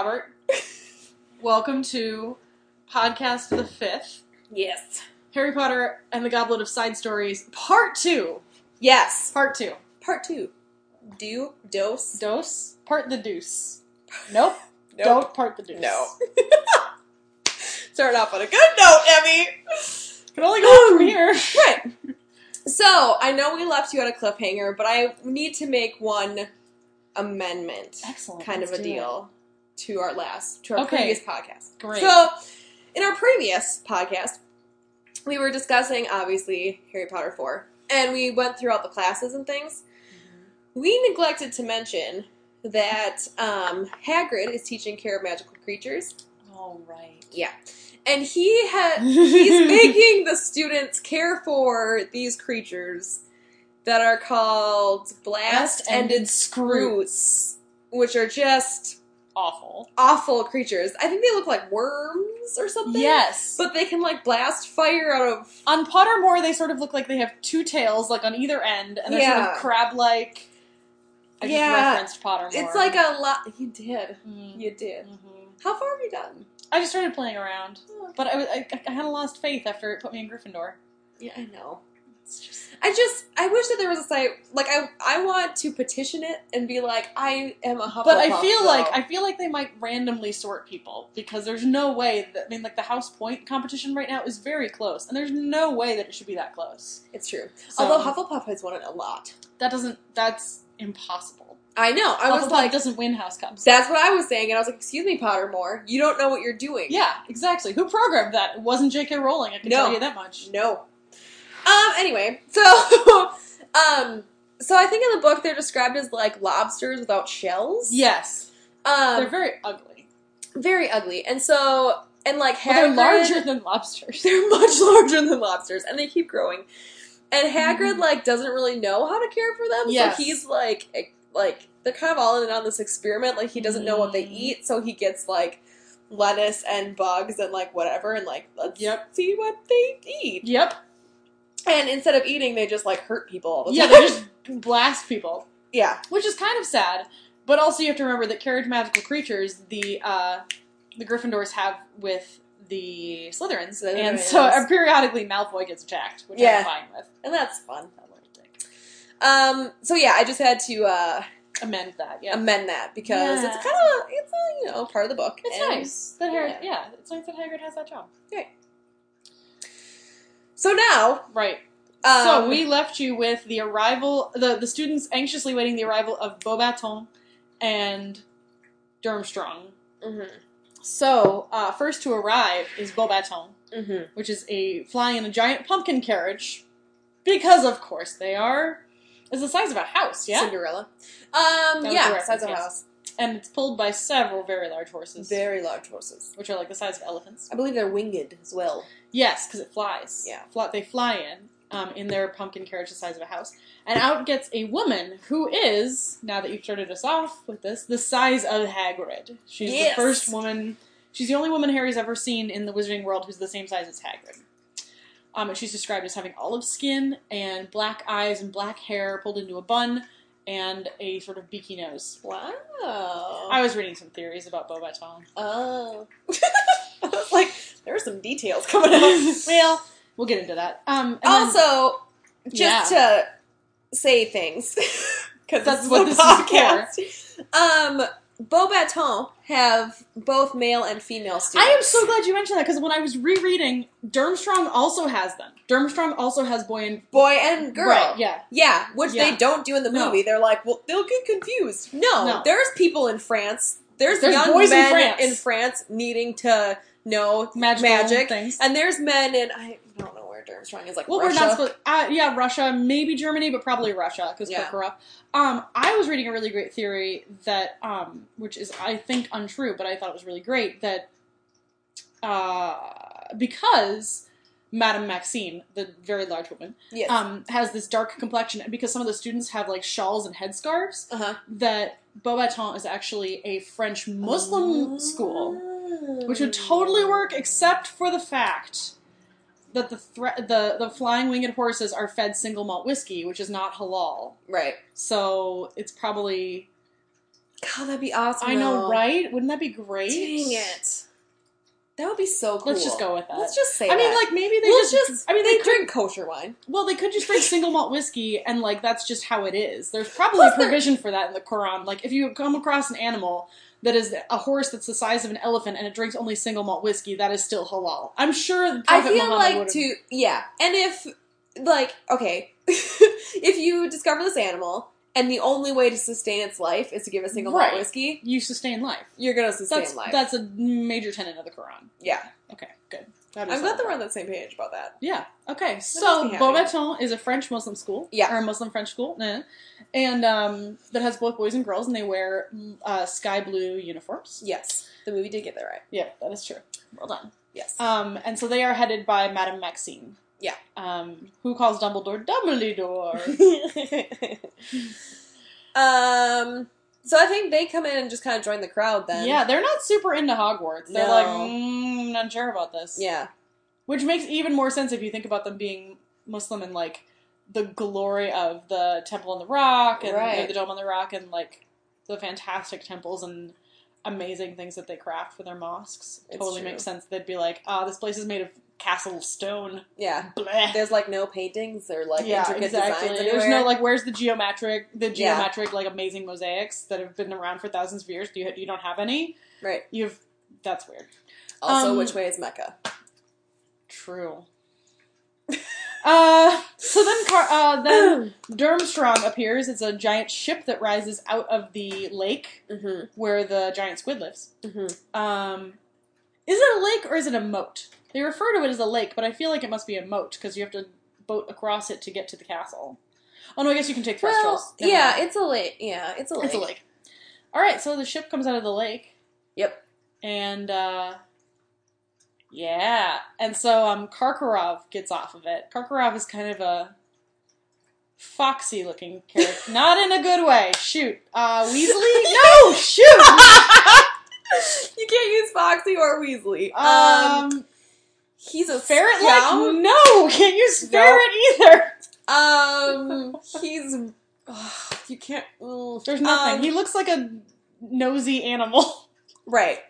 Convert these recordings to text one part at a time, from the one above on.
Robert. Welcome to Podcast the Fifth. Yes. Harry Potter and the Goblet of Side Stories, Part 2. Yes. Part 2. Part 2. Dose? Dose? Part the deuce. Nope. Nope. Don't part the deuce. No. Start off on a good note, Emmy. Can only go up from here. Right. So, I know we left you at a cliffhanger, but I need to make one amendment. Excellent. Kind of a Let's do deal to our previous podcast. Great. So, in our previous podcast, we were discussing, obviously, Harry Potter 4, and we went through all the classes and things. Mm-hmm. We neglected to mention that Hagrid is teaching care of magical creatures. Oh, right. Yeah. And he's making the students care for these creatures that are called blast-ended scroots, which are just awful creatures. I think they look like worms or something. Yes. But they can, like, blast fire out of... On Pottermore, they sort of look like they have two tails, like, on either end, and they're sort of crab-like. I just referenced Pottermore. It's like a lot... You did. Mm-hmm. You did. Mm-hmm. How far have you done? I just started playing around. But I kind of lost faith after it put me in Gryffindor. Yeah, I know. I wish that there was a site, like, I want to petition it and be like, I am a Hufflepuff. But I feel like they might randomly sort people, because there's no way that, I mean, like, the House Point competition right now is very close, and there's no way that it should be that close. It's true. So, although Hufflepuff has won it a lot. That's impossible. I know. Hufflepuff doesn't win House Cups. That's what I was saying, and I was like, excuse me, Pottermore, you don't know what you're doing. Yeah, exactly. Who programmed that? It wasn't J.K. Rowling, I can tell you that much. No. Anyway, so I think in the book they're described as, like, lobsters without shells. Yes. They're very ugly. Very ugly. And so, and, like, Hagrid... Well, they're larger than lobsters. They're much larger than lobsters, and they keep growing. And Hagrid, like, doesn't really know how to care for them, yes. So he's, like, they're kind of all in on this experiment, like, he doesn't know what they eat, so he gets, like, lettuce and bugs and, like, whatever, and, like, let's see what they eat. Yep. And instead of eating, they just, like, hurt people all the time. Yeah, they just blast people. Yeah. Which is kind of sad, but also you have to remember that carriage magical creatures, the Gryffindors have with the Slytherins, and so periodically Malfoy gets attacked, which I'm fine with. And that's fun. So yeah, I just had to, amend that, because it's kind of, it's a, you know, part of the book. It's nice that it's nice that Hagrid has that job. Right. So now... Right. So we left you with the arrival, the students anxiously waiting the arrival of Beauxbaton and Durmstrang. Mm-hmm. So, first to arrive is Beauxbaton, which is flying in a giant pumpkin carriage, because of course they are... It's the size of a house, yeah? Cinderella. Size of a house. And it's pulled by several very large horses. Very large horses. Which are like the size of elephants. I believe they're winged as well. Yes, because it flies. Yeah. They fly in their pumpkin carriage the size of a house. And out gets a woman who is, now that you've started us off with this, the size of Hagrid. She's the first woman, she's the only woman Harry's ever seen in the wizarding world who's the same size as Hagrid. And she's described as having olive skin and black eyes and black hair pulled into a bun and a sort of beaky nose. Wow. I was reading some theories about Beauxbaton. Oh. I was like, there were some details coming out. Well, we'll get into that. Also, just to say things, because that's what this podcast. Is for. Beauxbaton have both male and female students. I am so glad you mentioned that, because when I was rereading, Durmstrang also has them. Durmstrang also has boy and girl. Right, yeah. Yeah, which they don't do in the movie. No. They're like, well, they'll get confused. No, there's people in France. There's young boys men in France needing to know magic. Things. And there's men in, I don't know where Durmstrang is, like, Russia. We're not supposed, Russia, maybe Germany, but probably Russia, because Kirkorov. I was reading a really great theory that, which is, I think, untrue, but I thought it was really great, that because Madame Maxime, the very large woman, has this dark complexion, and because some of the students have, like, shawls and headscarves, that Beauxbaton is actually a French Muslim school, which would totally work, except for the fact that the flying winged horses are fed single malt whiskey, which is not halal. Right. So it's probably God, that'd be awesome. I know, right? Wouldn't that be great? Dang it. That would be so cool. Let's just go with that. Let's just say I mean, that. like, maybe they they drink kosher wine. Well, they could just drink single malt whiskey, and, like, that's just how it is. There's probably a provision for that in the Quran. Like, if you come across an animal that is a horse that's the size of an elephant and it drinks only single malt whiskey, that is still halal. I'm sure the Prophet Muhammad would have... Yeah. And if, like, okay, if you discover this animal... And the only way to sustain its life is to give a single malt whiskey. You sustain life. You're going to sustain life. That's a major tenet of the Quran. Yeah. Okay, good. I'm glad that we're on the same page about that. Yeah. Okay, so Beauxbatons is a French Muslim school. Yeah. Or a Muslim French school. And that has both boys and girls, and they wear sky blue uniforms. Yes. The movie did get that right. Yeah, that is true. Well done. Yes. And so they are headed by Madame Maxime. Yeah. Who calls Dumbledore Dumbledore. So I think they come in and just kind of join the crowd then. Yeah, they're not super into Hogwarts. They're like, I'm not sure about this. Yeah. Which makes even more sense if you think about them being Muslim and, like, the glory of the Temple on the Rock and the Dome on the Rock and, like, the fantastic temples and amazing things that they craft for their mosques. It totally makes sense. They'd be like, this place is made of castle stone. Yeah. Blech. There's, like, no paintings or, like, intricate designs anywhere. There's no, like, where's the geometric, like, amazing mosaics that have been around for thousands of years? You don't have any? Right. That's weird. Also, which way is Mecca? True. So then Durmstrang appears. It's a giant ship that rises out of the lake where the giant squid lives. Mm-hmm. Is it a lake or is it a moat? They refer to it as a lake, but I feel like it must be a moat because you have to boat across it to get to the castle. Oh no, I guess you can take Thestrals. It's a lake. Yeah, it's a lake. It's a lake. All right, so the ship comes out of the lake. Yep. And and so Karkaroff gets off of it. Karkaroff is kind of a foxy-looking character, not in a good way. Shoot, Weasley? No, shoot. You can't use Foxy or Weasley. He's a ferret. Like, no, can't use ferret either. He's. You can't. There's nothing. He looks like a nosy animal. Right.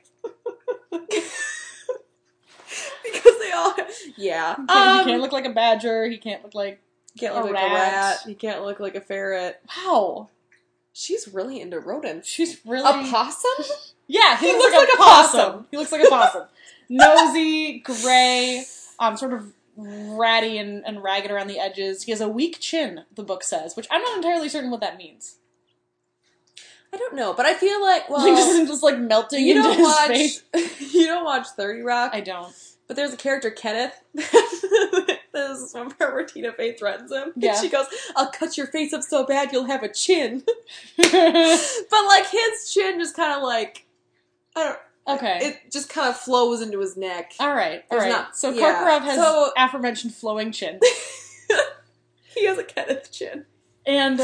Because they all. Yeah. He can't look like a badger. He can't look like. He can't look like a rat. He can't look like a ferret. Wow. She's really into rodents. She's really. A possum? Yeah, he looks like a possum. He looks like a possum. Nosy, gray, sort of ratty and ragged around the edges. He has a weak chin, the book says, which I'm not entirely certain what that means. I don't know, but I feel like, well... just like melting into his face. You don't watch 30 Rock? I don't. But there's a character, Kenneth. This is one part where Tina Fey threatens him. Yeah. And she goes, I'll cut your face up so bad you'll have a chin. But, like, his chin just kind of, like... I don't... Okay. It just kind of flows into his neck. All right. So Karkaroff has aforementioned flowing chin. He has a Kenneth chin. And,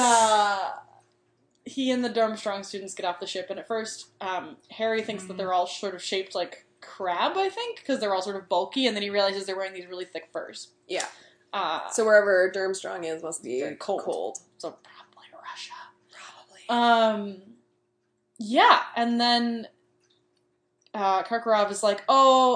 he and the Durmstrang students get off the ship, and at first, Harry thinks that they're all sort of shaped like crab, I think, because they're all sort of bulky, and then he realizes they're wearing these really thick furs. Yeah. So wherever Durmstrang is must be very cold. So probably Russia. Probably. Yeah, and then Karkaroff is like,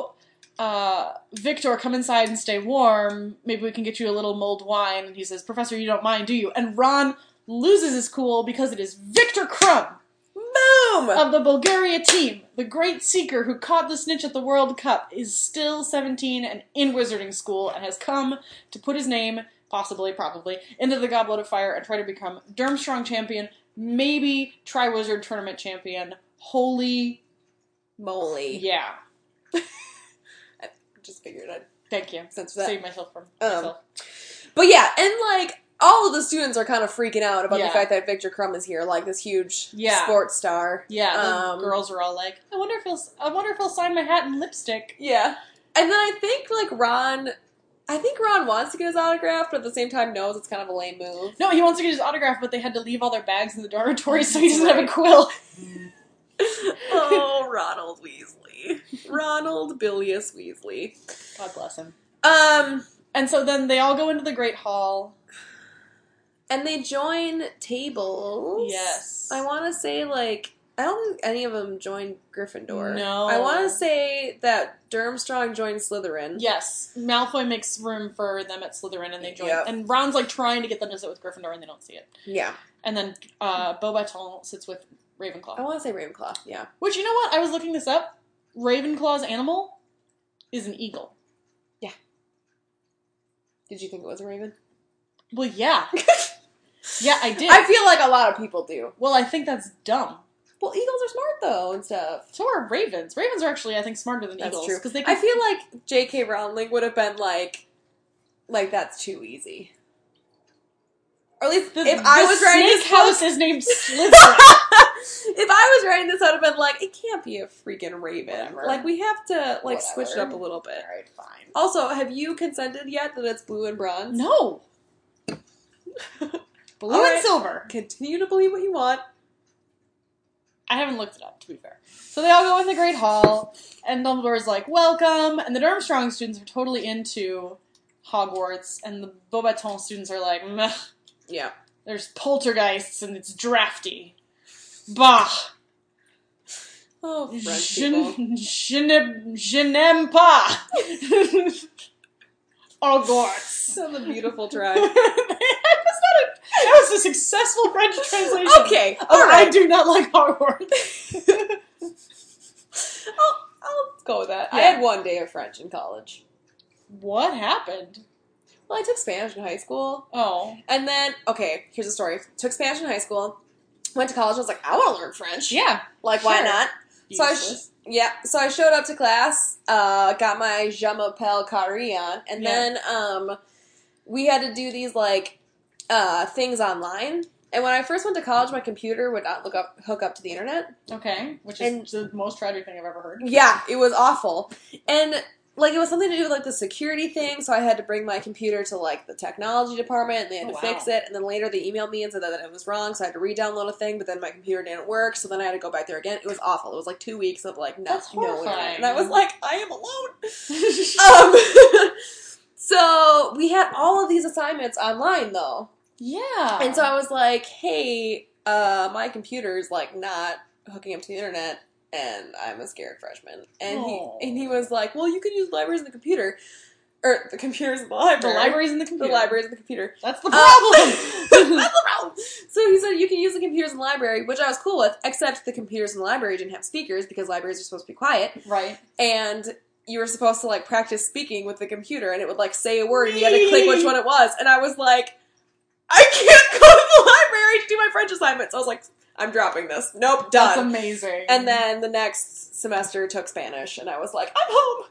Victor, come inside and stay warm. Maybe we can get you a little mulled wine. And he says, Professor, you don't mind, do you? And Ron loses his cool because it is Victor Crumb. Boom! Of the Bulgaria team. The great seeker who caught the snitch at the World Cup is still 17 and in wizarding school and has come to put his name, possibly, probably, into the Goblet of Fire and try to become Durmstrang champion, maybe Triwizard Tournament champion. Holy moly. Yeah. I just figured I'd... Thank you. Save myself from myself. But yeah, and like... all of the students are kind of freaking out about the fact that Victor Crumb is here, like this huge sports star. Yeah, the girls are all like, I wonder if he'll sign my hat in lipstick. Yeah. And then I think Ron wants to get his autograph, but at the same time knows it's kind of a lame move. No, he wants to get his autograph, but they had to leave all their bags in the dormitory, so he doesn't have a quill. Oh, Ronald Weasley. Ronald Bilious Weasley. God bless him. And so then they all go into the Great Hall. And they join tables. Yes. I want to say, I don't think any of them joined Gryffindor. No. I want to say that Durmstrang joined Slytherin. Yes. Malfoy makes room for them at Slytherin, and they join. Yep. And Ron's, like, trying to get them to sit with Gryffindor, and they don't see it. Yeah. And then Beauxbaton sits with Ravenclaw. I want to say Ravenclaw, yeah. Which, you know what? I was looking this up. Ravenclaw's animal is an eagle. Yeah. Did you think it was a raven? Well, yeah. Yeah, I did. I feel like a lot of people do. Well, I think that's dumb. Well, eagles are smart, though, and stuff. So are ravens. Ravens are actually, I think, smarter than That's eagles. true. They I feel like J.K. Rowling would have been like, that's too easy. Or at least if I was writing this house is named Slytherin. If I was writing this, I would have been like, it can't be a freaking raven. Whatever. Like, we have to, like, switch it up a little bit. Alright, fine. Also, have you consented yet that it's blue and bronze? No. Blue All right. and silver. Continue to believe what you want. I haven't looked it up, to be fair. So they all go in the Great Hall, and Dumbledore's like, welcome, and the Durmstrang students are totally into Hogwarts, and the Beauxbaton students are like, meh. Yeah. There's poltergeists, and it's drafty. Bah! Oh, French people. Je n'aime pas! Hogwarts. So the beautiful tribe. That was a successful French translation. Okay, all right. I do not like Hogwarts. I'll go with that. Yeah. I had one day of French in college. What happened? Well, I took Spanish in high school. Oh. And then, okay, here's the story. Took Spanish in high school. Went to college. I was like, I want to learn French. Yeah. Like, why sure. not? Useless. So I showed up to class, got my Je m'appelle Carrie on, and then we had to do these, like, things online. And when I first went to college, my computer would not hook up to the internet. Okay. Which is the most tragic thing I've ever heard. Yeah, it was awful. And, like, it was something to do with, like, the security thing, so I had to bring my computer to, like, the technology department, and they had to fix it, and then later they emailed me and said that it was wrong, so I had to re-download a thing, but then my computer didn't work, so then I had to go back there again. It was awful. It was, like, 2 weeks of, like, no internet. And I was like, I am alone. So we had all of these assignments online, though. Yeah. And so I was like, hey, my computer's, like, not hooking up to the internet, and I'm a scared freshman. And he was like, well, you can use libraries in the computer. Or the computers in the library. The libraries in the computer. The libraries in the computer. That's the problem. That's the problem. So he said you can use the computers in the library, which I was cool with, except the computers in the library didn't have speakers because libraries are supposed to be quiet. Right. And you were supposed to, like, practice speaking with the computer, and it would, like, say a word, and you had to click which one it was. And I was like, I can't go to the library to do my French assignments. I was like, I'm dropping this. Nope, done. That's amazing. And then the next semester took Spanish, and I was like, I'm home.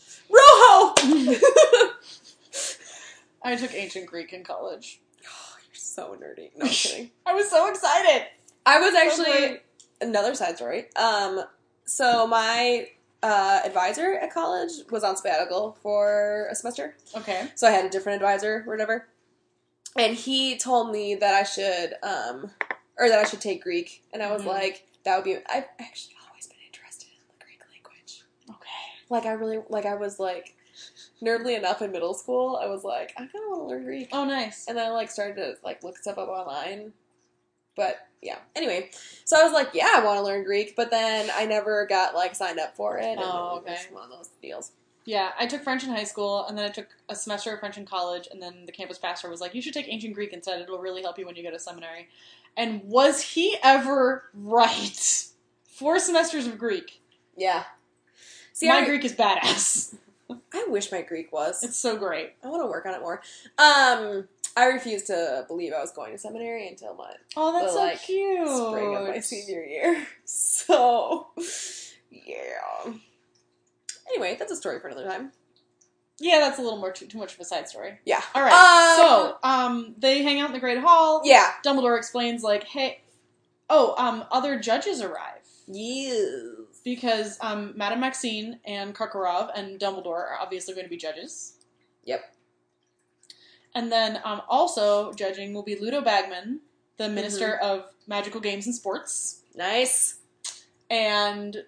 Rojo! I took ancient Greek in college. Oh, you're so nerdy. No, I'm kidding. I was so excited. I was actually, another side story. So my advisor at college was on sabbatical for a semester. Okay. So I had a different advisor or whatever. And he told me that I should take Greek. And I was like, that would be, I've actually always been interested in the Greek language. Okay. I was like, nerdly enough in middle school, I was like, I kind of want to learn Greek. Oh, nice. And then I, like, started to, like, look stuff up online. But, yeah. Anyway, so I was like, yeah, I want to learn Greek. But then I never got, like, signed up for it. And okay. It was one of those deals. Yeah, I took French in high school, and then I took a semester of French in college, and then the campus pastor was like, you should take ancient Greek instead. It'll really help you when you go to seminary. And was he ever right? 4 semesters of Greek. Yeah. See, my Greek is badass. I wish my Greek was. It's so great. I want to work on it more. I refused to believe I was going to seminary until that's cute. Spring of my senior year. So, yeah. Anyway, that's a story for another time. Yeah, that's a little more too much of a side story. Yeah. All right. So, they hang out in the Great Hall. Yeah. Dumbledore explains, like, hey, other judges arrive. Yes. Because Madame Maxine and Karkaroff and Dumbledore are obviously going to be judges. Yep. And then also judging will be Ludo Bagman, the Minister of Magical Games and Sports. Nice. And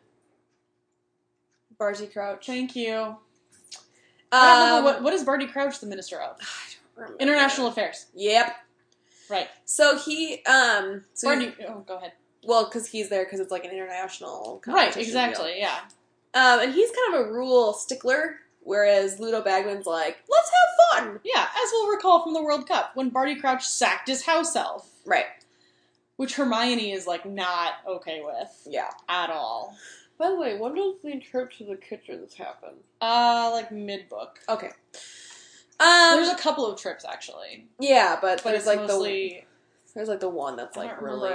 Barty Crouch. Thank you. I don't remember what is Barty Crouch the Minister of? I don't remember. International Affairs. Yep. Right. So he Barty, go ahead. Well, because he's there because it's like an international competition. Right, exactly, deal. yeah. And he's kind of a rule stickler, whereas Ludo Bagman's like, let's have fun! Yeah, as we'll recall from the World Cup, when Barty Crouch sacked his house elf. Right. Which Hermione is, like, not okay with. Yeah. At all. By the way, when does the trip to the kitchens happen? Like, mid-book. Okay. There's a couple of trips, actually. Yeah, but there's, it's like, mostly... There's, like, the one that's, like, really...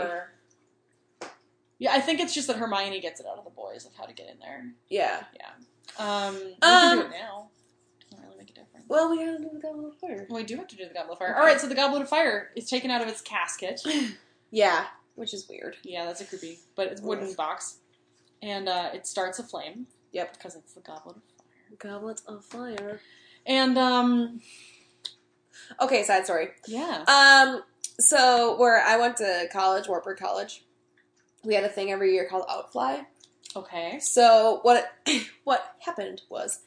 Yeah, I think it's just that Hermione gets it out of the boys of how to get in there. Yeah. Yeah. We can do it now. Doesn't really make a difference. Well, we gotta do the Goblet of Fire. We do have to do the Goblet of Fire. Okay. Alright, so the Goblet of Fire is taken out of its casket. Yeah, which is weird. Yeah, that's a creepy. But it's a wooden box. And it starts aflame. Yep. Because it's the Goblet of Fire. Goblet of Fire. And, Okay, side story. Yeah. So, where I went to college, Wartburg College, we had a thing every year called Outfly. Okay. So, what happened was,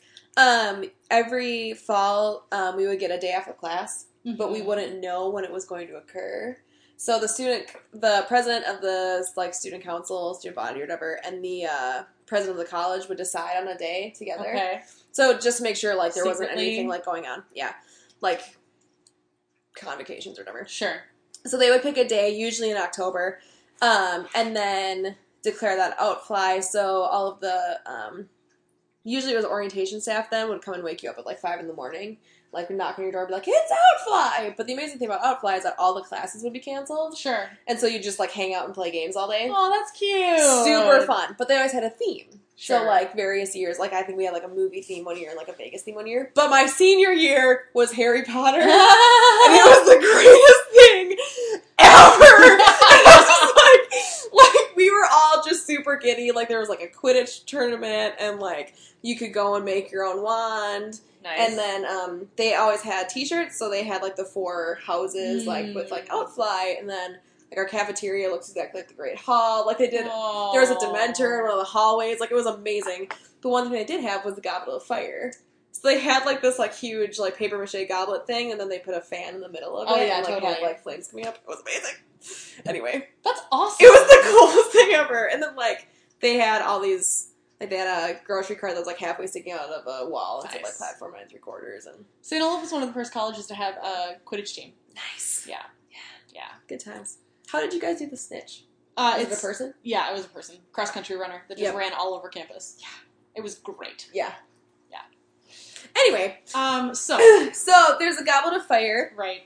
every fall, we would get a day off of class, but we wouldn't know when it was going to occur. So the president of the, like, student council, student body or whatever, and the, president of the college would decide on a day together. Okay. So, just to make sure, like, there wasn't Secretly? anything, like, going on. Yeah. Like, convocations or whatever. Sure. So they would pick a day, usually in October, and then declare that Outfly. So all of the, usually it was orientation staff then, would come and wake you up at like 5 in the morning, like knock on your door and be like, it's Outfly! But the amazing thing about Outfly is that all the classes would be canceled. Sure. And so you just like hang out and play games all day. Oh, that's cute. Super fun. But they always had a theme. Sure. So, like, various years. Like, I think we had, like, a movie theme one year and, like, a Vegas theme one year. But my senior year was Harry Potter. And it was the greatest thing ever! And I was just like, we were all just super giddy. Like, there was, like, a Quidditch tournament. And, like, you could go and make your own wand. Nice. And then, they always had t-shirts. So they had, like, the 4 houses, like, with, like, Outfly. And then... like, our cafeteria looks exactly like the Great Hall. Like, they did... Aww. There was a Dementor in one of the hallways. Like, it was amazing. The one thing they did have was the Goblet of Fire. So they had, like, this, like, huge, like, papier-mâché goblet thing, and then they put a fan in the middle of it. Oh, yeah, and, like, totally. had, like, flames coming up. It was amazing. Anyway. That's awesome. It was the coolest thing ever. And then, like, they had all these... like, they had a grocery cart that was, like, halfway sticking out of a wall. Nice. And so, like, platform 9 3/4. And... St. Olaf was one of the first colleges to have a Quidditch team. Nice. Yeah. Yeah. Good times. How did you guys do the snitch? Is it a person? Yeah, it was a person. Cross-country runner that just ran all over campus. Yeah. It was great. Yeah. Yeah. Anyway. So there's a Goblet of Fire. Right.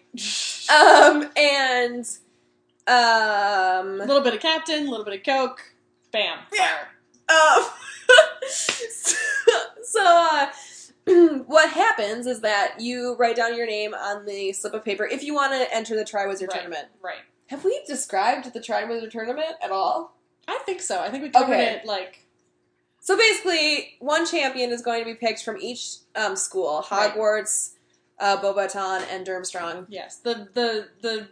And... a little bit of Captain, a little bit of Coke. Bam. Fire. What happens is that you write down your name on the slip of paper if you want to enter the Triwizard Tournament. Right. Have we described the Triwizard Tournament at all? I think so. I think we covered it, like... So basically, one champion is going to be picked from each school. Hogwarts, Beauxbaton, and Durmstrang. Yes. The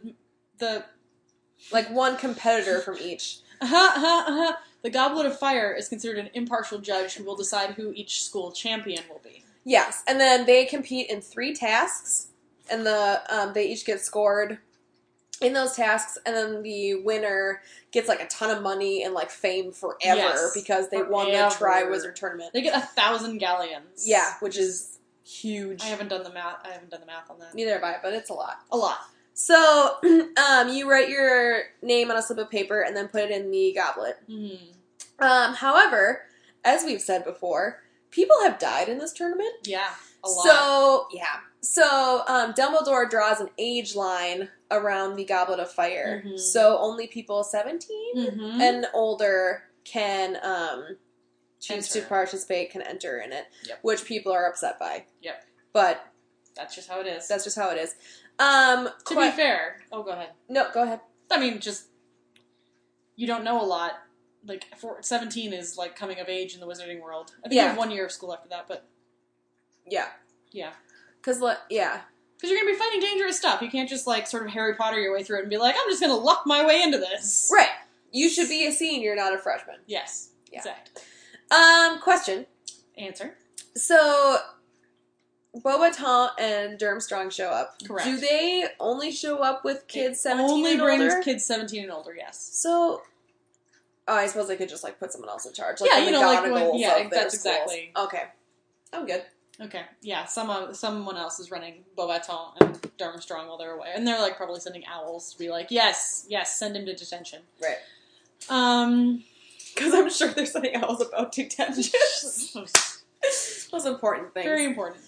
Like, one competitor from each. The Goblet of Fire is considered an impartial judge who will decide who each school champion will be. Yes, and then they compete in 3 tasks, and they each get scored in those tasks, and then the winner gets, like, a ton of money and, like, fame forever because they won the Triwizard Tournament. They get 1,000 galleons. Yeah, which is huge. I haven't done the math on that. Neither have I, but it's a lot. A lot. So, you write your name on a slip of paper and then put it in the goblet. However, as we've said before, people have died in this tournament. Yeah, a lot. So, Dumbledore draws an age line around the Goblet of Fire. Mm-hmm. So, only people 17 and older can choose to participate, can enter in it, which people are upset by. Yep. But... that's just how it is. That's just how it is. To be fair... Oh, go ahead. No, go ahead. I mean, just... you don't know a lot. Like, 17 is, like, coming of age in the wizarding world. I think you have 1 year of school after that, but... Yeah. Yeah. Because you're going to be fighting dangerous stuff. You can't just, like, sort of Harry Potter your way through it and be like, I'm just going to luck my way into this. Right. You should be a senior, not a freshman. Yes. Yeah. Exactly. Question. Answer. So... Beauxbaton and Durmstrang show up. Correct. Do they only show up with kids 17 only and older? brings kids 17 and older, yes. So, Oh, I suppose they could just, like, put someone else in charge. Like, yeah, you know, like, when, yeah, that's exactly. Okay. I'm good. Okay, yeah, someone else is running Beauxbaton and Durmstrang while they're away. And they're, like, probably sending owls to be like, yes, send him to detention. Right. Because I'm sure they're sending owls about detention. Those important things. Very important.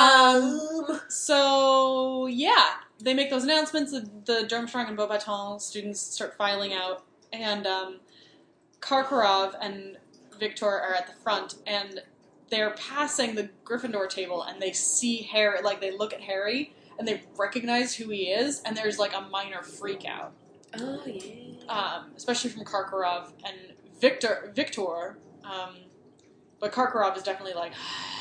So, yeah, they make those announcements. The Durmstrang and Beauxbaton students start filing out. And Karkaroff and Victor are at the front, and they're passing the Gryffindor table, and they see Harry, like, they look at Harry, and they recognize who he is, and there's, like, a minor freak out. Oh, yeah. Especially from Karkaroff and Victor, but Karkaroff is definitely like,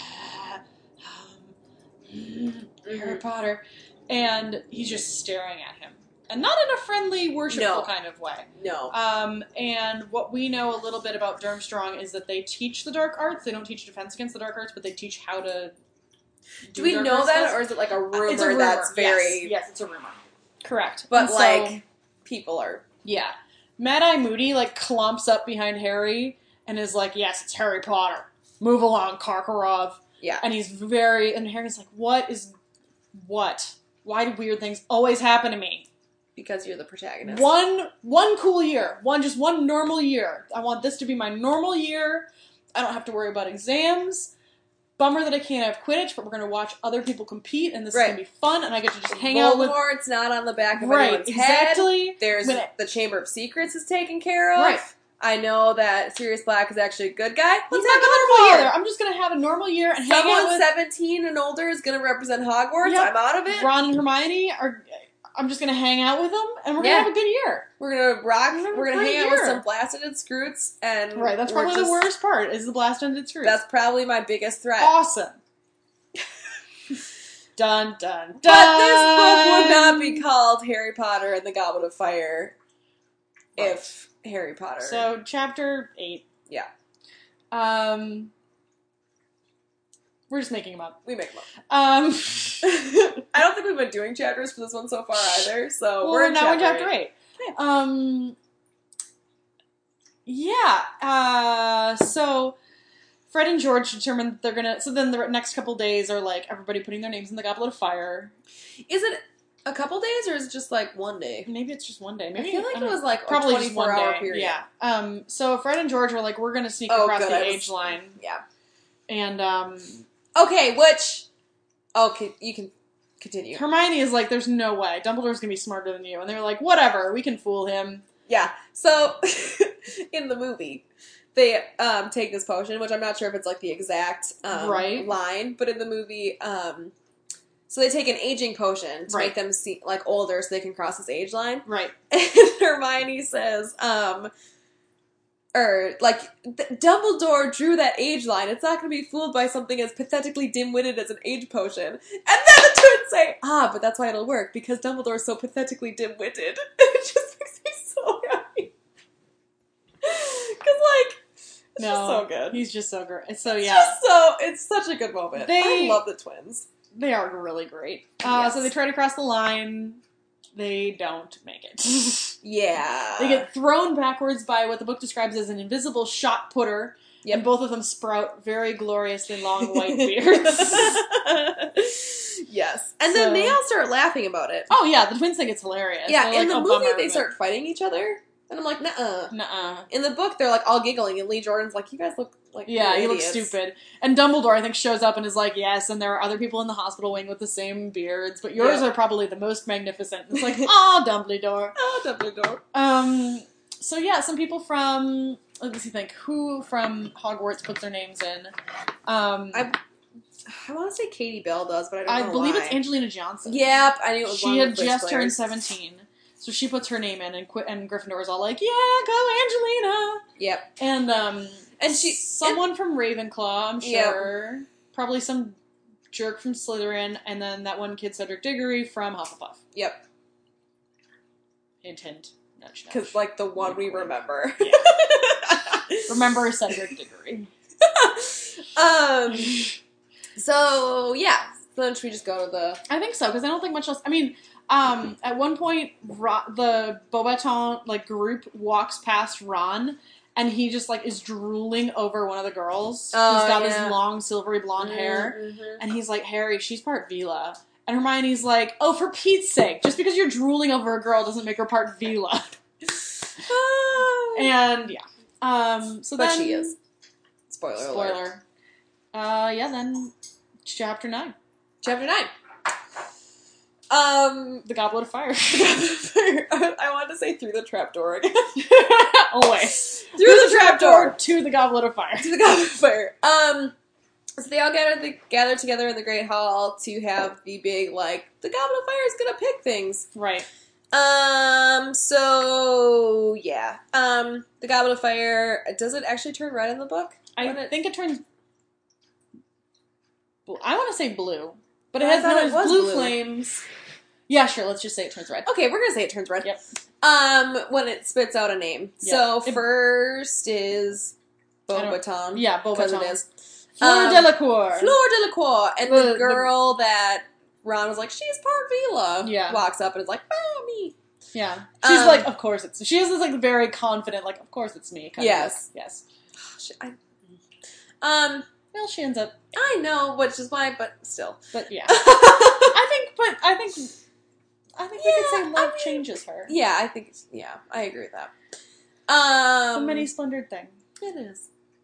Harry Potter, and he's just staring at him. And not in a friendly, worshipful kind of way. No. And what we know a little bit about Durmstrang is that they teach the dark arts. They don't teach defense against the dark arts, but they teach how to do we know that, or is it like a rumor, it's a rumor that's very... Yes, it's a rumor. Correct. But, like, people are... Yeah. Mad-Eye Moody, like, clumps up behind Harry and is like, yes, it's Harry Potter. Move along, Karkaroff. Yeah. And he's very... And Harry's like, what? Why do weird things always happen to me? Because you're the protagonist. One cool year. One normal year. I want this to be my normal year. I don't have to worry about exams. Bummer that I can't have Quidditch, but we're going to watch other people compete, and this is going to be fun, and I get to just hang out with... Voldemort's not on the back of anyone's head. Exactly. There's the Chamber of Secrets is taken care of. Right. I know that Sirius Black is actually a good guy. Let's have a normal year. I'm just going to have a normal year and hang out with... 17 and older is going to represent Hogwarts. Yep. I'm out of it. Ron and Hermione are... I'm just going to hang out with them, and we're going to have a good year. We're going to rock. We're going to hang out with some Blasted Scroots. And right, that's probably the worst part, is the Blasted Scroots. That's probably my biggest threat. Awesome. Dun, dun, dun. But this book would not be called Harry Potter and the Goblet of Fire if Harry Potter... So, chapter 8. Yeah. We're just making them up. We make them up. I don't think we've been doing chapters for this one so far either, so we're now in chapter 8. Yeah. So Fred and George determined they're gonna... So then the next couple days are like everybody putting their names in the Goblet of Fire. Is it a couple days or is it just like one day? Maybe it's just one day. Maybe I feel like it was like probably a 24-hour period. Yeah. So Fred and George were like, we're gonna sneak across the age line. Yeah. And okay, which... Okay, you can continue. Hermione is like, there's no way. Dumbledore's gonna be smarter than you. And they're like, whatever, we can fool him. Yeah. So, in the movie, they take this potion, which I'm not sure if it's like the exact line, but in the movie, so they take an aging potion to make them seem like older so they can cross this age line. Right. And Hermione says, Dumbledore drew that age line. It's not going to be fooled by something as pathetically dim-witted as an age potion. And then the twins say, but that's why it'll work, because Dumbledore's so pathetically dim-witted. It just makes me so happy. Because, it's just so good. He's just so great. So, yeah. It's such a good moment. I love the twins. They are really great. Yes. So they try to cross the line. They don't make it. Yeah. They get thrown backwards by what the book describes as an invisible shot putter. Yep. And both of them sprout very gloriously long white beards. Yes. And then they all start laughing about it. Oh, yeah. The twins think it's hilarious. Yeah, in the movie they start fighting each other. And I'm like, nuh-uh. Nuh-uh. In the book, they're, like, all giggling, and Lee Jordan's like, you guys look like you look stupid. And Dumbledore, I think, shows up and is like, yes, and there are other people in the hospital wing with the same beards, but yours are probably the most magnificent. It's like, Dumbledore. Dumbledore. So, yeah, some people from... Let's see, who from Hogwarts puts their names in? I want to say Katie Bell does, but I don't know I believe it's Angelina Johnson. Yep, I knew it was She had just turned 17. So she puts her name in, and Gryffindor's all like, yeah, go Angelina! Yep. And someone from Ravenclaw, I'm sure. Yep. Probably some jerk from Slytherin, and then that one kid, Cedric Diggory, from Hufflepuff. Yep. Hint, hint. Nudge, nudge. Because, the one we remember. Yeah. Remember Cedric Diggory. So, yeah. So then should we just go to the... I think so, because I don't think much else... I mean... at one point, the Beauxbaton, group walks past Ron, and he just, like, is drooling over one of the girls Oh, who's got yeah. this long, silvery blonde hair, Mm-hmm. and he's like, Harry, she's part Vila. And Hermione's like, oh, for Pete's sake, just because you're drooling over a girl doesn't make her part Vila. And, yeah. So but then... she is. Spoiler alert. Spoiler. Yeah, then chapter 9. Chapter 9. The Goblet of Fire. I wanted to say through the trapdoor again. Always. Through the trapdoor to the Goblet of Fire. to the Goblet of Fire. So they all gather together in the Great Hall to have the big, like, the Goblet of Fire is gonna pick things. Right. So, yeah. The Goblet of Fire, does it actually turn red in the book? I think it turns... I want to say blue. But I it thought has it was blue blue. flames. Yeah, sure, let's just say it turns red. Okay, we're gonna say it turns red. Yep. When it spits out a name. Yeah. So, first is Beauxbaton. Yeah, Because it Beauxbaton. is. Fleur Delacour. Fleur Delacour. And the The girl that Ron was like, she's part Vila. Yeah. Walks up and is like, me. Yeah. She's like, of course it's... She has this, like, very confident, like, of course it's me. Kind Yes. of, yes. Well, she ends up... I know, which is why, but still. But, yeah. I think we could say love changes her. Yeah, I think, I agree with that. It's a many splendored thing. It is.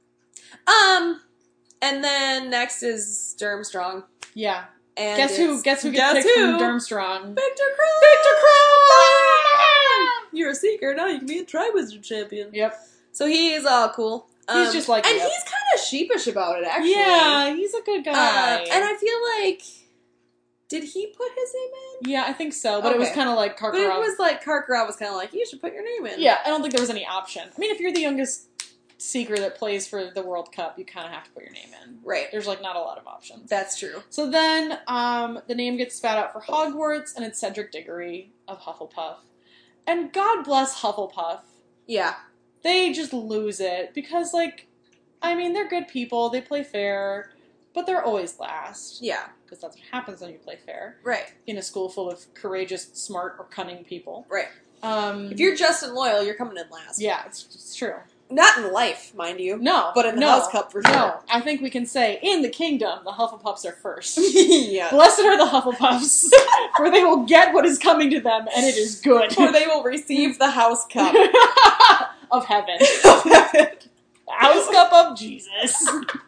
And then next is Durmstrang. Yeah. And Guess who gets picked from Durmstrang? Victor Krum! Victor Krum! You're a seeker, now you can be a Triwizard champion. Yep. So he is all cool. He's just like... And yep. he's kind of sheepish about it, actually. Yeah, he's a good guy. And I feel like... Did he put his name in? Yeah, I think so. But it was Okay. kind of like Karkaroff. But it was like, Karkaroff was kind of like, you should put your name in. Yeah, I don't think there was any option. I mean, if you're the youngest seeker that plays for the World Cup, you kind of have to put your name in. Right. There's, like, not a lot of options. That's true. So then, the name gets spat out for Hogwarts, and it's Cedric Diggory of Hufflepuff. And God bless Hufflepuff. Yeah. They just lose it, because, like, I mean, they're good people, they play fair, but they're always last. Yeah. Because that's what happens when you play fair. Right. In a school full of courageous, smart, or cunning people. Right. If you're just and loyal, you're coming in last. Yeah, it's true. Not in life, mind you. No. But in the House Cup, for sure. No. I think we can say, in the kingdom, the Hufflepuffs are first. Yeah. Blessed are the Hufflepuffs, for they will get what is coming to them, and it is good. For they will receive the House Cup. Of heaven. Of heaven. The House Cup of Jesus.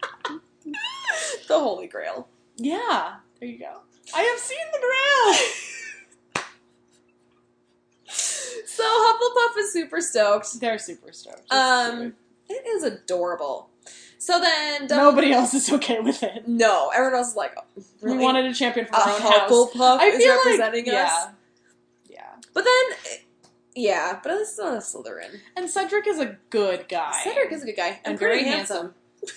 The Holy Grail. Yeah. There you go. I have seen the Grail! So Hufflepuff is super stoked. They're super stoked. It's cute. It is adorable. So then Nobody else is okay with it. No, everyone else is like, really? We wanted a champion for A our own house. Hufflepuff I is feel representing like, us. Yeah. But then, yeah, but it's not a Slytherin. And Cedric is a good guy. Cedric is a good guy and very very handsome.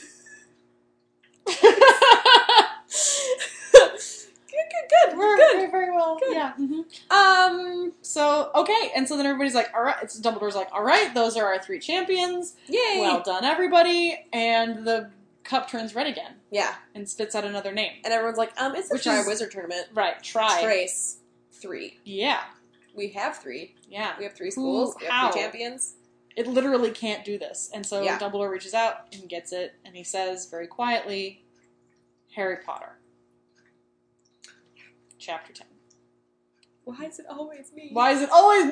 Good. Very, very well. Good. Yeah. Mm-hmm. So, okay. And so then everybody's like, all right. Dumbledore's like, all right, those are our 3 champions. Yay! Well done, everybody. And the cup turns red again. Yeah. And spits out another name. And everyone's like, it's the Which is- Triwizard Tournament. Right. Try. Trace 3. Yeah. We have 3. Yeah. We have 3 schools. We have 3 How? champions. It literally can't do this. And so Yeah. Dumbledore reaches out and gets it. And he says very quietly, Harry Potter. Chapter 10. Why is it always me? Why is it always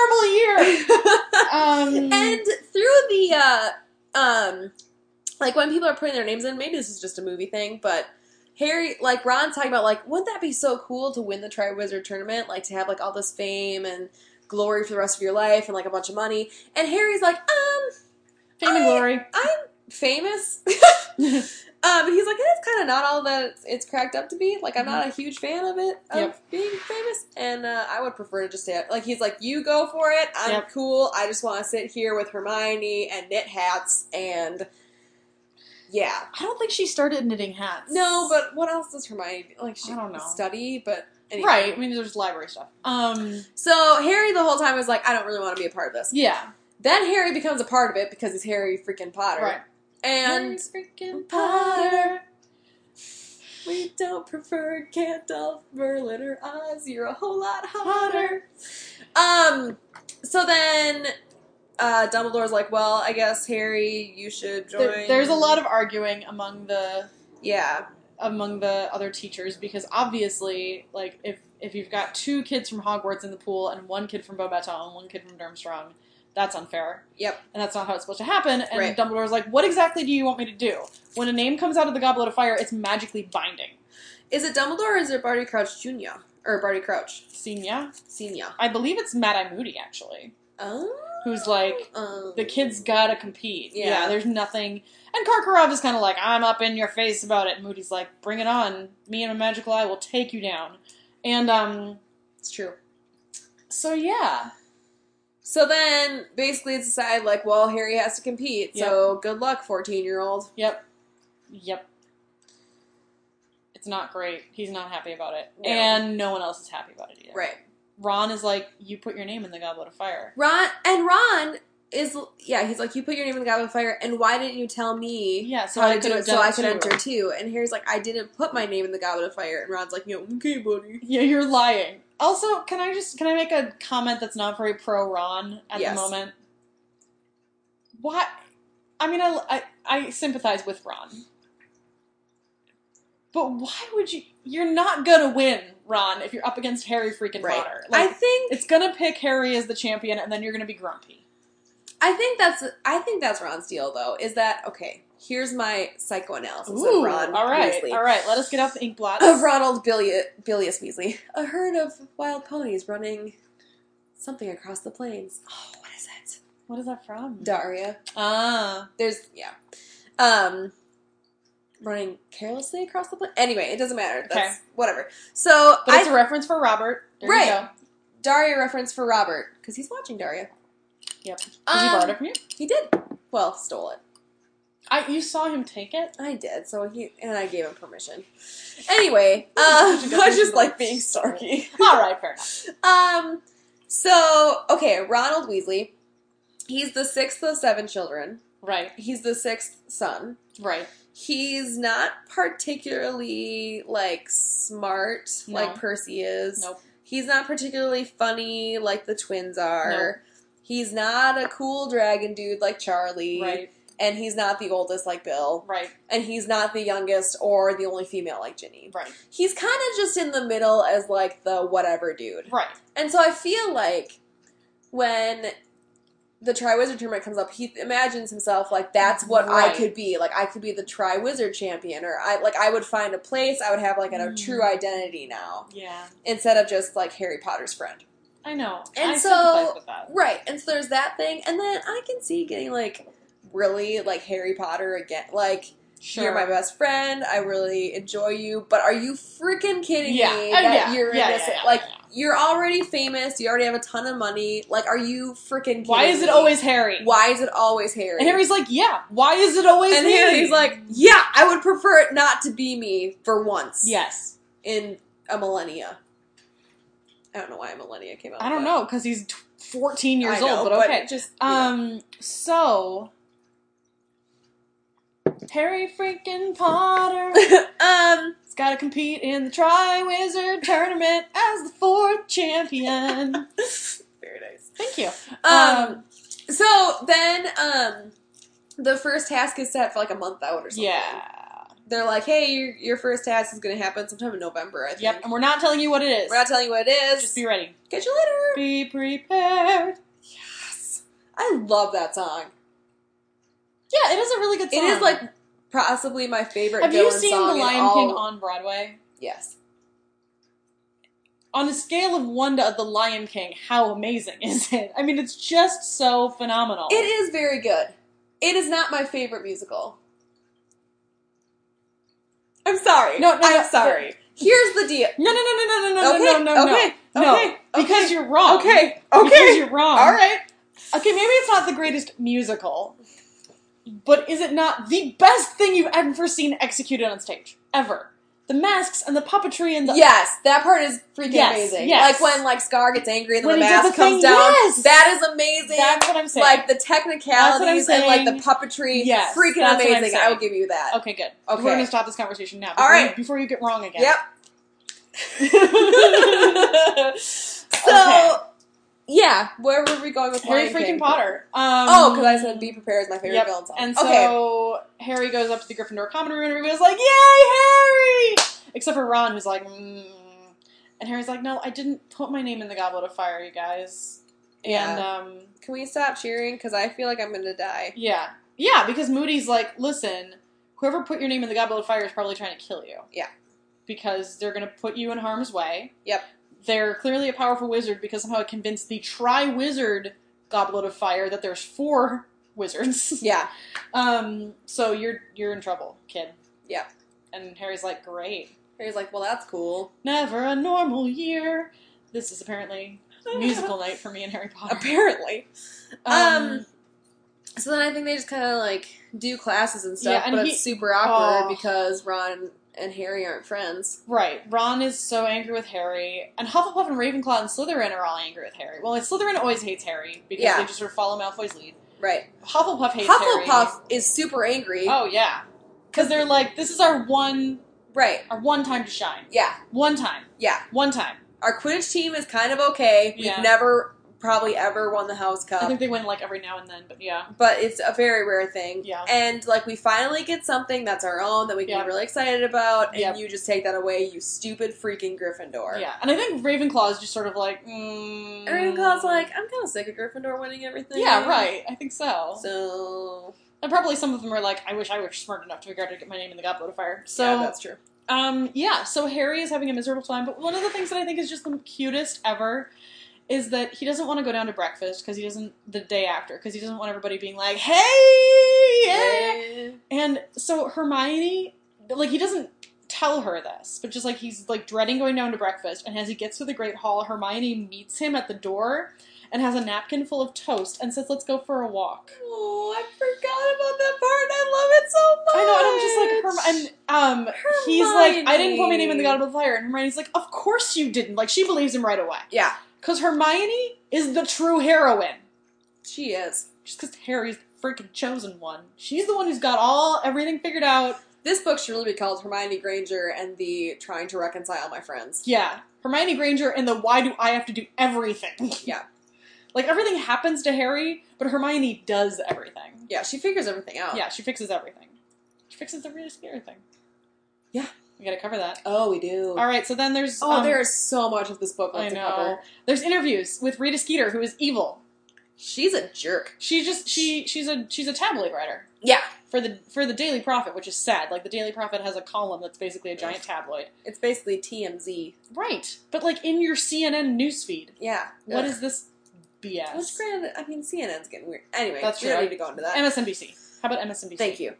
one normal year? And through the, like when people are putting their names in, maybe this is just a movie thing, but Harry, like Ron's talking about, like, wouldn't that be so cool to win the Triwizard Tournament? Like to have like all this fame and glory for the rest of your life and like a bunch of money. And Harry's like, Fame and glory. I'm famous. But he's like, it's kind of not all that it's cracked up to be. Like, I'm not a huge fan of it, of being famous. And I would prefer to just stay like, he's like, you go for it. I'm cool. I just want to sit here with Hermione and knit hats and, yeah. I don't think she started knitting hats. No, but what else does Hermione, like, she I don't know. study, but anyway. Right. I mean, there's library stuff. So Harry the whole time was like, I don't really want to be a part of this. Yeah. Then Harry becomes a part of it because he's Harry freaking Potter. Right. And Harry freaking Potter. We don't prefer Gandalf, Merlin, or Oz. You're a whole lot hotter. So then Dumbledore's like, well, I guess, Harry, you should join. There's a lot of arguing among the Yeah. other teachers, because obviously, like, if you've got 2 kids from Hogwarts in the pool and 1 kid from Beauxbaton and 1 kid from Durmstrang, that's unfair. Yep. And that's not how it's supposed to happen. And Right. Dumbledore's like, what exactly do you want me to do? When a name comes out of the Goblet of Fire, it's magically binding. Is it Dumbledore or is it Barty Crouch Jr.? Or Barty Crouch? Senior? Senior. I believe it's Mad-Eye Moody, actually. Oh. Who's like, the kid's gotta compete. Yeah. There's nothing. And Karkaroff is kind of like, I'm up in your face about it. And Moody's like, bring it on. Me and my magical eye will take you down. And, it's true. So, yeah. So then, basically, it's decided, like, well, Harry has to compete, so good luck, 14-year-old. Yep. It's not great. He's not happy about it. No. And no one else is happy about it either. Right. Ron is like, you put your name in the Goblet of Fire. Ron is, he's like, you put your name in the Goblet of Fire, and why didn't you tell me so how I to do could it have so done I it could too. enter too? And Harry's like, I didn't put my name in the Goblet of Fire, and Ron's like, okay, buddy. Yeah, you're lying. Also, can I make a comment that's not very pro-Ron at the moment? Why? I mean, I sympathize with Ron. But why would you... You're not gonna win, Ron, if you're up against Harry freaking Potter. Like, I think... It's gonna pick Harry as the champion, and then you're gonna be grumpy. I think that's Ron's deal, though, is that, okay, here's my psychoanalysis of Ron Weasley. All right, let us get out the ink blots. Of Ronald Bilious Weasley. A herd of wild ponies running something across the plains. Oh, what is it? What is that from? Daria. There's, running carelessly across the plains. Anyway, it doesn't matter. That's whatever. So, but it's a reference for Robert. There you go. Daria reference for Robert, because he's watching Daria. Yep. Did he borrow it from you? He did. Well, stole it. You saw him take it? I did, and I gave him permission. Anyway, I just like being snarky. Alright, fair enough. So, okay, Ronald Weasley, he's the 6th of 7 children. Right. He's the 6th son. Right. He's not particularly, like, smart like Percy is. Nope. He's not particularly funny like the twins are. Nope. He's not a cool dragon dude like Charlie. Right. And he's not the oldest like Bill. Right. And he's not the youngest or the only female like Ginny. Right. He's kind of just in the middle as, like, the whatever dude. Right. And so I feel like when the Triwizard Tournament comes up, he imagines himself like, that's what I could be. Like, I could be the Triwizard Champion. Or, I would find a place. I would have, like, a true identity now. Yeah. Instead of just, like, Harry Potter's friend. I know. And I so, sympathize with that. Right. And so there's that thing. And then I can see getting, like, really, like, Harry Potter again. Like, you're my best friend. I really enjoy you. But are you freaking kidding me that you're in this? You're already famous. You already have a ton of money. Like, are you freaking kidding me? Why is it always Harry? Why is it always Harry? And Harry's like, yeah. Why is it always me? And Harry's like, yeah, I would prefer it not to be me for once. Yes. In a millennia. I don't know why a millennia came out. I don't know, because he's 14 years old, but okay. Just, so... Harry freaking Potter. He's got to compete in the Triwizard Tournament as the 4th champion. Very nice. Thank you. So then, the first task is set for like a month out or something. Yeah. They're like, hey, your first task is going to happen sometime in November, I think. Yep, and we're not telling you what it is. We're not telling you what it is. Just be ready. Catch you later. Be prepared. Yes. I love that song. Yeah, it is a really good song. It is, like, possibly my favorite Have villain you seen song The Lion King on Broadway? Yes. On a scale of 1 to The Lion King, how amazing is it? I mean, it's just so phenomenal. It is very good. It is not my favorite musical. I'm sorry. No, I'm sorry. Here's the deal. No. Okay. No, because you're wrong. Okay. Because you're wrong. All right. Okay, maybe it's not the greatest musical, but is it not the best thing you've ever seen executed on stage? Ever. The masks and the puppetry and the... Yes, that part is freaking amazing. Yes. Like when, like, Scar gets angry and then When the he does mask the comes thing, down. yes. That is amazing. That's what I'm saying. Like, the technicalities and, like, the puppetry. Yes, freaking that's what I'm amazing. saying. I will give you that. Okay, good. Okay. We're going to stop this conversation now. All right. Before you get wrong again. Yep. So, yeah, yeah, where were we going with Harry Lion freaking King? Potter. Because I said Be Prepared is my favorite villain song. And so Harry goes up to the Gryffindor common room and everybody's like, yay, Harry! Except for Ron, who's like, And Harry's like, no, I didn't put my name in the Goblet of Fire, you guys. Yeah. And, can we stop cheering? Because I feel like I'm going to die. Yeah. Yeah, because Moody's like, listen, whoever put your name in the Goblet of Fire is probably trying to kill you. Yeah. Because they're going to put you in harm's way. Yep. They're clearly a powerful wizard because somehow it convinced the Tri-Wizard Goblet of Fire that there's 4 wizards. Yeah. So you're in trouble, kid. Yeah. And Harry's like, great. Harry's like, well, that's cool. Never a normal year. This is apparently musical night for me and Harry Potter. Apparently. So then I think they just kind of, like, do classes and stuff, but it's super awkward because Ron and Harry aren't friends. Right. Ron is so angry with Harry, and Hufflepuff and Ravenclaw and Slytherin are all angry with Harry. Well, Slytherin always hates Harry because they just sort of follow Malfoy's lead. Right. Hufflepuff hates Harry. Hufflepuff is super angry. Oh, yeah. Because they're like, this is our one... Right. Our one time to shine. Yeah. One time. Yeah. One time. Our Quidditch team is kind of okay. We've never probably ever won the House Cup. I think they win, like, every now and then, but yeah. But it's a very rare thing. Yeah. And, like, we finally get something that's our own that we can be really excited about, and you just take that away, you stupid freaking Gryffindor. Yeah. And I think Ravenclaw is just sort of like, And Ravenclaw's like, I'm kind of sick of Gryffindor winning everything. Yeah, right. I think so. So... And probably some of them are like, I wish I were smart enough to figure out how to get my name in the Goblet of Fire. So, yeah, that's true. So Harry is having a miserable time, but one of the things that I think is just the cutest ever is that he doesn't want to go down to breakfast the day after, because he doesn't want everybody being like, hey, yeah. And so Hermione, like, he doesn't tell her this, but just, like, he's, like, dreading going down to breakfast, and as he gets to the Great Hall, Hermione meets him at the door and has a napkin full of toast and says, let's go for a walk. Oh, I forgot about that part. I love it so much. I know, and I'm just like, Hermione. He's like, I didn't put my name in the Goblet of Fire. And Hermione's like, of course you didn't. Like, she believes him right away. Yeah. Because Hermione is the true heroine. She is. Just because Harry's the freaking chosen one. She's the one who's got everything figured out. This book should really be called Hermione Granger and the Trying to Reconcile My Friends. Yeah. Hermione Granger and the why do I have to do everything. Yeah. Like, everything happens to Harry, but Hermione does everything. Yeah, she figures everything out. Yeah, she fixes everything. She fixes the Rita Skeeter thing. Yeah. We gotta cover that. Oh, we do. Alright, so then there's... there's so much of this book left to cover. There's interviews with Rita Skeeter, who is evil. She's a jerk. She's a tabloid writer. Yeah. For the Daily Prophet, which is sad. Like, the Daily Prophet has a column that's basically a giant tabloid. It's basically TMZ. Right. But, like, in your CNN newsfeed. Yeah. What is this BS? Which, granted, I mean, CNN's getting weird. Anyway, that's true. We don't need to go into that. MSNBC. How about MSNBC? Thank you.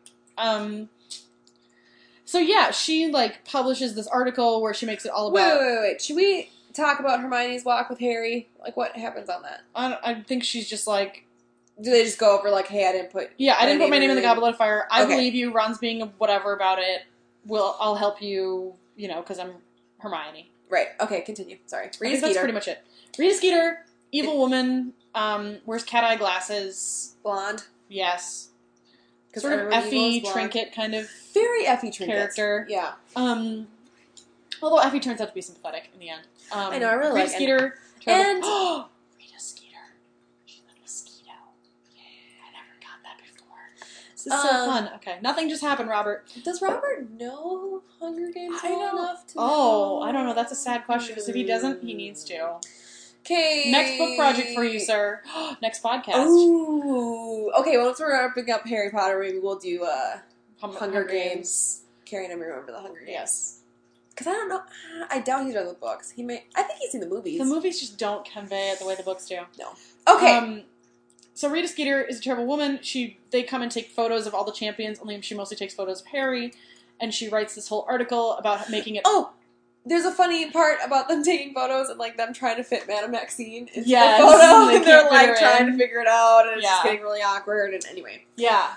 So, yeah, she, like, publishes this article where she makes it all about... Wait. Should we talk about Hermione's walk with Harry? Like, what happens on that? I think she's just, like... Do they just go over, like, hey, I didn't put... Yeah, I didn't put my name in the Goblet of Fire. I believe you. Ron's being whatever about it. I'll help you, because I'm Hermione. Right. Okay, continue. Sorry. Rita Skeeter. That's pretty much it. Rita Skeeter, evil woman, wears cat-eye glasses. Blonde. Yes. Sort of Effie Trinket kind of... Very Effie Trinket. Character. Yeah. Although Effie turns out to be sympathetic in the end. I know, I really Rita like Skeeter. And... Rita Skeeter. She's a mosquito. Yeah, I never got that before. This is so fun. Okay, nothing just happened, Robert. Does Robert know Hunger Games well enough to know? Oh, I don't know. That's a sad question, because if he doesn't, he needs to. Okay. Next book project for you, sir. Next podcast. Ooh. Okay, once we're wrapping up Harry Potter, maybe we'll do Hunger Games. Carrying him remember the Hunger Games. Yes. Because I don't know. I doubt he's read the books. I think he's seen the movies. The movies just don't convey it the way the books do. No. Okay. So Rita Skeeter is a terrible woman. They come and take photos of all the champions, only she mostly takes photos of Harry, and she writes this whole article about making it... Oh! There's a funny part about them taking photos and, like, them trying to fit Madame Maxine into the yes, photo, and they're, like, trying to figure it out, and it's yeah. just getting really awkward, and anyway. Yeah.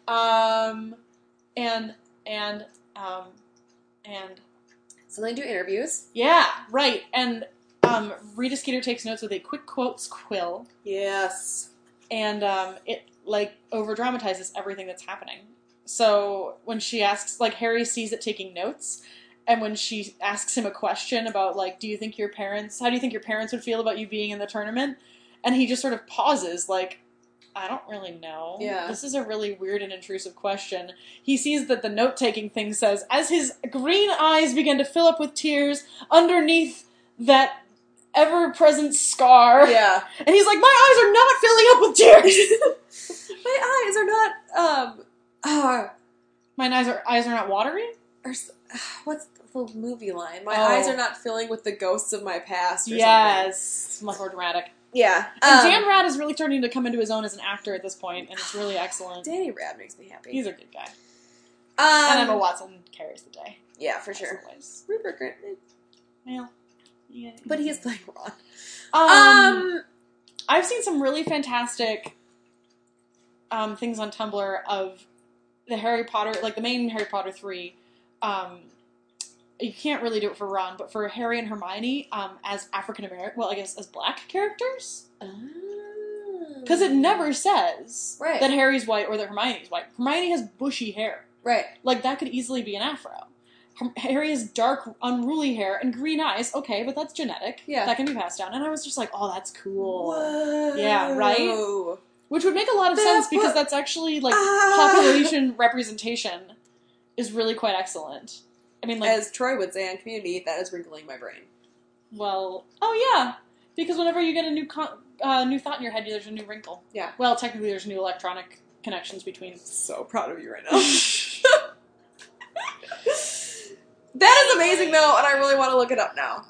So they do interviews. Yeah, right. And Rita Skeeter takes notes with a quick quotes quill. Yes. And it, like, over-dramatizes everything that's happening. So when she asks, like, Harry sees it taking notes, and when she asks him a question about, like, how do you think your parents would feel about you being in the tournament? And he just sort of pauses, like, I don't really know. Yeah. This is a really weird and intrusive question. He sees that the note-taking thing says, as his green eyes begin to fill up with tears underneath that ever-present scar. Yeah. And he's like, my eyes are not filling up with tears! My eyes are not, My eyes are not watery? what's the movie line? My Oh. eyes are not filling with the ghosts of my past or something. Yes. Much more dramatic. Yeah. And Dan Rad is really starting to come into his own as an actor at this point, and it's really excellent. Danny Rad makes me happy. He's a good guy. And Emma Watson carries the day. Yeah, for sure. Always. Rupert Grint. Well, yeah. But he is playing Ron. I've seen some really fantastic things on Tumblr of the Harry Potter, like the main Harry Potter 3. You can't really do it for Ron, but for Harry and Hermione as African American, well, I guess as black characters. Because it never says that Harry's white or that Hermione's white. Hermione has bushy hair. Right. Like, that could easily be an afro. Harry has dark, unruly hair and green eyes. Okay, but that's genetic. Yeah. That can be passed down. And I was just like, oh, that's cool. Whoa. Yeah, right? Which would make a lot of sense because that's actually, like, population representation is really quite excellent. I mean, like... As Troy would say on Community, that is wrinkling my brain. Well, oh yeah. Because whenever you get a new thought in your head, there's a new wrinkle. Yeah. Well, technically there's new electronic connections between... So proud of you right now. That is amazing, though, and I really want to look it up now.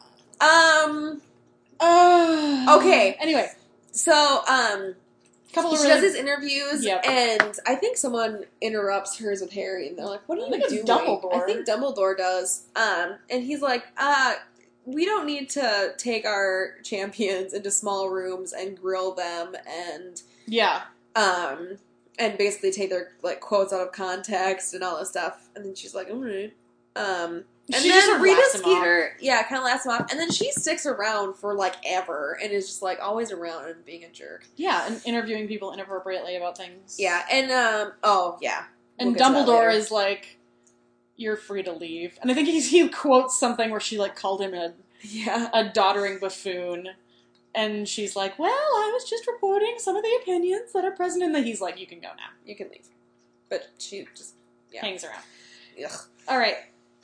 Okay. Anyway. So, she does his interviews, Yep. and I think someone interrupts hers with Harry, and they're like, what are you doing? Dumbledore. I think Dumbledore does. And he's like, we don't need to take our champions into small rooms and grill them and... Yeah. And basically take their, like, quotes out of context and all this stuff. And then she's like, alright. And she then just Rita laughs him Skeeter, kind of laughs him off. And then she sticks around for, like, ever. And is just, like, always around and being a jerk. Yeah, and interviewing people inappropriately about things. Yeah, and, And Dumbledore is like, you're free to leave. And I think he quotes something where she, like, called him a doddering buffoon. And she's like, well, I was just reporting some of the opinions that are present in the... He's like, you can go now. You can leave. But she just, hangs around. Ugh. All right.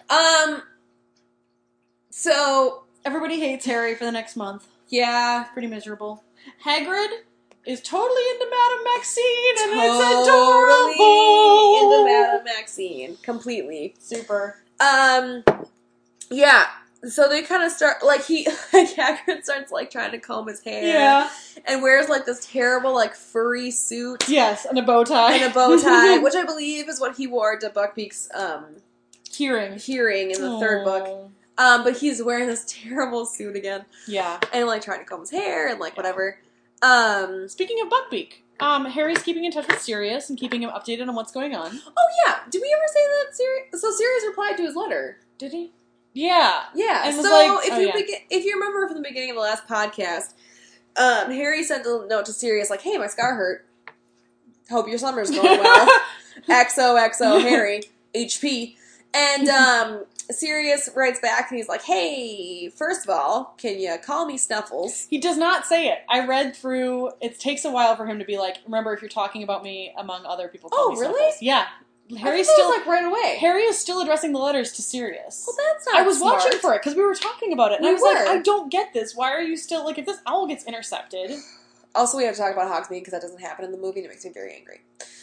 So... Everybody hates Harry for the next month. Yeah. Pretty miserable. Hagrid is totally into Madame Maxine, and it's adorable! Into Madame Maxine. Completely. Super. Yeah. So they kind of start, like, Hagrid starts, like, trying to comb his hair. Yeah. And wears, like, this terrible, like, furry suit. Yes, and a bow tie. Which I believe is what he wore to Buckbeak's, hearing in the third book. But he's wearing this terrible suit again. Yeah. And, like, trying to comb his hair and, like, whatever. Speaking of Buckbeak, Harry's keeping in touch with Sirius and keeping him updated on what's going on. Oh, yeah. Did we ever say that Sirius... So Sirius replied to his letter. Did he? Yeah. Yeah. And so was like, if you remember from the beginning of the last podcast, Harry sent a note to Sirius like, hey, my scar hurt. Hope your summer's going well. XOXO Harry. HP. And Sirius writes back and he's like, hey, first of all, can you call me Snuffles? He does not say it. I read through, it takes a while for him to be like, remember if you're talking about me among other people, call me really? Snuffles. Yeah. Harry's still like right away. Harry is still addressing the letters to Sirius. Well, that's not I was smart. watching for it because we were talking about it, and I was like, I don't get this. Why are you still like if this owl gets intercepted? Also, we have to talk about Hogsmeade because that doesn't happen in the movie, and it makes me very angry.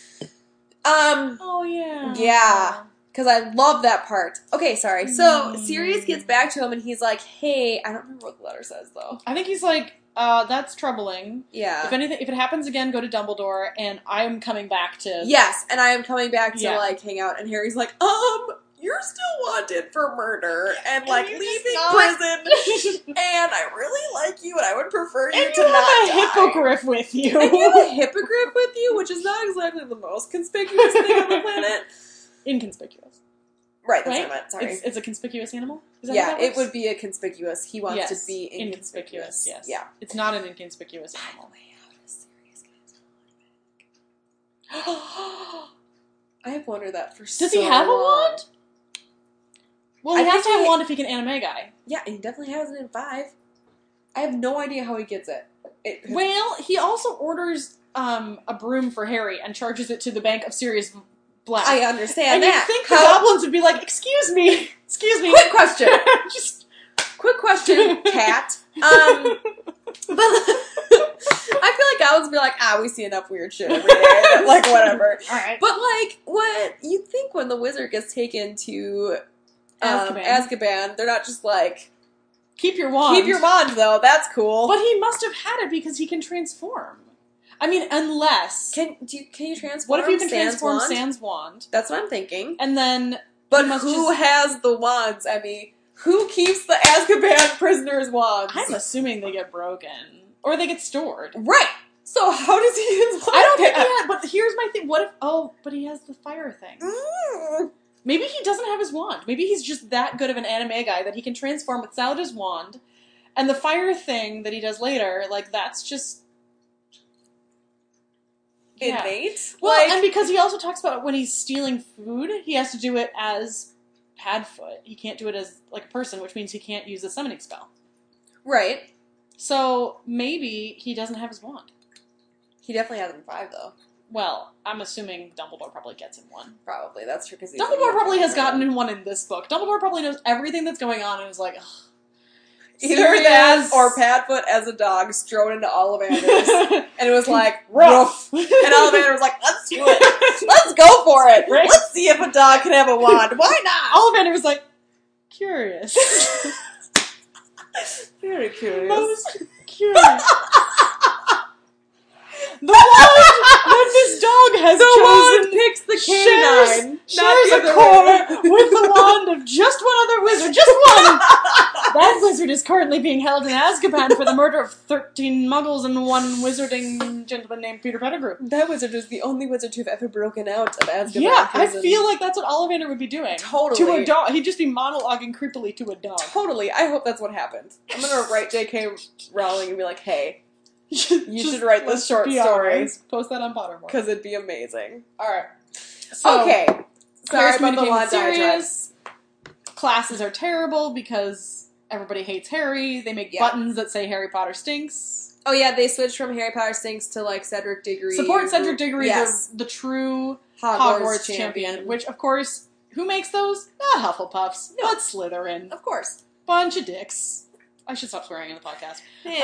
Oh yeah. Yeah, because I love that part. Okay, sorry. So Sirius gets back to him, and he's like, "Hey, I don't remember what the letter says though." I think he's like, that's troubling. Yeah. If it happens again, go to Dumbledore, and I'm coming back to... Yes, and I am coming back to, like, hang out, and Harry's like, you're still wanted for murder, and, like, leaving prison, and I really like you, and I would prefer you to not die. And you have a hippogriff with you. And you have a hippogriff with you, which is not exactly the most conspicuous thing on the planet. Inconspicuous. Right, that's what I meant, sorry. It's a conspicuous animal? Is that yeah, how that works? it would be a conspicuous. He wants to be inconspicuous. Yes. Yeah. It's not an inconspicuous animal. How does Sirius get his wand back? I have wondered that for so long. Does he have a wand? Well, he has to have a wand if he can anime guy. Yeah, and he definitely has it in 5. I have no idea how he gets it. Well, he also orders a broom for Harry and charges it to the Bank of Sirius Black. I understand and that. And you think the goblins would be like, excuse me. Quick question. Quick question, cat. But I feel like goblins would be like, we see enough weird shit every day. Like, whatever. Alright. But, like, what you think when the wizard gets taken to Azkaban, they're not just like, keep your wand. Keep your wand, though. That's cool. But he must have had it because he can transform. I mean, unless... Can you transform What if you can Sans transform wand? Sans wand? That's what I'm thinking. And then... But who has the wands, Emmy? Who keeps the Azkaban prisoners' wands? I'm assuming they get broken. Or they get stored. Right! So how does he use wand? I don't think he had... But here's my thing. What if... Oh, but he has the fire thing. Maybe he doesn't have his wand. Maybe he's just that good of an anime guy that he can transform without his wand. And the fire thing that he does later, like, that's just... Innate? Well, and because he also talks about when he's stealing food, he has to do it as Padfoot. He can't do it as, like, a person, which means he can't use the summoning spell. Right. So, maybe he doesn't have his wand. He definitely has it in 5, though. Well, I'm assuming Dumbledore probably gets him one. Probably, that's true. Because Dumbledore probably has gotten him one in this book. Dumbledore probably knows everything that's going on and is like, ugh. Either that or Padfoot as a dog strode into Ollivanders. And it was like, rough. And Ollivander was like, let's do it. Let's go for it. Right. Let's see if a dog can have a wand. Why not? Ollivander was like, curious. Very curious. Most curious. The wand that this dog has chosen picks the canine. Shares a corner with the wand of just one other wizard. Just one! That wizard is currently being held in Azkaban for the murder of 13 muggles and one wizarding gentleman named Peter Pettigrew. That wizard is the only wizard to have ever broken out of Azkaban Yeah, prison. I feel like that's what Ollivander would be doing. Totally. To a dog. He'd just be monologuing creepily to a dog. Totally. I hope that's what happened. I'm gonna write J.K. Rowling and be like, hey, you should write this short story. Post that on Pottermore. Because it'd be amazing. Alright. So, okay. Sorry about the wand diatribe. Classes are terrible because everybody hates Harry. They make buttons that say Harry Potter stinks. Oh yeah, they switched from Harry Potter stinks to like Cedric Diggory. Support Cedric Diggory, the true Hogwarts champion. Which, of course, who makes those? Not Hufflepuffs, but Slytherin. Of course. Bunch of dicks. I should stop swearing in the podcast.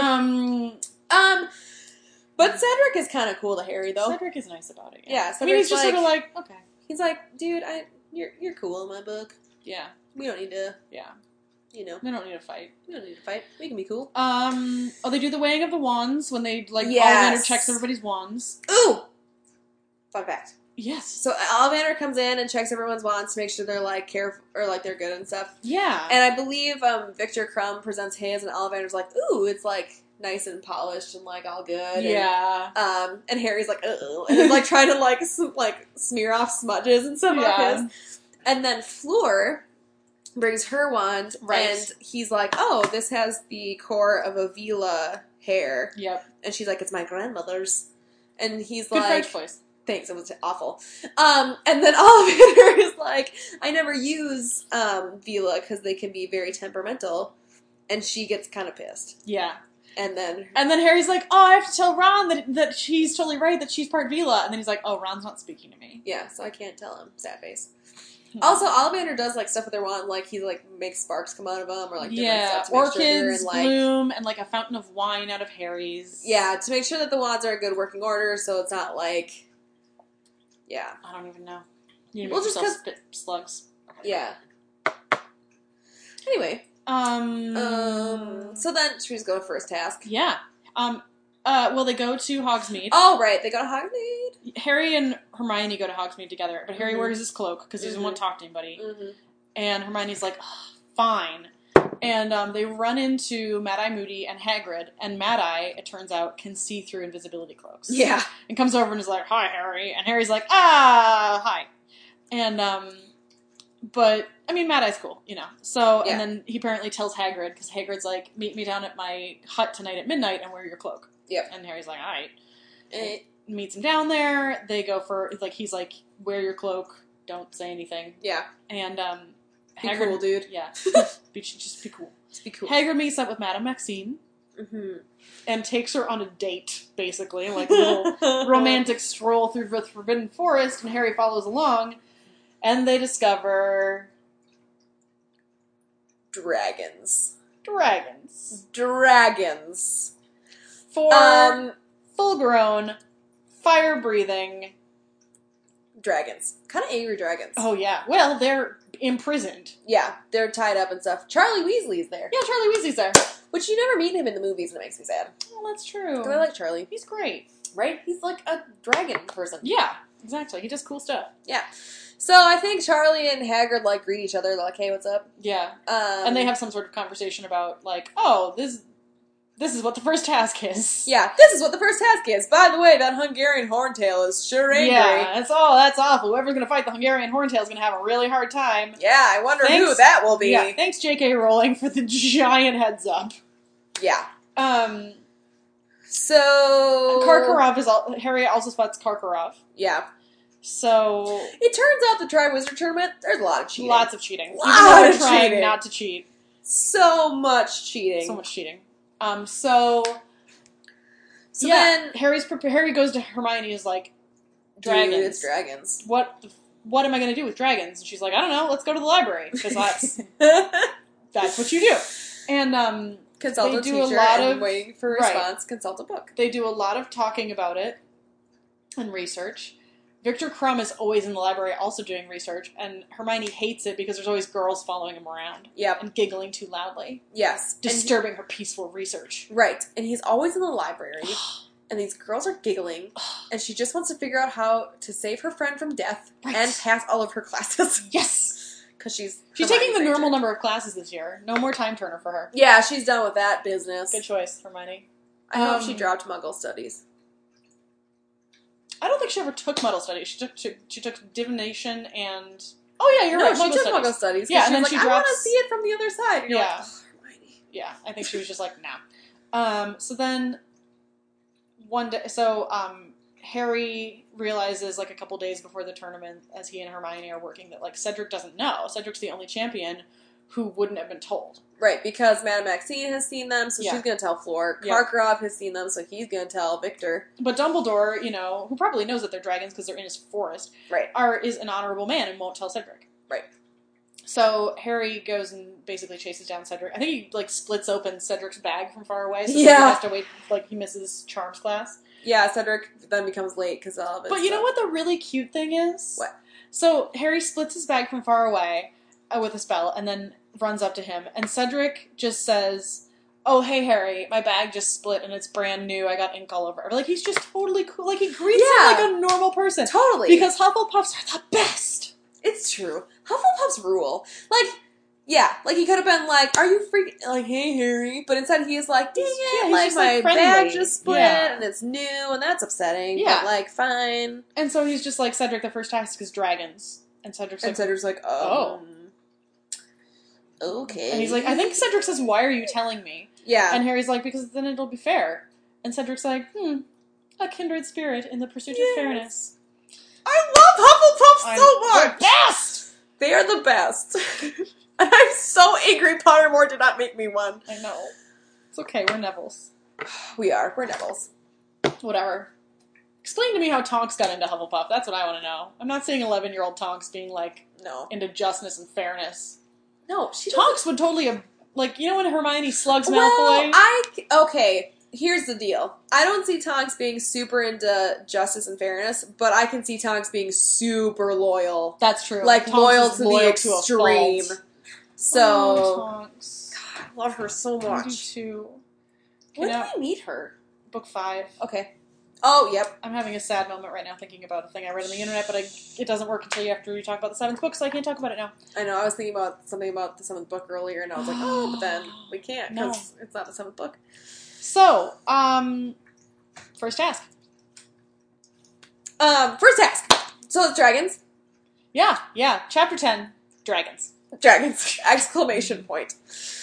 But Cedric is kind of cool to Harry, though. Cedric is nice about it. Yeah, I mean, he's just sort of like, okay. He's like, dude, you're cool in my book. Yeah. We don't need to. Yeah. You know. We don't need to fight. We don't need to fight. We can be cool. They do the weighing of the wands when they, like, Ollivander checks everybody's wands. Ooh! Fun fact. Yes. So Ollivander comes in and checks everyone's wands to make sure they're, like, careful, or, like, they're good and stuff. Yeah. And I believe, Victor Crumb presents his, and Ollivander's like, ooh, it's, like, nice and polished and, like, all good. Yeah. And Harry's like, uh-oh. And he's, like, trying to, like, smear off smudges and stuff off his. And then Fleur brings her wand, and he's like, oh, this has the core of a Vila hair. Yep. And she's like, it's my grandmother's. And he's Good like... French voice. Thanks, it was awful. And then Ollivander is like, I never use Vila because they can be very temperamental. And she gets kind of pissed. Yeah. And then Harry's like, oh, I have to tell Ron that she's totally right, that she's part Vila. And then he's like, oh, Ron's not speaking to me. Yeah, so I can't tell him. Sad face. Also, Ollivander does, like, stuff with their wand, like, he, like, makes sparks come out of them, or, like, different stuff to make orchids sure and, like, bloom, and, like, a fountain of wine out of Harry's. Yeah, to make sure that the wands are in good working order, so it's not, like, yeah. I don't even know. You need to make yourself spit slugs. Okay. Yeah. Anyway. So then, should we just go to first task? Yeah. Well, they go to Hogsmeade. Oh, right, they go to Hogsmeade. Harry and Hermione go to Hogsmeade together, but Harry wears his cloak because he doesn't want to talk to anybody. Mm-hmm. And Hermione's like, fine. And they run into Mad-Eye Moody and Hagrid, and Mad-Eye, it turns out, can see through invisibility cloaks. Yeah. And comes over and is like, hi, Harry. And Harry's like, hi. And, but, I mean, Mad-Eye's cool, you know. So, and then he apparently tells Hagrid, because Hagrid's like, meet me down at my hut tonight at midnight and wear your cloak. Yep. And Harry's like, alright. Meets him down there. They go for, like, he's like, wear your cloak. Don't say anything. Yeah. And, Be Hagrid, cool, dude. Yeah. Just be cool. Just be cool. Hagrid meets up with Madame Maxime. and takes her on a date, basically, like a little romantic stroll through the Forbidden Forest, and Harry follows along, and they discover... Dragons. Four full-grown, fire-breathing... dragons. Kind of angry dragons. Oh, yeah. Well, they're imprisoned. Yeah, they're tied up and stuff. Charlie Weasley's there. Yeah, Charlie Weasley's there. Which you never meet him in the movies, and it makes me sad. Oh, that's true. Because I like Charlie. He's great. Right? He's like a dragon person. Yeah, exactly. He does cool stuff. Yeah. So I think Charlie and Hagrid, like, greet each other. They're like, hey, what's up? Yeah. And they have some sort of conversation about, like, oh, this is what the first task is. Yeah, this is what the first task is. By the way, that Hungarian Horntail is sure angry. Yeah, that's awful. Whoever's going to fight the Hungarian Horntail is going to have a really hard time. Yeah, I wonder who that will be. Yeah, thanks J.K. Rowling for the giant heads up. Yeah. So... Karkaroff is... Harry also spots Karkaroff. Yeah. So... It turns out the Triwizard Tournament, there's a lot of cheating. Lots of cheating. Lots of trying cheating. not to cheat. So much cheating. So then Harry goes to Hermione and is like, dragons. Dude, it's dragons. What am I going to do with dragons? And she's like, I don't know, let's go to the library. Because that's what you do. And consult a teacher and waiting for a response, consult a book. They do a lot of talking about it and research. Victor Crumb is always in the library also doing research, and Hermione hates it because there's always girls following him around. Yep. And giggling too loudly. Yes. Disturbing her peaceful research. Right. And he's always in the library, and these girls are giggling, and she just wants to figure out how to save her friend from death and pass all of her classes. Yes! Because she's taking the normal number of classes this year. No more time turner for her. Yeah, she's done with that business. Good choice, Hermione. I hope she dropped Muggle Studies. I don't think she ever took Muddle Studies. She took divination and... Oh, yeah, you're right. She took Muggle Studies. Yeah, and then like, she I want to see it from the other side. And you're like, Hermione. Yeah, I think she was just like, nah. So then, one day... So, Harry realizes, like, a couple days before the tournament, as he and Hermione are working, that, like, Cedric doesn't know. Cedric's the only champion who wouldn't have been told. Right, because Madame Maxine has seen them, so she's going to tell Fleur. Karkaroff has seen them, so he's going to tell Victor. But Dumbledore, who probably knows that they're dragons because they're in his forest, is an honorable man and won't tell Cedric. Right. So Harry goes and basically chases down Cedric. I think he, like, splits open Cedric's bag from far away, so Cedric has to wait, like, he misses Charms class. Yeah, Cedric then becomes late because of it. But you know what the really cute thing is? What? So Harry splits his bag from far away with a spell, and then runs up to him, and Cedric just says, oh, hey, Harry, my bag just split, and it's brand new, I got ink all over it. Like, he's just totally cool. Like, he greets him like a normal person. Totally. Because Hufflepuffs are the best. It's true. Hufflepuffs rule. Like, yeah, like, he could have been like, are you freaking, like, hey, Harry, but instead he's like, dang it, like, my bag just split, and it's new, and that's upsetting, but, like, fine. And so he's just like, Cedric, the first task is dragons. And Cedric's like, oh. Okay. And he's like, I think Cedric says, why are you telling me? Yeah. And Harry's like, because then it'll be fair. And Cedric's like, a kindred spirit in the pursuit of fairness. I love Hufflepuff so much! The best! They are the best. And I'm so angry Pottermore did not make me one. I know. It's okay, we're Nevils. We are. We're Nevils. Whatever. Explain to me how Tonks got into Hufflepuff. That's what I want to know. I'm not seeing 11-year-old Tonks being, like, into justice and fairness. No, she Tonks would totally have, like, when Hermione slugs Malfoy? Okay, here's the deal. I don't see Tonks being super into justice and fairness, but I can see Tonks being super loyal. That's true. Like, loyal to the extreme. So, Tonks. God, I love her so much. I do too. When do we meet her? Book 5. Okay. Oh, yep. I'm having a sad moment right now thinking about a thing I read on the internet, but it doesn't work until after you talk about the 7th book, so I can't talk about it now. I know, I was thinking about something about the 7th book earlier, and I was like, oh, but then we can't, because it's not the 7th book. So, first task. First task. So it's dragons. Yeah. Chapter 10, dragons. Dragons! Exclamation point.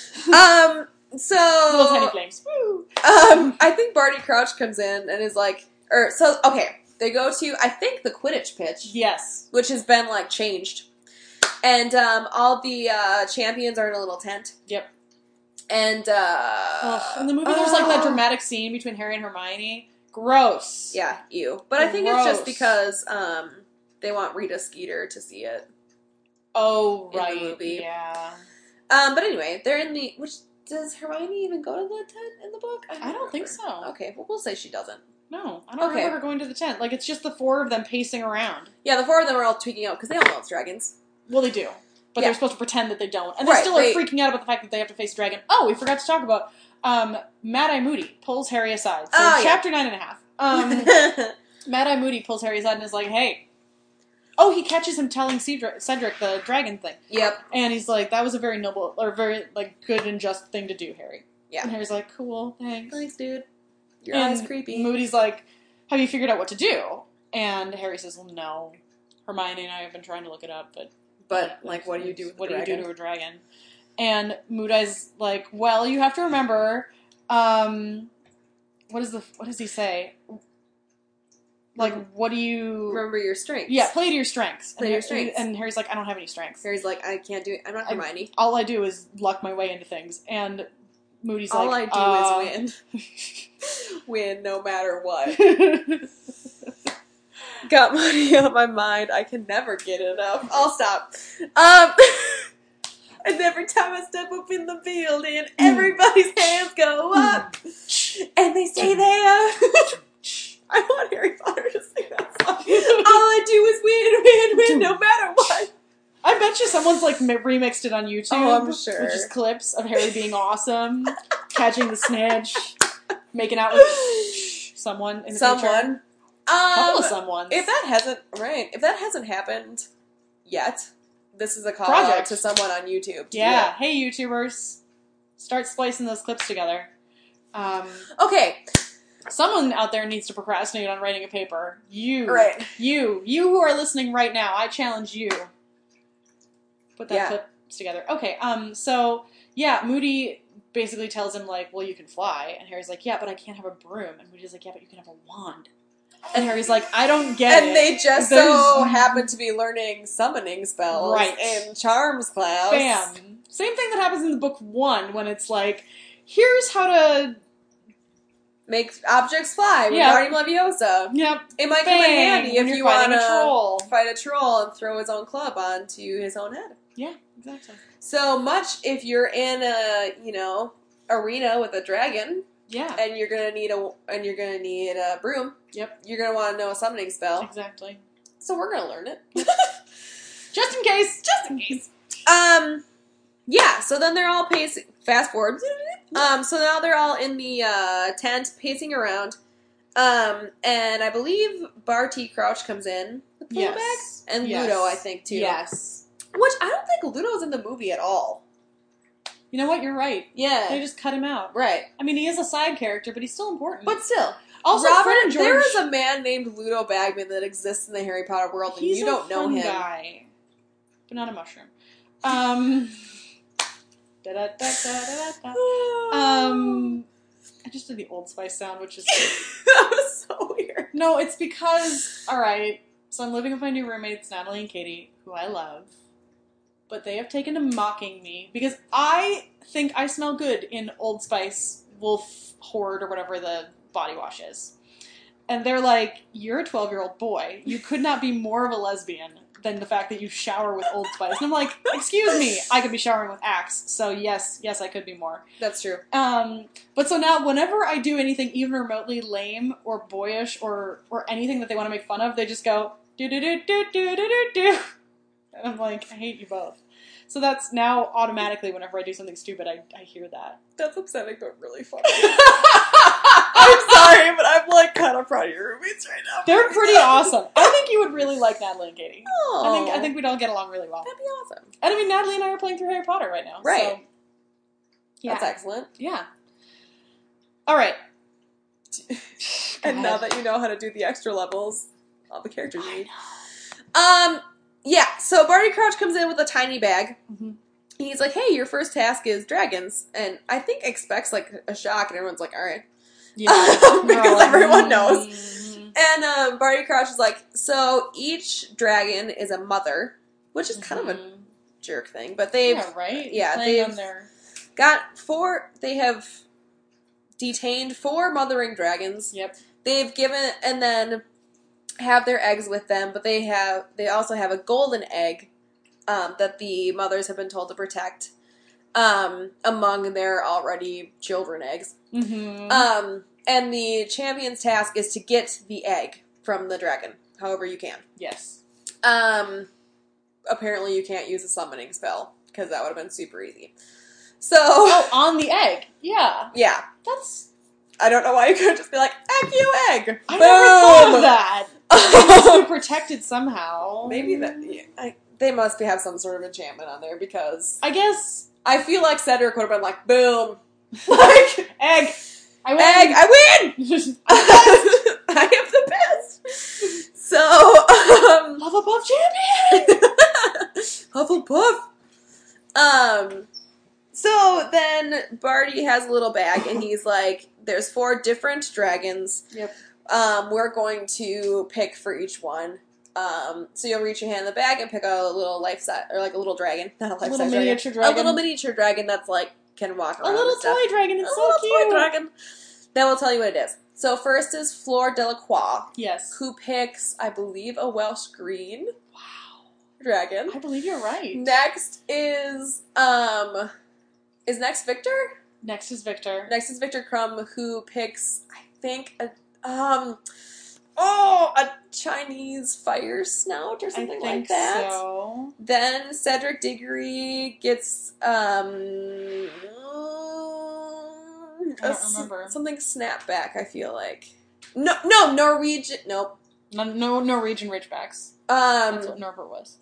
So... Little tiny flames. Woo! I think Barty Crouch comes in and is like... they go to, I think, the Quidditch pitch. Yes. Which has been, like, changed. And, all the, champions are in a little tent. Yep. And, in the movie, there's like that dramatic scene between Harry and Hermione. Gross. Yeah, ew. But I think it's just because they want Rita Skeeter to see it. Oh, right. In the movie. Yeah. But anyway, they're in the... Does Hermione even go to the tent in the book? I don't think so. Okay, well, we'll say she doesn't. No, I don't remember her going to the tent. Like, it's just the four of them pacing around. Yeah, the four of them are all tweaking out because they all know it's dragons. Well, they do. But they're supposed to pretend that they don't. And they still are freaking out about the fact that they have to face a dragon. Oh, we forgot to talk about Mad-Eye Moody pulls Harry aside. So chapter 9.5. Mad-Eye Moody pulls Harry aside and is like, hey. Oh, he catches him telling Cedric the dragon thing. Yep. And he's like, that was a very noble, or very, like, good and just thing to do, Harry. Yeah. And Harry's like, cool, thanks. Thanks, dude. Your eye's creepy. Moody's like, have you figured out what to do? And Harry says, well, no. Hermione and I have been trying to look it up, but like, what do you do with what do you do to a dragon? And Moody-Eye's like, well, you have to remember, what does he say? Like, what do you... Remember your strengths. Yeah, play to your strengths. Play to your strengths. And Harry's like, I don't have any strengths. Harry's like, I can't do it. I'm not Hermione. All I do is luck my way into things. And Moody's all like, all I do is win. Win no matter what. Got money on my mind. I can never get enough. I'll stop. And every time I step up in the building, everybody's hands go up. And they say I want Harry Potter to sing that song. All I do is win, no matter what. I bet you someone's like remixed it on YouTube. Oh, I'm sure. With just clips of Harry being awesome, catching the snitch, making out with someone in the future. Couple of someones. If that hasn't happened yet, this is a call out to someone on YouTube. Yeah. Hey, YouTubers, start splicing those clips together. Okay. Someone out there needs to procrastinate on writing a paper. You who are listening right now, I challenge you. Put that clip together. Okay, so, Moody basically tells him, like, well, you can fly. And Harry's like, yeah, but I can't have a broom. And Moody's like, yeah, but you can have a wand. And Harry's like, I don't get it. And they just so happen to be learning summoning spells in Charms class. Bam. Same thing that happens in the book 1 when it's like, here's how to... make objects fly with Wingardium Leviosa. Yep. It might come in handy if you want to fight a troll and throw his own club onto his own head. Yeah, exactly. So much if you're in a, arena with a dragon. Yeah. And you're gonna need a broom. Yep. You're gonna want to know a summoning spell. Exactly. So we're gonna learn it. Just in case. Yeah, so then they're all pacing. Fast forward. So now they're all in the tent, pacing around. And I believe Barty Crouch comes in with the bag. And Ludo, I think, too. Yes. Which I don't think Ludo's in the movie at all. You know what? You're right. Yeah. They just cut him out. Right. I mean, he is a side character, but he's still important. But still. Also, Robert, Fred and George... there is a man named Ludo Bagman that exists in the Harry Potter world, and you don't know him. He's a fun guy. But not a mushroom. I just did the Old Spice sound, which is... That was so weird. No, it's because... Alright, so I'm living with my new roommates, Natalie and Katie, who I love. But they have taken to mocking me because I think I smell good in Old Spice Wolf Horde or whatever the body wash is. And they're like, you're a 12-year-old boy. You could not be more of a lesbian than the fact that you shower with Old Spice. And I'm like, excuse me, I could be showering with Axe. So yes, I could be more. That's true. But so now whenever I do anything even remotely lame or boyish or anything that they want to make fun of, they just go, do-do-do-do-do-do-do-do. And I'm like, I hate you both. So that's now automatically whenever I do something stupid, I hear that. That's upsetting, but really funny. I'm sorry, but I'm like kind of proud of your roommates right now. They're pretty awesome. I think you would really like Natalie and Katie. Oh. I think we'd all get along really well. That'd be awesome. And I mean, Natalie and I are playing through Harry Potter right now. Right. So, yeah. That's excellent. Yeah. All right. And now that you know how to do the extra levels, all the characters you need. Yeah, so Barty Crouch comes in with a tiny bag. Mm-hmm. He's like, hey, your first task is dragons. And I think expects, like, a shock, and everyone's like, all right. Yeah. Because everyone knows. Mm-hmm. And Barty Crouch is like, so each dragon is a mother, which is kind of a jerk thing. But they've... Yeah, right? Yeah, they've... on their They have detained 4 mothering dragons. Yep. They've given, and then have their eggs with them, but they also have a golden egg that the mothers have been told to protect among their already children eggs. Mm-hmm. And the champion's task is to get the egg from the dragon, however you can. Yes. Apparently you can't use a summoning spell, because that would have been super easy. So... Oh, on the egg. Yeah. Yeah. That's... I don't know why you couldn't just be like, egg you egg! I never thought of that. It must be protected somehow. Maybe that... Yeah, they must have some sort of enchantment on there, because... I guess... I feel like Cedric would have been like, boom! Like, egg! I win! Egg! I win! I am the best! So, Hufflepuff champion! Hufflepuff! So then Barty has a little bag, and he's like, there's 4 different dragons. Yep. We're going to pick for each one. So you'll reach your hand in the bag and pick a little life-size, or like a little dragon. Not a life-size dragon. Miniature dragon. A little miniature dragon that's like, can walk around. A little and stuff. toy dragon. It's a so little cute. toy dragon. That will tell you what it is. So first is Fleur Delacroix. Yes. Who picks, I believe, a Welsh green. Wow. Dragon. I believe you're right. Next is next Victor? Next is Victor. Next is Victor Crumb, who picks, I think, a Chinese fire snout or something like that. So. Then Cedric Diggory gets I don't remember. Something snapback, I feel like. No, Norwegian. Nope. No Norwegian Ridgebacks. That's what Norbert was.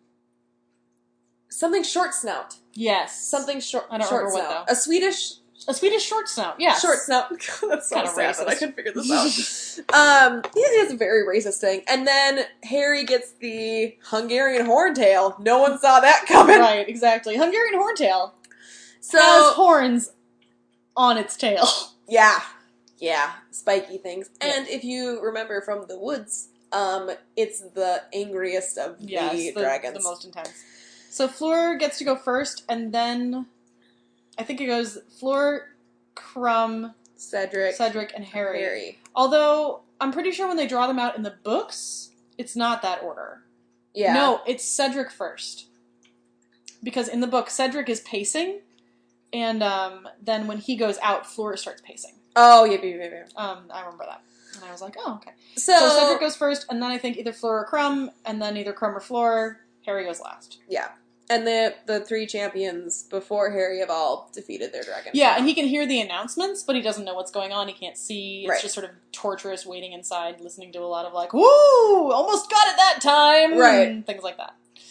Something short snout. Yes. Something short. I don't short remember snout. what though. A Swedish short snout. Yes. short snout. That's so Kinda sad that I racist. couldn't figure this out. He has a very racist thing. And then Harry gets the Hungarian horntail. No one saw that coming. Right, exactly. Hungarian horntail So has horns on its tail. Yeah, spiky things. Yeah. And if you remember from the woods, it's the angriest of the dragons. The most intense. So Fleur gets to go first, and then I think it goes Fleur, Crumb, Cedric, and Harry. Although I'm pretty sure when they draw them out in the books, it's not that order. Yeah. No, it's Cedric first. Because in the book, Cedric is pacing, and then when he goes out, Fleur starts pacing. Oh, yeah. I remember that. And I was like, oh, okay. So Cedric goes first, and then I think either Fleur or Crumb, and then either Crumb or Fleur. Harry goes last. Yeah. And the 3 champions before Harry have all defeated their dragon. Yeah, and he can hear the announcements, but he doesn't know what's going on. He can't see. It's Right. just sort of torturous waiting inside, listening to a lot of like, woo, almost got it that time. Right. And things like that.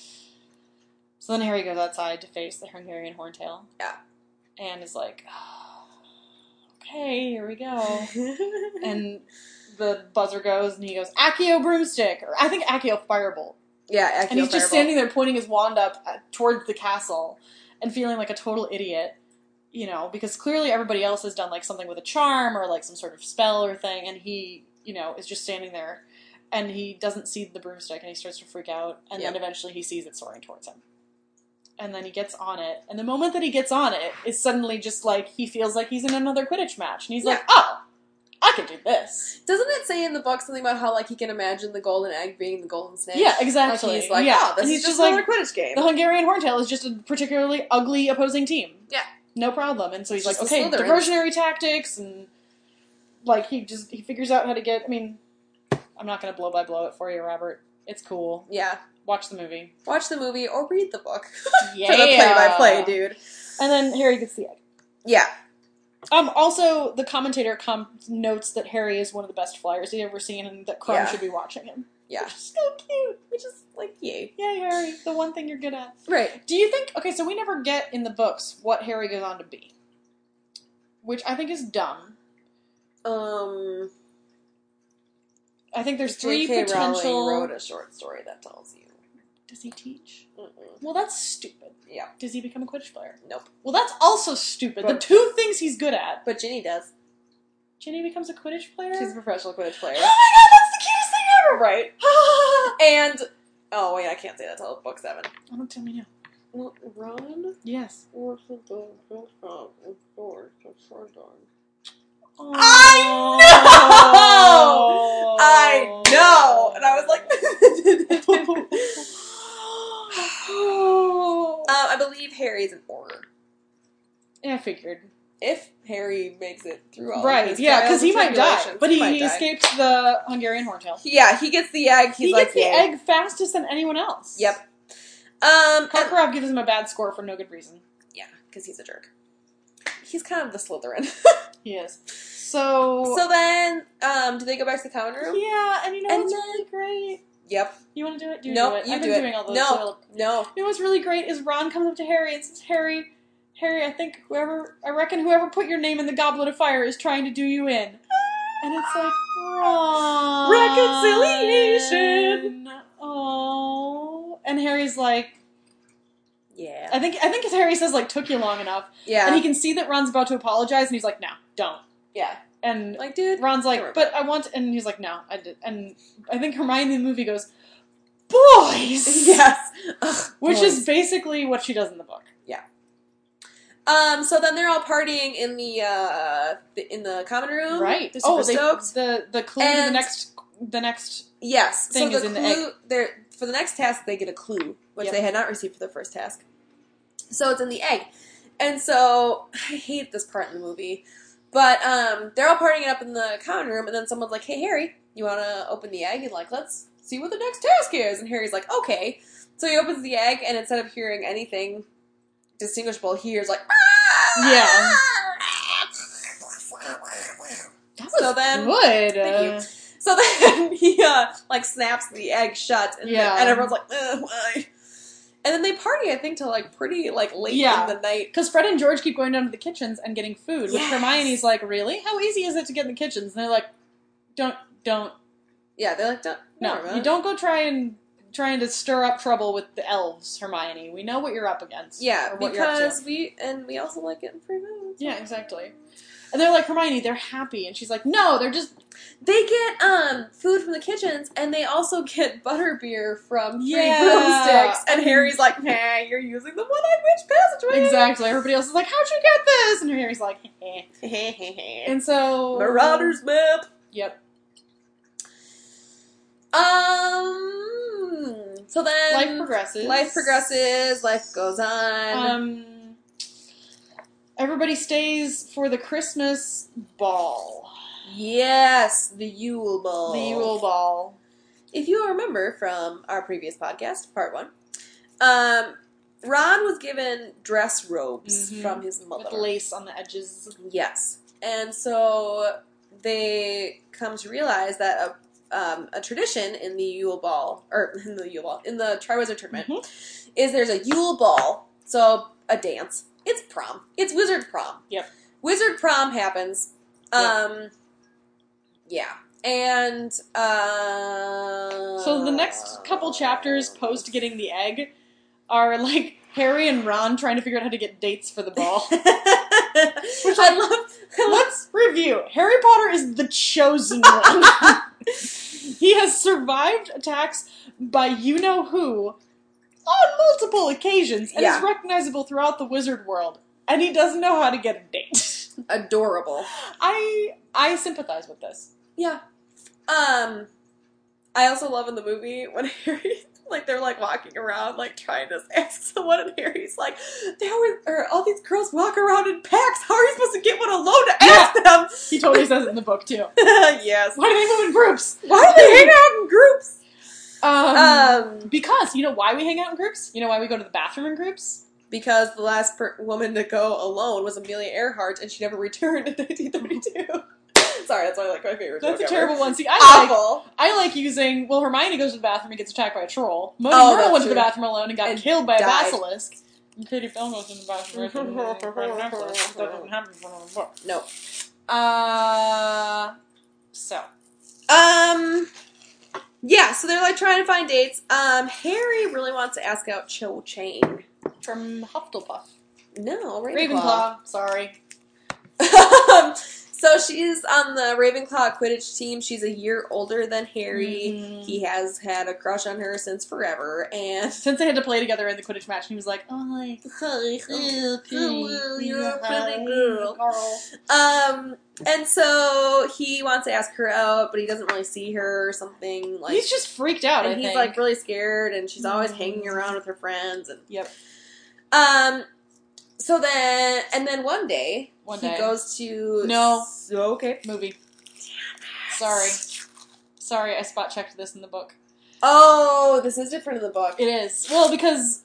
So then Harry goes outside to face the Hungarian horntail. Yeah. And is like, oh, okay, here we go. And the buzzer goes, and he goes, Accio broomstick, or I think Accio firebolt. Yeah, And he's just standing there pointing his wand up towards the castle and feeling like a total idiot, you know, because clearly everybody else has done like something with a charm or like some sort of spell or thing, and he, you know, is just standing there and he doesn't see the broomstick and he starts to freak out, and then eventually he sees it soaring towards him. And then he gets on it, and the moment that he gets on it is suddenly just like he feels like he's in another Quidditch match, and he's like, oh, I could do this. Doesn't it say in the book something about how like he can imagine the golden egg being the golden snake? Yeah, exactly. Like, he's like, yeah. oh, this and is he's just like, another Quidditch game. The Hungarian horntail is just a particularly ugly opposing team. Yeah. No problem. And so he's It's like, just okay, the Slytherins. diversionary tactics, and like he figures out how to get, I mean, I'm not going to blow by blow it for you, Robert. It's cool. Yeah. Watch the movie. Watch the movie or read the book. Yeah. For the play-by-play, dude. And then Harry gets the egg. Yeah. Also, the commentator notes that Harry is one of the best flyers he's ever seen, and that Crumb should be watching him. Yeah. Which is so cute. Which is like, yay. Yay, Harry. The one thing you're good at. Right. Do you think... Okay, so we never get in the books what Harry goes on to be. Which I think is dumb. I think there's 3 J.K. potential... Rowling wrote a short story that tells you. Does he teach? Mm-mm. Well, that's stupid. Yeah. Does he become a Quidditch player? Nope. Well, that's also stupid. But- the 2 things he's good at. But Ginny does. Ginny becomes a Quidditch player? She's a professional Quidditch player. Oh my god, that's the cutest thing ever! Right. And, oh wait, I can't say that till book 7. Oh, don't tell me now. Ron? Yes. Works at the gift shop in George, that's our dog. I know! I know! And I was like... I believe Harry's an order. Yeah, I figured. If Harry makes it through all right, of his yeah, because he might die. tribulations, But he escapes the Hungarian horntail. Yeah, he gets the egg. He gets the egg fastest than anyone else. Yep. Karkaroff gives him a bad score for no good reason. Yeah, because he's a jerk. He's kind of the Slytherin. He is. So then, do they go back to the common room? Yeah, and you know what's really great? Yep. You want to do it? Nope, I've been doing all those. No. You know what's really great is Ron comes up to Harry and says, Harry, I reckon whoever put your name in the Goblet of Fire is trying to do you in. And it's like, Ron. Reconciliation. Oh. And Harry's like, yeah. I think Harry says, like, took you long enough. Yeah. And he can see that Ron's about to apologize, and he's like, no, don't. Yeah. And like, dude, Ron's like, but I want, and he's like, no, I did. And I think Hermione in the movie goes, boys! Yes. Ugh, which is basically what she does in the book. Yeah. So then they're all partying in the common room. Right. They're super stoked. The clue to the next yes. thing so is in the egg. For the next task, they get a clue, which they had not received for the first task. So it's in the egg. And so, I hate this part in the movie. But they're all partying up in the common room, and then someone's like, hey, Harry, you want to open the egg? And like, let's see what the next task is. And Harry's like, okay. So he opens the egg, and instead of hearing anything distinguishable, he hears like, ah! Yeah. That was good. Thank you. So then he like snaps the egg shut, and everyone's like, why? And then they party, I think, till like pretty like late in the night. Because Fred and George keep going down to the kitchens and getting food. Which Hermione's like, really? How easy is it to get in the kitchens? And they're like, don't. Yeah, they're like, don't. No, you don't go trying to stir up trouble with the elves, Hermione. We know what you're up against. Yeah, because we also like getting free food. Yeah, exactly. And they're like, Hermione, they're happy. And she's like, no, they're just... They get food from the kitchens, and they also get butterbeer from Three Broomsticks. And Harry's like, nah, you're using the one-eyed witch passageway. Exactly. Everybody else is like, how'd you get this? And Harry's like, heh. And so... Marauder's map. Yep. So then... Life progresses. Life goes on. Everybody stays for the Christmas ball. Yes, the Yule Ball. The Yule Ball. If you remember from our previous podcast, part 1, Ron was given dress robes from his mother. With lace on the edges. Yes. And so they come to realize that a tradition in the Yule Ball, in the Triwizard Tournament, is there's a Yule Ball, so a dance. It's prom. It's Wizard Prom. Yep. Wizard Prom happens. Yeah. And, so the next couple chapters post getting the egg are, like, Harry and Ron trying to figure out how to get dates for the ball. Which I love. Let's review. Harry Potter is the chosen one. He has survived attacks by you-know-who on multiple occasions and is recognizable throughout the wizard world. And he doesn't know how to get a date. Adorable. I sympathize with this. Yeah. I also love in the movie when Harry, like, they're, like, walking around, like, trying to ask someone, and Harry's like, all these girls walk around in packs, how are you supposed to get one alone to ask them? He totally says it in the book, too. Yes. Why do they move in groups? Why do they hang out in groups? Because, you know why we hang out in groups? You know why we go to the bathroom in groups? Because the last woman to go alone was Amelia Earhart, and she never returned in 1932. Sorry, that's why I like my favorite joke. That's a terrible one. See, Awful. I like using... Well, Hermione goes to the bathroom and gets attacked by a troll. Mona Myrtle went to the bathroom alone and got killed by a basilisk. And Katie Bell goes in the bathroom. That doesn't happen in the book. No. Yeah, so they're, like, trying to find dates. Harry really wants to ask out Cho Chang. From Hufflepuff. No, Ravenclaw. Sorry. So she's on the Ravenclaw Quidditch team. She's a year older than Harry. Mm-hmm. He has had a crush on her since forever, and since they had to play together in the Quidditch match, he was like, "Oh, like, you're a pretty girl." And so he wants to ask her out, but he doesn't really see her or something. Like he's just freaked out. and he's like really scared, and she's always hanging around with her friends. And yep. So then one day he goes to okay movie. Sorry, I spot checked this in the book. Oh, this is different in the book. It is. Well, because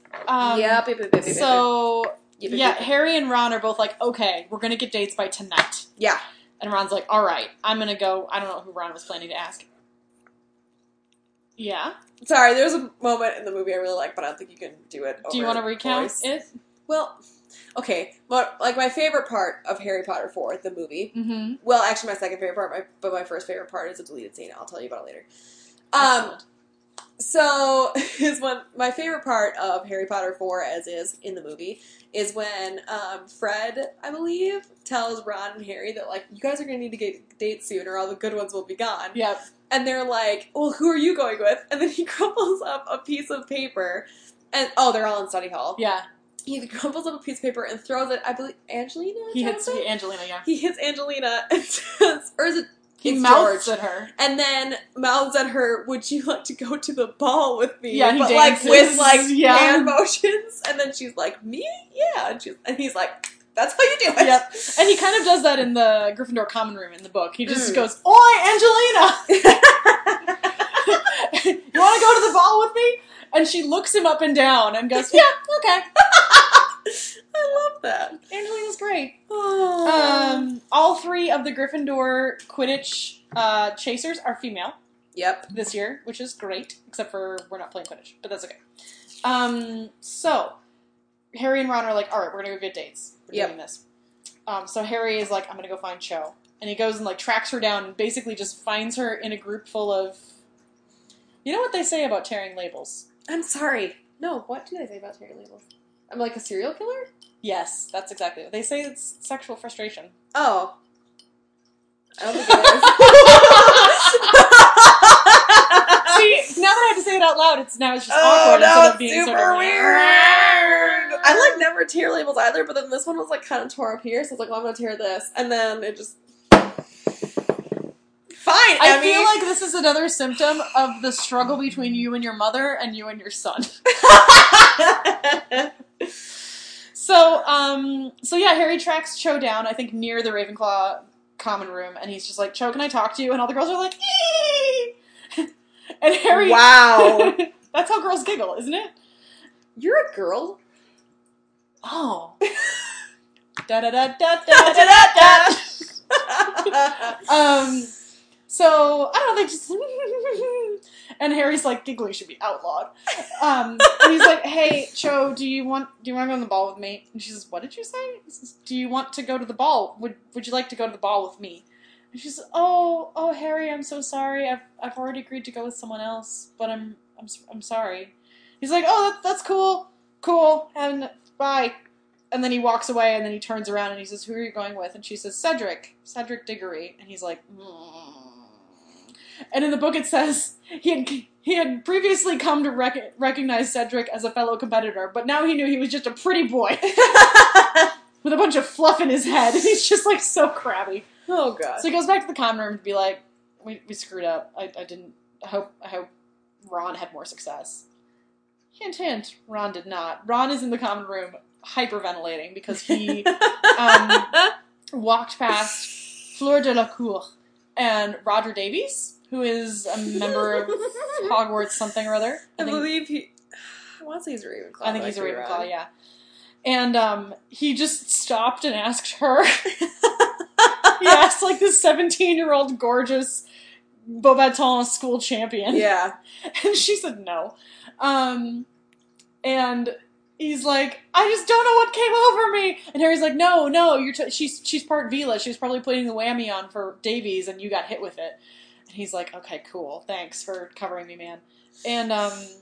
Harry and Ron are both like, okay, we're gonna get dates by tonight. Yeah. And Ron's like, all right, I'm gonna go. I don't know who Ron was planning to ask. Yeah. Sorry, there's a moment in the movie I really like, but I don't think you can do it. Do you want to recount it? Well, okay. But like my favorite part of Harry Potter 4, the movie. Mm-hmm. Well, actually, my second favorite part, but my first favorite part is a deleted scene. I'll tell you about it later. So my favorite part of Harry Potter 4, as is in the movie, is when Fred, I believe, tells Ron and Harry that, like, you guys are going to need to get dates soon or all the good ones will be gone. Yep. And they're like, well, who are you going with? And then he crumples up a piece of paper. And, they're all in study hall. Yeah. He crumples up a piece of paper and throws it, I believe, Angelina? He hits Angelina, yeah. He hits Angelina and says, or is it... He mouths at her. And then mouths at her, would you like to go to the ball with me? Yeah, he dances. With, hand motions. And then she's like, me? Yeah. And he's like, that's how you do it. Yep. And he kind of does that in the Gryffindor common room in the book. He just goes, oi, Angelina! You want to go to the ball with me? And she looks him up and down and goes, yeah, okay. I love that. Angelina's great. All three of the Gryffindor Quidditch chasers are female. Yep. This year, which is great, except for we're not playing Quidditch, but that's okay. So Harry and Ron are like, all right, we're gonna go get dates. We're doing this. So Harry is like, I'm gonna go find Cho, and he goes and like tracks her down and basically just finds her in a group full of. You know what they say about tearing labels? I'm sorry. No, what do they say about tearing labels? I'm like a serial killer? Yes, that's exactly what they say. It's sexual frustration. Oh. I don't think it is. See, now that I have to say it out loud, it's just awkward instead of being super weird. I never tear labels either, but then this one was kind of tore up here, so I was like, well, I'm gonna tear this, and then it just. Fine, I feel like this is another symptom of the struggle between you and your mother and you and your son. So yeah, Harry tracks Cho down, I think near the Ravenclaw common room, and he's just like, Cho, can I talk to you? And all the girls are like, eee! And Harry... Wow. That's how girls giggle, isn't it? You're a girl? Oh. Da-da-da-da-da-da-da-da! So, I don't know, they just... And Harry's like, giggling should be outlawed. And he's like, hey, Cho, do you want to go on the ball with me? And she says, what did you say? He says, do you want to go to the ball? Would you like to go to the ball with me? And she says, oh, Harry, I'm so sorry. I've already agreed to go with someone else, but I'm sorry. He's like, oh, that's cool, and bye. And then he walks away, and then he turns around, and he says, who are you going with? And she says, Cedric Diggory. And he's like, And in the book it says he had previously come to recognize Cedric as a fellow competitor, but now he knew he was just a pretty boy with a bunch of fluff in his head, and he's just like so crabby. Oh god! So he goes back to the common room to be like, "We screwed up. I hope Ron had more success." Hint, hint. Ron did not. Ron is in the common room hyperventilating because he walked past Fleur Delacour and Roger Davies, who is a member of Hogwarts something or other. I believe I want to say he's a Ravenclaw. I think he's a Ravenclaw, yeah. And he just stopped and asked her. He asked like this 17-year-old gorgeous Beauxbatons school champion. Yeah. And she said no. And he's like, I just don't know what came over me. And Harry's like, no, she's part Vila. She was probably putting the whammy on for Davies, and you got hit with it. And he's like, okay, cool. Thanks for covering me, man. And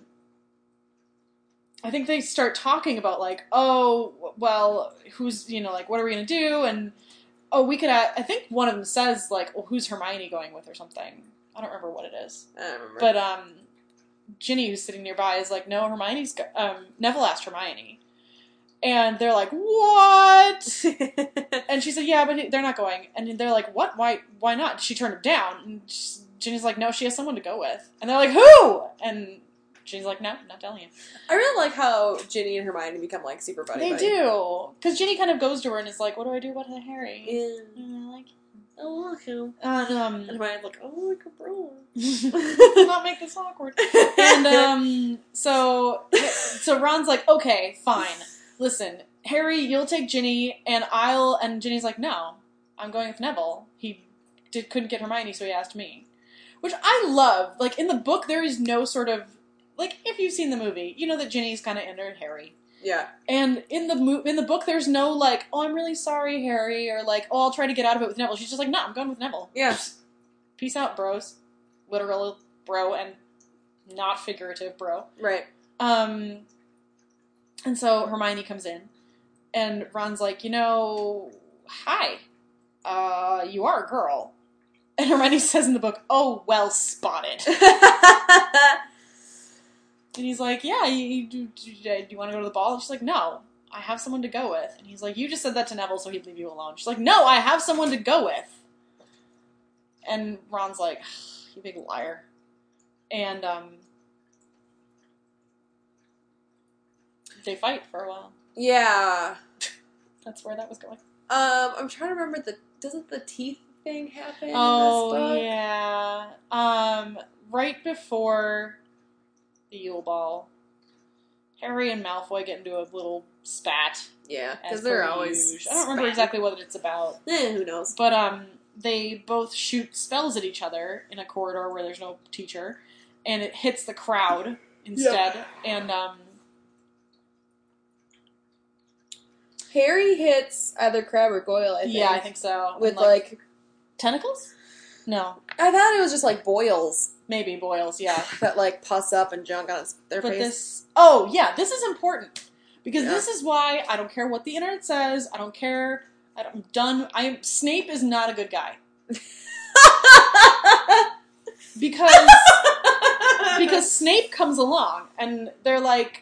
I think they start talking about like, oh, well, who's, like, what are we going to do? And Oh, we could. I think one of them says like, well, "Who's Hermione going with?" or something. I don't remember what it is. I don't remember. But Ginny, who's sitting nearby, is like, "No, Hermione's." Neville asked Hermione, and they're like, "What?" And she said, "Yeah, but they're not going." And they're like, "What? Why? Why not?" She turned him down. And Ginny's like, "No, she has someone to go with." And they're like, "Who?" And Ginny's like, "No, I'm not telling you." I really like how Ginny and Hermione become like super buddy. They do, because Ginny kind of goes to her and is like, "What do I do about Harry?" Yeah. And they're like, "Oh, look him." and Hermione's like, "Oh, look a bro." Not make this awkward. And so Ron's like, "Okay, fine. Listen, Harry, you'll take Ginny, and I'll." And Ginny's like, "No, I'm going with Neville. He couldn't get Hermione, so he asked me," which I love. Like in the book, there is no sort of like if you've seen the movie, you know that Ginny's kind of into Harry. Yeah. And in the book, there's no like, "Oh, I'm really sorry, Harry," or like, "Oh, I'll try to get out of it with Neville." She's just like, "No, I'm going with Neville." Yeah. Peace out, bros. Literal bro and not figurative bro. Right. And so Hermione comes in, and Ron's like, "Hi, you are a girl." And Hermione says in the book, "Oh, well spotted." And he's like, "Yeah, do you want to go to the ball?" And she's like, "No, I have someone to go with." And he's like, "You just said that to Neville so he'd leave you alone." She's like, "No, I have someone to go with." And Ron's like, "You big liar." And they fight for a while. Yeah. That's where that was going. I'm trying to remember doesn't the teeth thing happen in this Oh, book? yeah. Right before the Yule Ball, Harry and Malfoy get into a little spat. Yeah, because as they're per always usual. I don't remember exactly what it's about. Who knows? But they both shoot spells at each other in a corridor where there's no teacher, and it hits the crowd instead. Yep. And Harry hits either Crabbe or Goyle, I think. Yeah, I think so. With like tentacles? No. I thought it was just like boils. Maybe boils, yeah. That like pus up and junk on their face. This is important. Because this is why I don't care what the internet says. I don't care. I'm done. Snape is not a good guy. because Snape comes along and they're like,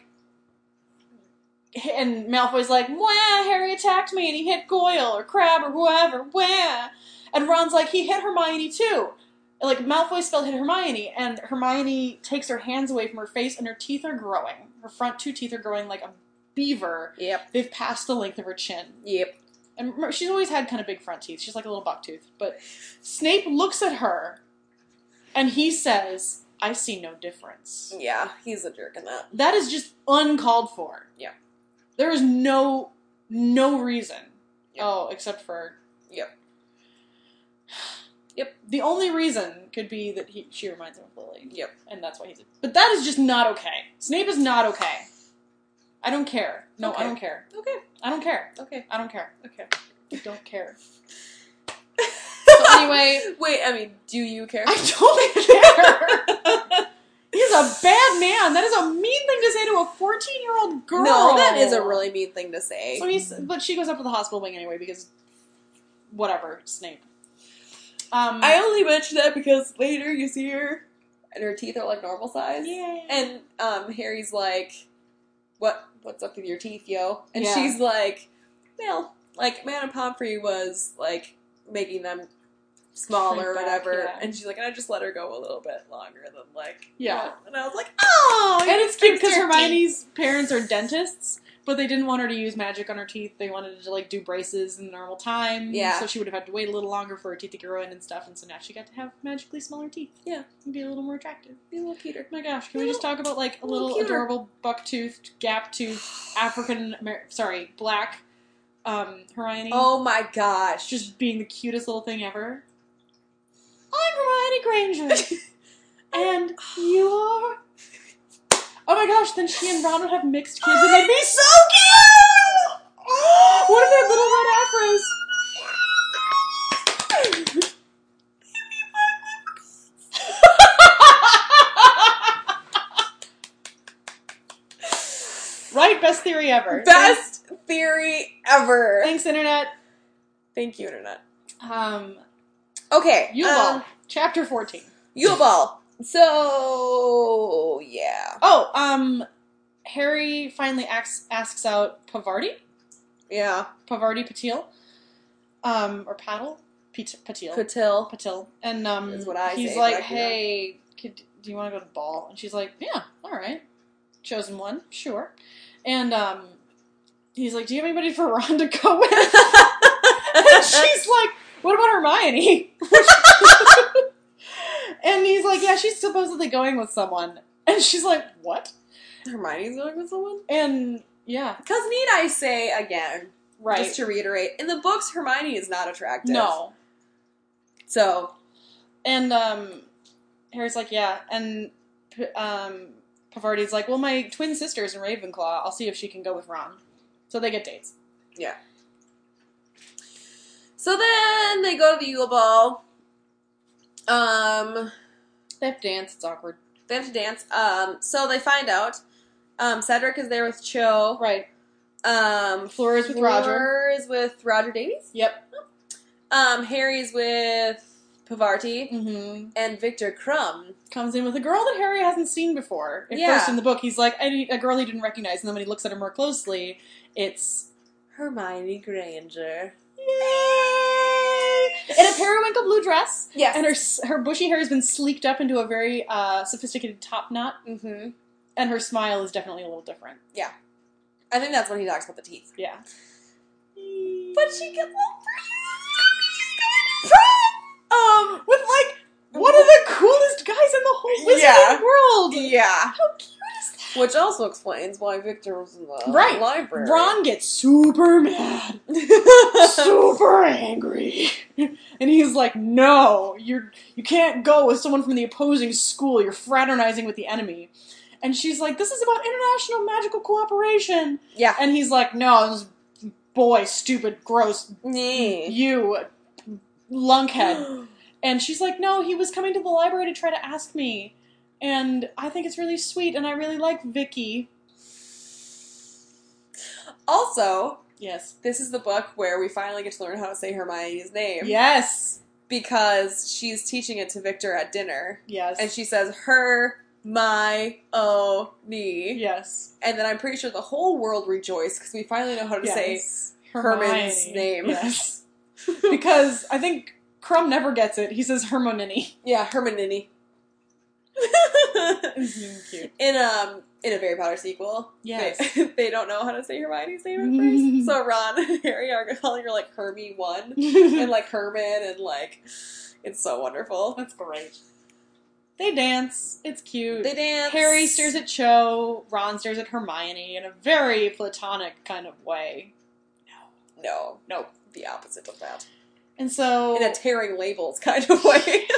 and Malfoy's like, "Wah, Harry attacked me and he hit Goyle or Crabbe or whoever. Wah." And Ron's like, "He hit Hermione too." Like, Malfoy's spell hit Hermione, and Hermione takes her hands away from her face, and her teeth are growing. Her front two teeth are growing like a beaver. Yep. They've passed the length of her chin. Yep. And she's always had kind of big front teeth. She's like a little buck tooth. But Snape looks at her, and he says, "I see no difference." Yeah, he's a jerk in that. That is just uncalled for. Yeah. There is no reason. Yep. Oh, except for... Yep. The only reason could be that she reminds him of Lily. Yep. And that's why he's... But that is just not okay. Snape is not okay. I don't care. No, okay. I don't care. Okay. I don't care. Okay. I don't care. Okay. I don't care. So anyway... Wait, I mean, do you care? I don't care! He's a bad man. That is a mean thing to say to a 14-year-old girl. No, that is a really mean thing to say. But she goes up to the hospital wing anyway because... Whatever, Snape. I only mention that because later you see her and her teeth are like normal size. Yeah. And Harry's like, what's up with your teeth, yo? And yeah. she's like, well, like Madame Pomfrey was like making them smaller or whatever. Yeah. And she's like, and I just let her go a little bit longer than like, yeah. And I was like, oh, and it's cute because Hermione's parents are dentists. But they didn't want her to use magic on her teeth. They wanted to, like, do braces in normal time. Yeah. So she would have had to wait a little longer for her teeth to grow in and stuff. And so now she got to have magically smaller teeth. Yeah. And be a little more attractive. Be a little cuter. Oh my gosh. Can we just talk about, like, a little adorable buck-toothed, gap-toothed, black Hermione? Oh my gosh. Just being the cutest little thing ever. I'm Hermione Granger. And you are... Oh my gosh, then she and Ron would have mixed kids and they'd be so cute! What if they had little red afros? Right? Best theory ever. Best theory ever. Thanks, Internet. Thank you, Internet. Okay. Yule-Ball. Chapter 14. Yule-Ball. So, yeah. Oh, Harry finally asks out Pavarti? Yeah. Pavarti Patil? Or Patil? Patil. Patil. And, is what I he's say, like, hey, do you want to go to the ball? And she's like, yeah, alright. Chosen one, sure. And, he's like, do you have anybody for Ron to go with? And she's like, what about Hermione? And he's like, yeah, she's supposedly going with someone. And she's like, what? Hermione's going with someone? And, yeah. Because need I say again, right. just to reiterate, in the books, Hermione is not attractive. No. So. And, Harry's like, yeah. And, Pavarti's like, well, my twin sister's in Ravenclaw. I'll see if she can go with Ron. So they get dates. Yeah. So then they go to the Yule-Ball. They have to dance. It's awkward. They have to dance. So they find out. Cedric is there with Cho. Right. Fleur is with Roger. Fleur is with Roger Davies? Yep. Harry's with Pavarti. Mm-hmm. And Victor Crumb comes in with a girl that Harry hasn't seen before. At first in the book, he's like, a girl he didn't recognize. And then when he looks at her more closely, it's Hermione Granger. Yay! In a periwinkle blue dress. Yes. And her bushy hair has been sleeked up into a very sophisticated top knot. Mm-hmm. And her smile is definitely a little different. Yeah. I think that's when he talks about the teeth. Yeah. But she gets all she's going with like one of the coolest guys in the whole wizarding world. Yeah. How cute is that? Which also explains why Victor was in the library. Ron gets super mad. Super angry. And he's like, no, you can't go with someone from the opposing school. You're fraternizing with the enemy. And she's like, this is about international magical cooperation. Yeah. And he's like, no, this boy, stupid, gross, you lunkhead. And she's like, no, he was coming to the library to try to ask me. And I think it's really sweet, and I really like Vicky. Also, yes, this is the book where we finally get to learn how to say Hermione's name. Yes. Because she's teaching it to Victor at dinner. Yes. And she says, Hermione. Yes. And then I'm pretty sure the whole world rejoiced because we finally know how to say Herman's name. Yes. Because I think Crumb never gets it. He says Hermione. Yeah, Hermione. Cute. In a Harry Potter sequel, yes, they don't know how to say Hermione's name at first. So Ron and Harry are calling her like Hermie 1 and like Herman and like it's so wonderful. That's great. They dance. It's cute. They dance. Harry stares at Cho. Ron stares at Hermione in a very platonic kind of way. No. The opposite of that. And so in a tearing labels kind of way.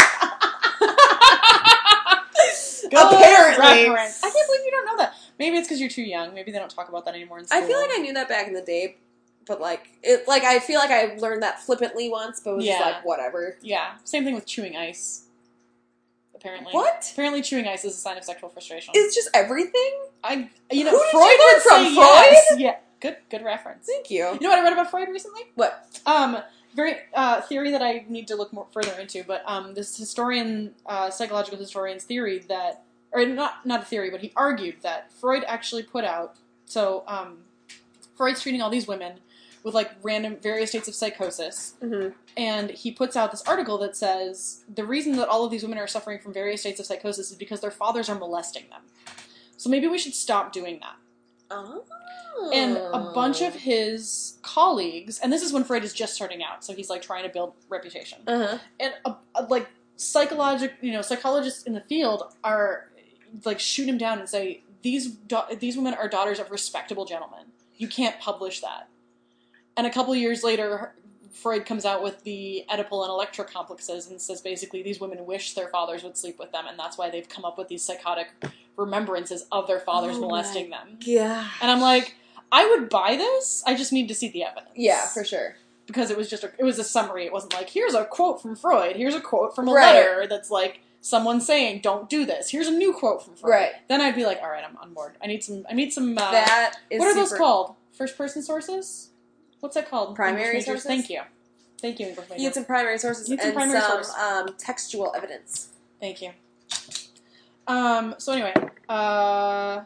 Apparently. I can't believe you don't know that. Maybe it's because you're too young. Maybe they don't talk about that anymore in school. I feel like I knew that back in the day, but I feel like I learned that flippantly once, but it was just like, whatever. Yeah. Same thing with chewing ice. Apparently. What? Apparently chewing ice is a sign of sexual frustration. It's just everything? Freud would say Freud? Yes. Yeah. Good reference. Thank you. You know what I read about Freud recently? What? Very theory that I need to look more further into, but this historian, psychological historian's theory that, or not a theory, but he argued that Freud actually put out, Freud's treating all these women with like random various states of psychosis, and he puts out this article that says the reason that all of these women are suffering from various states of psychosis is because their fathers are molesting them. So maybe we should stop doing that. Oh. And a bunch of his colleagues, and this is when Freud is just starting out, so he's like trying to build reputation. And like psychologists in the field are like shoot him down and say these women are daughters of respectable gentlemen. You can't publish that. And a couple of years later, Freud comes out with the Oedipal and Electra complexes and says basically these women wish their fathers would sleep with them, and that's why they've come up with these psychotic remembrances of their fathers molesting them. Yeah. And I'm like, I would buy this. I just need to see the evidence. Yeah, for sure. Because it was a summary. It wasn't like, here's a quote from Freud. Here's a quote from a letter that's like someone saying, don't do this. Here's a new quote from Freud. Right. Then I'd be like, all right, I'm on board. I need some. That is what are those called? First person sources? what's that called? Primary sources? Thank you. Thank you, English major. You need some primary sources and some textual evidence. Thank you. So anyway, ball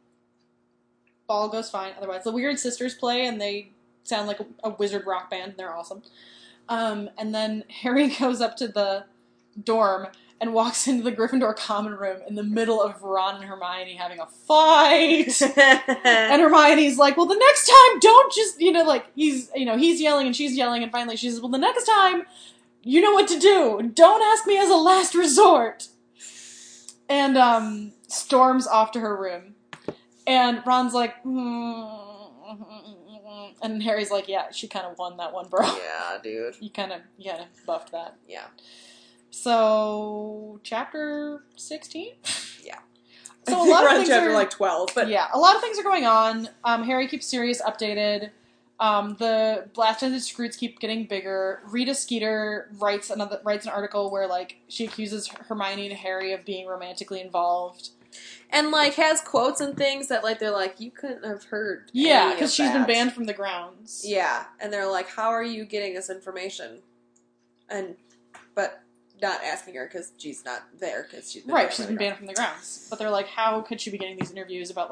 goes fine. Otherwise, the Weird Sisters play, and they sound like a wizard rock band. They're awesome. And then Harry goes up to the dorm and walks into the Gryffindor common room in the middle of Ron and Hermione having a fight. And Hermione's like, well, the next time, don't just, he's yelling and she's yelling, and finally she says, well, the next time, you know what to do. Don't ask me as a last resort. And storms off to her room. And Ron's like, and Harry's like, yeah, she kind of won that one, bro. Yeah, dude. You kind of buffed that. Yeah. So, chapter 16? Yeah. So a lot of things chapter are, like 12, but yeah, a lot of things are going on. Harry keeps Sirius updated. The Blast-ended Scroots keep getting bigger. Rita Skeeter writes an article where she accuses Hermione and Harry of being romantically involved. And, has quotes and things that, they're like, you couldn't have heard. Yeah, because she's been banned from the grounds. Yeah, and they're like, how are you getting this information? But not asking her because she's not there because she's been right. She's been banned from the grounds. But they're like, how could she be getting these interviews about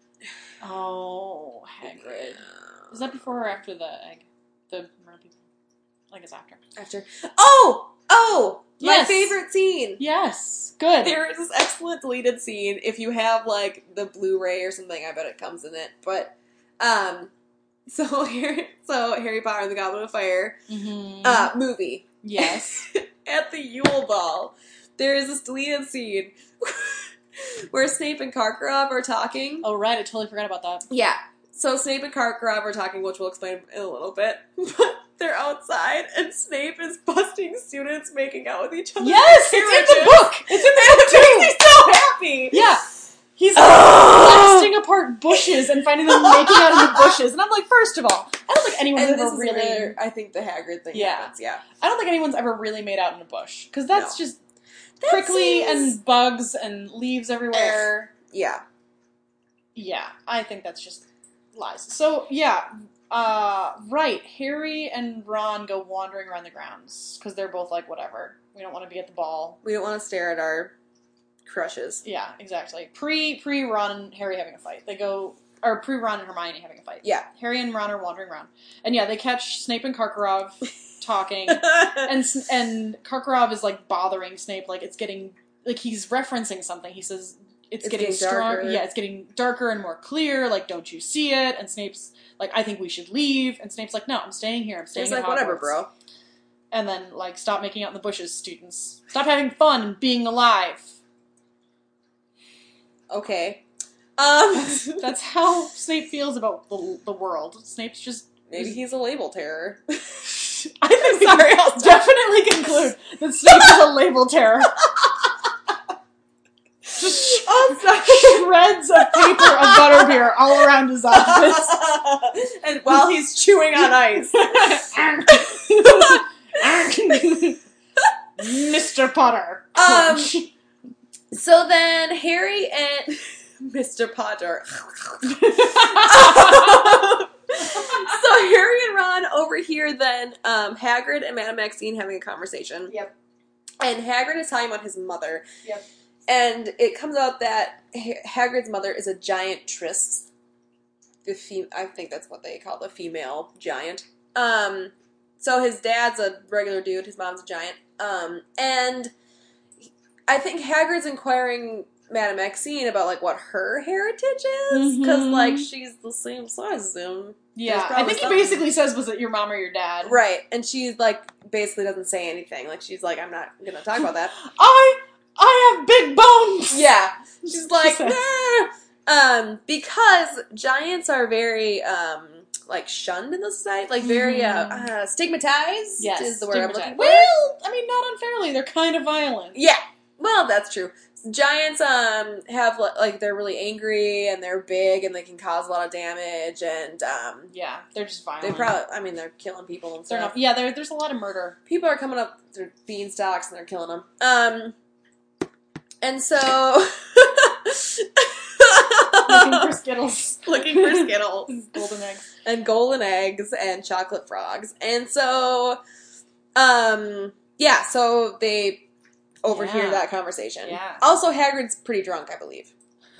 oh, Hagrid? Yeah. Is that before or after the egg? The merman people? I guess after. After. Oh! Yes. My favorite scene. Yes. Good. There is this excellent deleted scene. If you have the Blu-ray or something, I bet it comes in it. But so Harry Potter and the Goblet of Fire movie. Yes. At the Yule Ball, there is this deleted scene where Snape and Karkaroff are talking. Oh, right. I totally forgot about that. Yeah. So Snape and Karkaroff are talking, which we'll explain in a little bit. But they're outside, and Snape is busting students making out with each other. Yes! It's in the book! It's in the book, too! He's so happy! Yeah. He's blasting apart bushes and finding them making out in the bushes. And I'm like, first of all, I don't think anyone's ever really... I think the Hagrid thing happens, yeah. I don't think anyone's ever really made out in a bush. Because that's just prickly and bugs and leaves everywhere. Yeah. Yeah, I think that's just lies. So, yeah. Right. Harry and Ron go wandering around the grounds. Because they're both like, whatever. We don't want to be at the ball. We don't want to stare at our crushes. Yeah, exactly. Pre Ron and Harry having a fight. They go... Or pre-Ron and Hermione having a fight. Yeah. Harry and Ron are wandering around. And yeah, they catch Snape and Karkaroff talking. and Karkaroff is bothering Snape, it's getting... he's referencing something. He says, it's getting darker. Yeah, it's getting darker and more clear. Don't you see it? And Snape's I think we should leave. And Snape's like, no, I'm staying here. I'm staying in Hogwarts. Whatever, bro. And then, stop making out in the bushes, students. Stop having fun and being alive. Okay. That's how Snape feels about the world. Snape's just... Maybe he's a label terror. I think I'll definitely conclude that Snape is a label terror. Just shreds of paper of butterbeer all around his office. And while he's chewing on ice. Mr. Potter. So then Harry and... Mr. Potter. So Harry and Ron overhear then Hagrid and Madame Maxine having a conversation. Yep. And Hagrid is talking about his mother. Yep. And it comes out that Hagrid's mother is a giant Triss. I think that's what they call the female giant. So his dad's a regular dude. His mom's a giant. And I think Hagrid's inquiring Madame Maxine about what her heritage is, because she's the same size as him. Yeah, I think he basically says, was it your mom or your dad? Right, and she's basically doesn't say anything. She's like, I'm not gonna talk about that. I have big bones. Yeah, she's like, nah. Because giants are very shunned in the society, very stigmatized. Yes, is the word I'm looking for. Well, I mean, not unfairly. They're kind of violent. Yeah. Well, that's true. Giants have they're really angry and they're big and they can cause a lot of damage and yeah, they're just violent. They probably they're killing people and stuff. There's a lot of murder. People are coming up through beanstalks and they're killing them. And so Looking for Skittles. Looking for Skittles. Golden eggs. And golden eggs and chocolate frogs. And so, so they overhear that conversation. Yeah. Also, Hagrid's pretty drunk, I believe.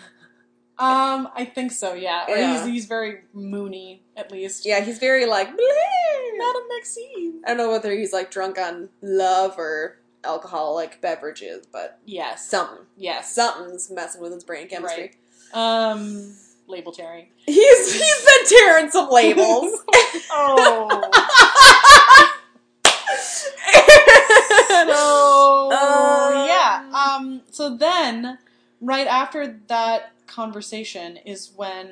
I think so, yeah. Or Yeah. he's very moony, at least. Yeah, he's very like, Madame Maxime. I don't know whether he's like drunk on love or alcoholic beverages, but Yes. something. Yes. Something's messing with his brain chemistry. Right. Label tearing. He's been tearing some labels. Oh. So then, right after that conversation is when,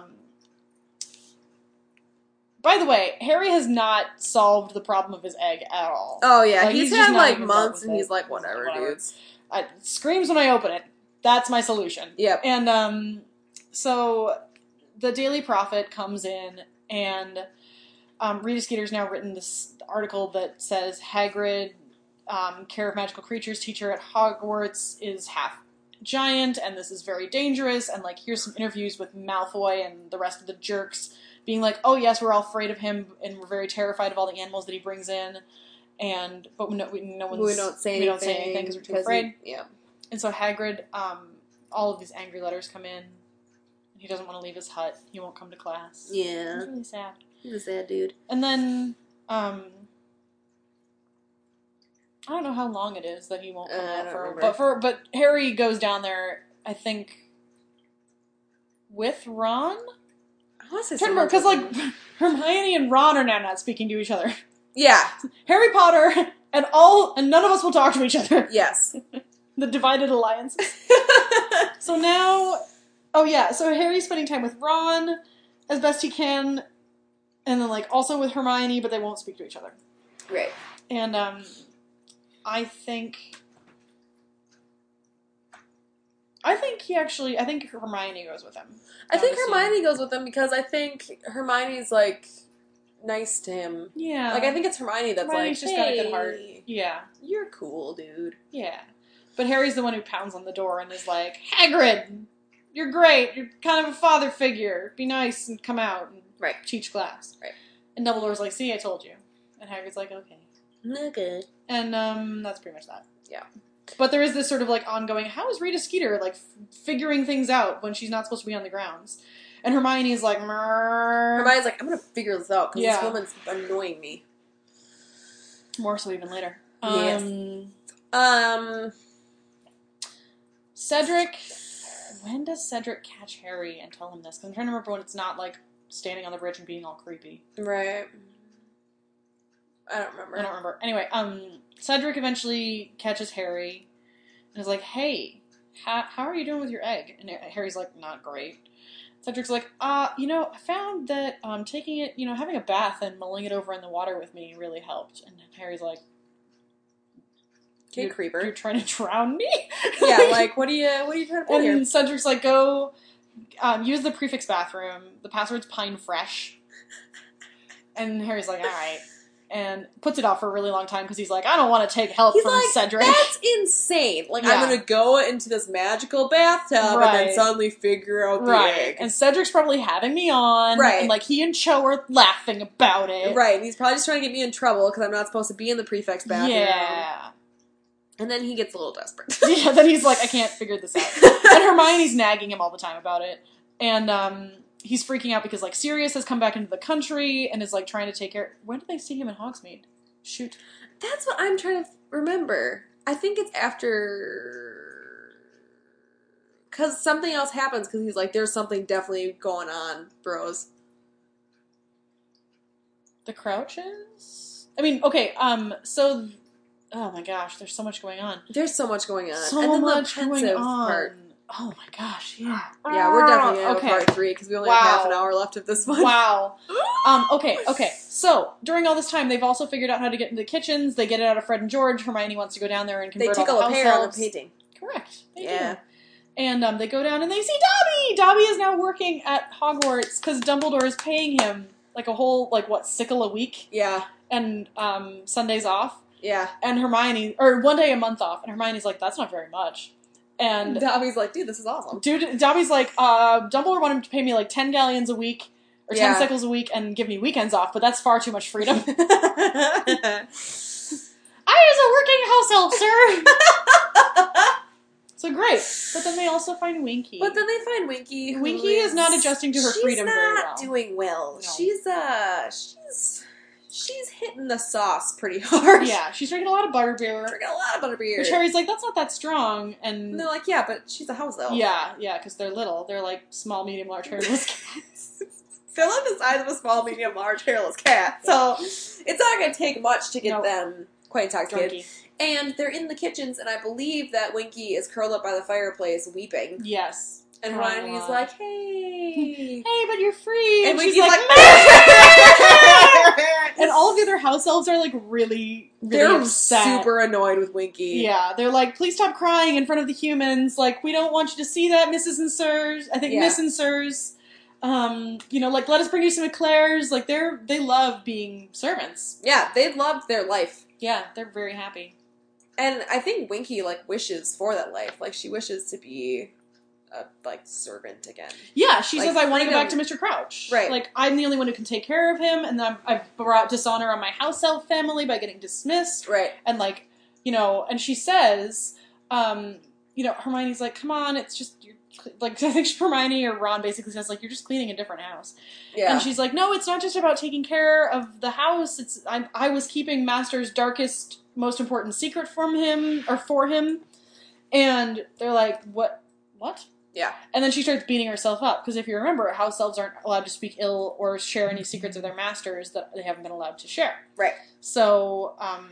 by the way, Harry has not solved the problem of his egg at all. Oh yeah, Like, he's just had not like even months dealt and with he's it. like, whatever, dudes. It screams when I open it. That's my solution. Yep. And, so the Daily Prophet comes in and, Rita Skeeter's now written this article that says Hagrid, care of magical creatures teacher at Hogwarts, is half giant, and this is very dangerous, and, like, here's some interviews with Malfoy and the rest of the jerks being like, oh, yes, we're all afraid of him, and we're very terrified of all the animals that he brings in, but we don't say anything because we're too afraid. And so Hagrid, all of these angry letters come in, and he doesn't want to leave his hut. He won't come to class. Yeah. It's really sad. He's a sad dude. And then, I don't know how long it is that he won't come out but Harry goes down there, I think, with Ron? I want to say remember, because, like, Hermione and Ron are now not speaking to each other. Yeah. Harry Potter and none of us will talk to each other. Yes. The divided alliances. So now, so Harry's spending time with Ron as best he can, and then, like, also with Hermione, but they won't speak to each other. Right. And, I think Hermione goes with him. I think Hermione goes with him because I think Hermione's, like, nice to him. Yeah. Like, I think it's Hermione that's Hermione's like, just got a good heart. Yeah. You're cool, dude. Yeah. But Harry's the one who pounds on the door and is like, Hagrid, you're great. You're kind of a father figure. Be nice and come out and teach class. Right. And Dumbledore's like, see, I told you. And Hagrid's like, okay. Okay. And that's pretty much that. Yeah. But there is this sort of, like, ongoing, how is Rita Skeeter, like, figuring things out when she's not supposed to be on the grounds? And Hermione's like, Mrrr. Hermione's like, I'm gonna figure this out, because this woman's annoying me. More so even later. Yes. Cedric, when does Cedric catch Harry and tell him this? Because I'm trying to remember when it's not, like, standing on the bridge and being all creepy. Right. I don't remember. Anyway, Cedric eventually catches Harry and is like, hey, how are you doing with your egg? And Harry's like, not great. Cedric's like, I found that taking it, having a bath and mulling it over in the water with me really helped. And Harry's like, okay, creeper. You're trying to drown me? Yeah, like, what are you trying to pull here? And Cedric's like, go use the prefix bathroom. The password's Pine Fresh. And Harry's like, all right. And puts it off for a really long time because he's like, I don't want to take help from Cedric. That's insane. Like, I'm going to go into this magical bathtub and then suddenly figure out the egg. And Cedric's probably having me on. Right. And, like, he and Cho are laughing about it. Right. And he's probably just trying to get me in trouble because I'm not supposed to be in the prefix bathroom. Yeah. And then he gets a little desperate. Yeah, then he's like, I can't figure this out. And Hermione's nagging him all the time about it. And, he's freaking out because, like, Sirius has come back into the country and is, like, trying to take care... When did they see him in Hogsmeade? Shoot. That's what I'm trying to remember. I think it's after... Because something else happens, because he's like, there's something definitely going on, bros. The Crouches? I mean, okay, so... Oh my gosh, there's so much going on. There's so much going on. So and then much the going on. Part. Oh my gosh, yeah. Yeah, we're definitely going to have part 3 because we only have half an hour left of this one. Wow. Okay. So, during all this time, they've also figured out how to get into the kitchens. They get it out of Fred and George. Hermione wants to go down there and convert all the house elves. They tickle a pear on the painting. Correct. They do. And they go down and they see Dobby! Dobby is now working at Hogwarts because Dumbledore is paying him like a whole, sickle a week? Yeah. And Sundays off. Yeah. And Hermione, or one day a month off. And Hermione's like, that's not very much. And Dobby's like, dude, this is awesome. Dobby's like, Dumbledore wanted to pay me like 10 galleons a week, or 10 cycles a week, and give me weekends off, but that's far too much freedom. I was a working house elf, sir! So great. But then they also find Winky. Winky is not adjusting to her freedom very well. She's not doing well. No. She's hitting the sauce pretty hard. Yeah, she's drinking a lot of butterbeer. Which Harry's like, that's not that strong. And they're like, yeah, but she's a house elf. Yeah, because they're little. They're like small, medium, large, hairless cats. They're like the size of a small, medium, large, hairless cat. So it's not going to take much to get them quite intoxicated. Drunky. And they're in the kitchens, and I believe that Winky is curled up by the fireplace weeping. Yes. And Hermione's like, hey. Hey, but you're free. And Winky's like, and all of the other house elves are like really they're upset. Super annoyed with Winky. Yeah, they're like, please stop crying in front of the humans. Like, we don't want you to see that, Mrs. and Sirs. I think Miss and Sirs. Like, let us bring you some eclairs. Like, they love being servants. Yeah, they love their life. Yeah, they're very happy. And I think Winky, like, wishes for that life. Like, she wishes to be a, like, servant again. Yeah, she says, I want to go back to Mr. Crouch. Right. Like, I'm the only one who can take care of him, and I've brought dishonor on my house elf family by getting dismissed. Right. And, like, and she says, Hermione's like, come on, it's just, like, I think Hermione or Ron basically says, like, you're just cleaning a different house. Yeah. And she's like, no, it's not just about taking care of the house. I was keeping Master's darkest, most important secret for him. And they're like, what? Yeah. And then she starts beating herself up, because if you remember, house elves aren't allowed to speak ill or share any secrets of their masters that they haven't been allowed to share. Right. So,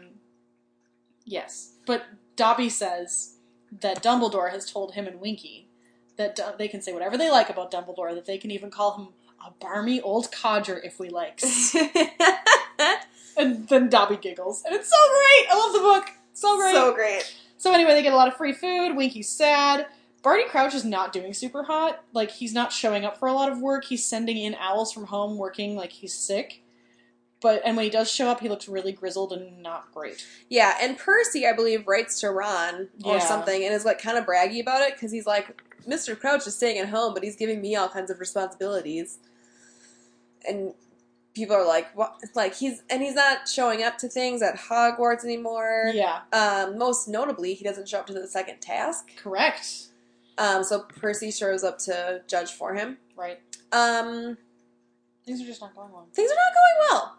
yes. But Dobby says that Dumbledore has told him and Winky that they can say whatever they like about Dumbledore, that they can even call him a barmy old codger if we likes. And then Dobby giggles. And it's so great! I love the book! So great! So great. So anyway, they get a lot of free food. Winky's sad. Barty Crouch is not doing super hot. Like, he's not showing up for a lot of work. He's sending in owls from home working like he's sick. And when he does show up, he looks really grizzled and not great. Yeah, and Percy, I believe, writes to Ron or something and is, like, kind of braggy about it, because he's like, Mr. Crouch is staying at home, but he's giving me all kinds of responsibilities. And people are like, what? Like, he's not showing up to things at Hogwarts anymore. Yeah. Most notably, he doesn't show up to the second task. Correct. So Percy shows up to judge for him. Right. Things are just not going well. Things are not going well.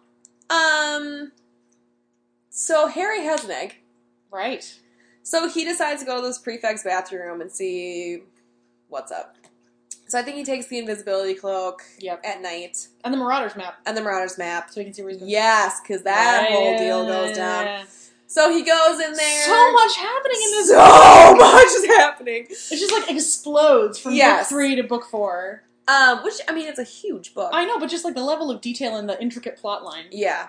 So Harry has an egg. Right. So he decides to go to this prefect's bathroom and see what's up. So I think he takes the invisibility cloak at night. And the Marauders map. So he can see where he's going. Yes, because that whole deal goes down. So he goes in there. So much happening in this book. So much is happening. It just, like, explodes from book 3 to book 4. Which, I mean, it's a huge book. I know, but just, like, the level of detail and the intricate plot line. Yeah.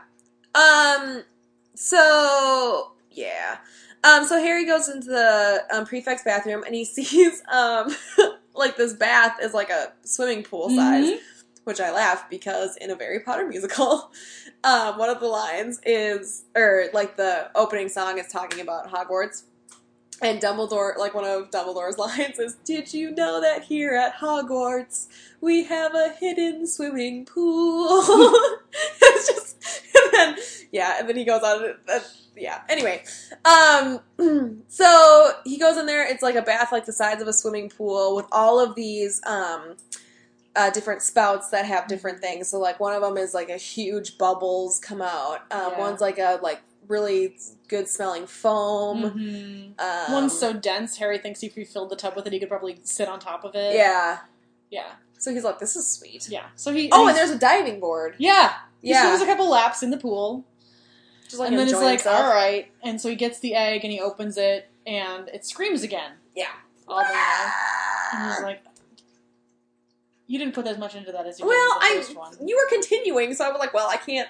So Harry goes into the prefect's bathroom, and he sees, like, this bath is, like, a swimming pool size, which I laugh because in a Harry Potter musical, one of the lines is, or, like, the opening song is talking about Hogwarts. And Dumbledore, like, one of Dumbledore's lines is, did you know that here at Hogwarts we have a hidden swimming pool? It's just, and then he goes on, anyway. So he goes in there, it's like a bath like the size of a swimming pool with all of these, different spouts that have different things. So, like, one of them is, like, a huge bubbles come out. One's, like, a, like, really good smelling foam. One's so dense, Harry thinks if he filled the tub with it, he could probably sit on top of it. Yeah. Yeah. So he's like, this is sweet. Yeah. So he. Oh, and there's a diving board. Yeah. He swims a couple laps in the pool. Just like, and then he's like, all right. And so he gets the egg and he opens it and it screams again. Yeah. All the way. And he's like, you didn't put as much into that as you did in the first one. You were continuing, so I was like, well, I can't.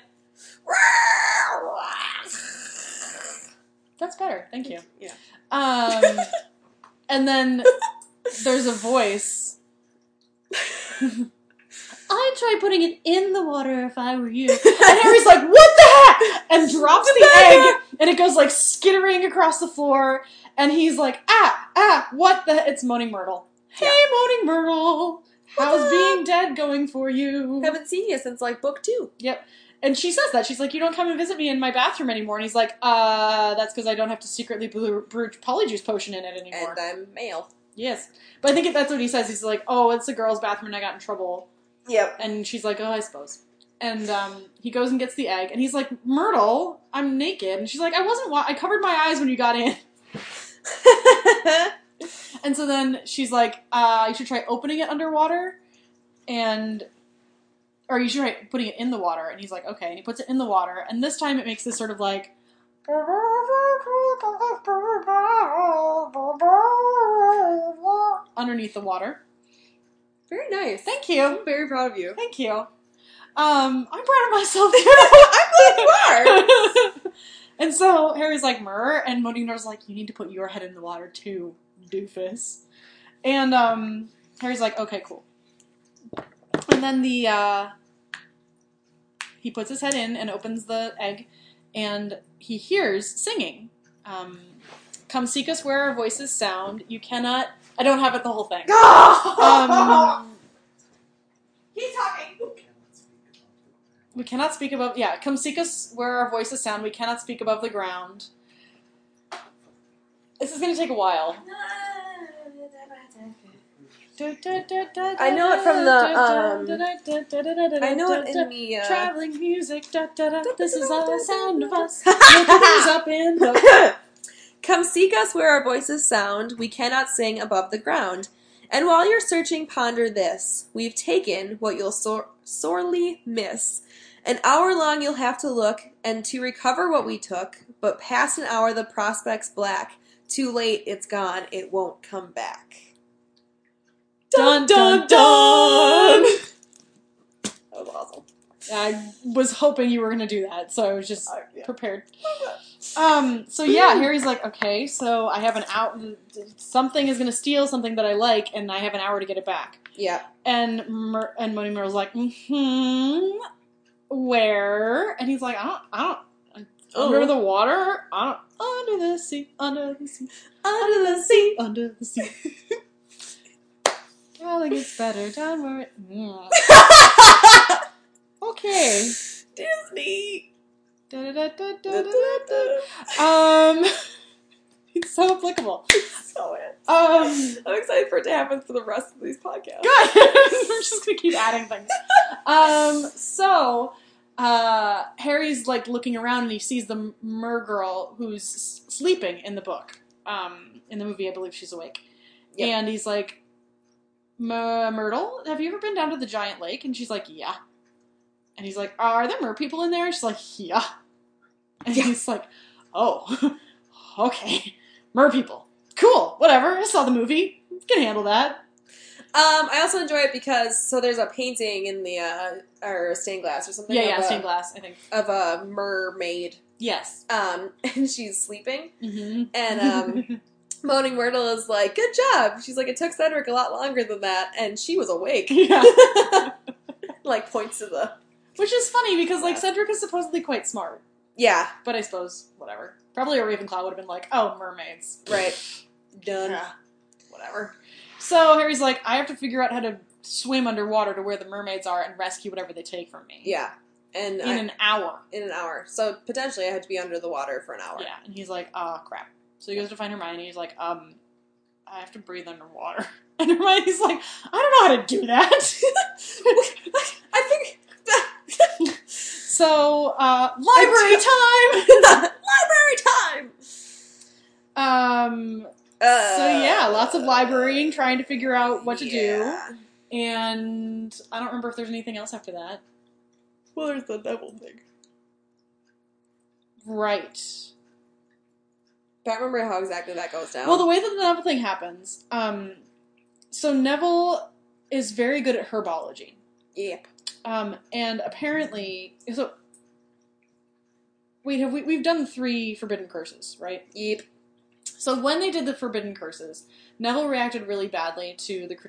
That's better. Thank you. Yeah. And then there's a voice. I'd try putting it in the water if I were you. And Harry's like, what the heck? And drops the egg, and it goes, like, skittering across the floor. And he's like, what the... It's Moaning Myrtle. Hey, Moaning Myrtle. How's being dead going for you? Haven't seen you since, like, book 2. Yep. And she says that. She's like, you don't come and visit me in my bathroom anymore. And he's like, that's because I don't have to secretly brew polyjuice potion in it anymore. And I'm male. Yes. But I think that's what he says. He's like, oh, it's a girl's bathroom and I got in trouble. Yep. And she's like, oh, I suppose. And he goes and gets the egg. And he's like, Myrtle, I'm naked. And she's like, I covered my eyes when you got in. And so then she's like, you should try opening it underwater. Or you should try putting it in the water. And he's like, okay. And he puts it in the water. And this time it makes this sort of like... underneath the water. Very nice. Thank you. I'm very proud of you. Thank you. I'm proud of myself too. I'm glad you are. And so Harry's like, Myrrh, and Moaning Myrtle's like, you need to put your head in the water too, doofus. And Harry's like, okay, cool. And then he puts his head in and opens the egg, and he hears singing. Come seek us where our voices sound. You cannot... I don't have it the whole thing. Keep talking. We cannot speak above... Yeah, come seek us where our voices sound. We cannot speak above the ground. This is going to take a while. I know it from the, I know it in the, traveling music, this is all the sound of us, looking things up in the... Come seek us where our voices sound, we cannot sing above the ground. And while you're searching, ponder this, we've taken what you'll sorely miss. An hour long you'll have to look, and to recover what we took, but past an hour the prospect's black. Too late, it's gone, it won't come back. Dun, dun, dun! That was awesome. I was hoping you were going to do that, so I was just prepared. So yeah, Harry's like, okay, so I have an hour, something is going to steal something that I like, and I have an hour to get it back. Yeah. And Moaning Myrtle's like, where? And he's like, I don't, under the water? Under the sea, under the sea, under the sea, under the sea. Darling, it's better down where it... Okay. Disney. It's so applicable. So it. I'm excited for it to happen for the rest of these podcasts. Good. We're just gonna keep adding things. So Harry's like looking around and he sees the mer girl who's sleeping in the book. In the movie, I believe she's awake. Yep. And he's like, Myrtle, have you ever been down to the giant lake? And she's like, yeah. And he's like, are there mer people in there? And she's like, yeah. And he's like, oh, okay. Mer people. Cool. Whatever. I saw the movie. Can handle that. I also enjoy it because, so there's a painting in the, or stained glass or something. Yeah, stained glass, I think. Of a mermaid. Yes. And she's sleeping. Mm-hmm. And, Moaning Myrtle is like, good job. She's like, it took Cedric a lot longer than that, and she was awake. Yeah. Like, points to the... Which is funny, because, like, Cedric is supposedly quite smart. Yeah. But I suppose, whatever. Probably a Ravenclaw would have been like, oh, mermaids. Right. Done. Yeah. Whatever. So Harry's like, I have to figure out how to swim underwater to where the mermaids are and rescue whatever they take from me. Yeah. And in an hour. In an hour. So, potentially I had to be under the water for an hour. Yeah. And he's like, oh, crap. So he goes to find Hermione, and he's like, I have to breathe underwater. And Hermione's like, I don't know how to do that. I think... So, library time! Library time! So yeah, lots of librarying, trying to figure out what to do. And I don't remember if there's anything else after that. Well, there's the Neville thing. Right. Don't remember how exactly that goes down. Well, the way that the Neville thing happens, so Neville is very good at herbology. Yep. And apparently, so we've done 3 forbidden curses, right? Yep. So when they did the forbidden curses, Neville reacted really badly to the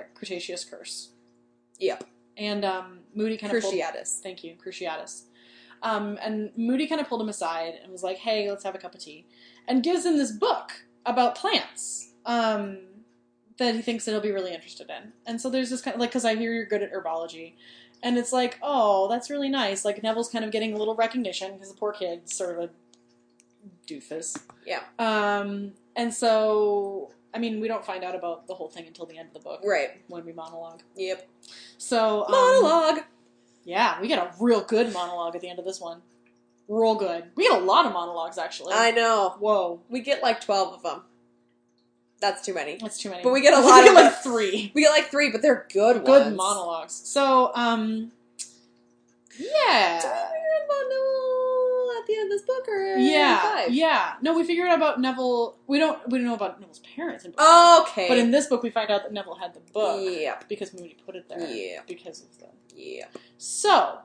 Cretaceous curse. Yep. And Moody kind of Cruciatus. Thank you, Cruciatus. And Moody kind of pulled him aside and was like, hey, let's have a cup of tea. And gives him this book about plants that he thinks that he'll be really interested in. And so there's this kind of, like, because I hear you're good at herbology. And it's like, oh, that's really nice. Like, Neville's kind of getting a little recognition because the poor kid's sort of a doofus. Yeah. And so, I mean, we don't find out about the whole thing until the end of the book. Right. When we monologue. Yep. So, monologue! Yeah, we get a real good monologue at the end of this one. Real good. We get a lot of monologues, actually. I know. Whoa. We get like 12 of them. That's too many. That's too many. But we get a lot of like 3. We get like 3, but they're good ones. Good monologues. So, yeah. Do we hear about Neville at the end of this book, or Yeah, 5? yeah. No, we figured out about Neville. We don't know about Neville's parents in book 5. Okay. But in this book, we find out that Neville had the book. Yeah. Because Moody put it there. Yeah. Because of the... Yeah. So,